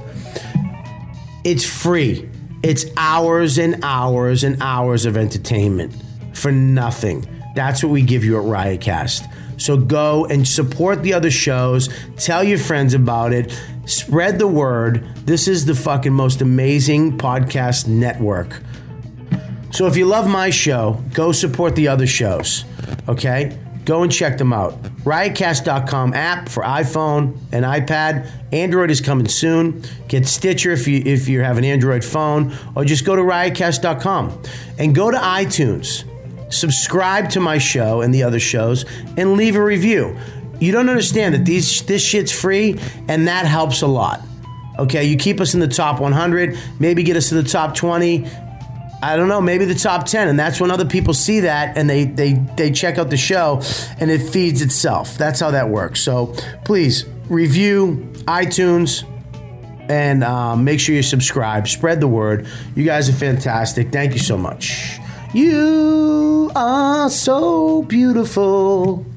[SPEAKER 14] It's free. It's hours and hours and hours of entertainment for nothing. That's what we give you at Riotcast. So go and support the other shows. Tell your friends about it. Spread the word. This is the fucking most amazing podcast network. So if you love my show, go support the other shows. Okay? Go and check them out. Riotcast.com app for iPhone and iPad. Android is coming soon. Get Stitcher if you have an Android phone, or just go to riotcast.com and go to iTunes. Subscribe to my show and the other shows and leave a review. You don't understand that this shit's free, and that helps a lot. Okay, you keep us in the top 100, maybe get us to the top 20. I don't know, maybe the top 10, and that's when other people see that and they check out the show, and it feeds itself. That's how that works. So please review iTunes and make sure you subscribe. Spread the word. You guys are fantastic. Thank you so much. You are so beautiful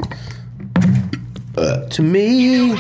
[SPEAKER 14] to me.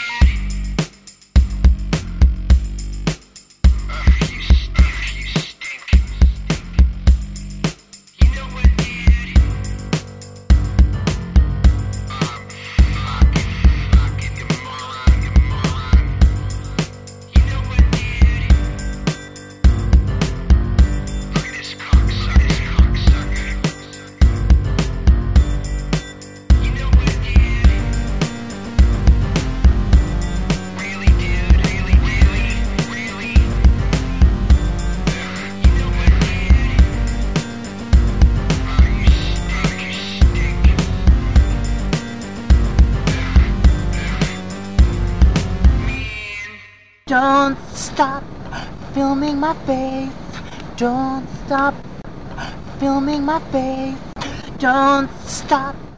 [SPEAKER 13] Don't stop filming my face. Don't stop filming my face. Don't stop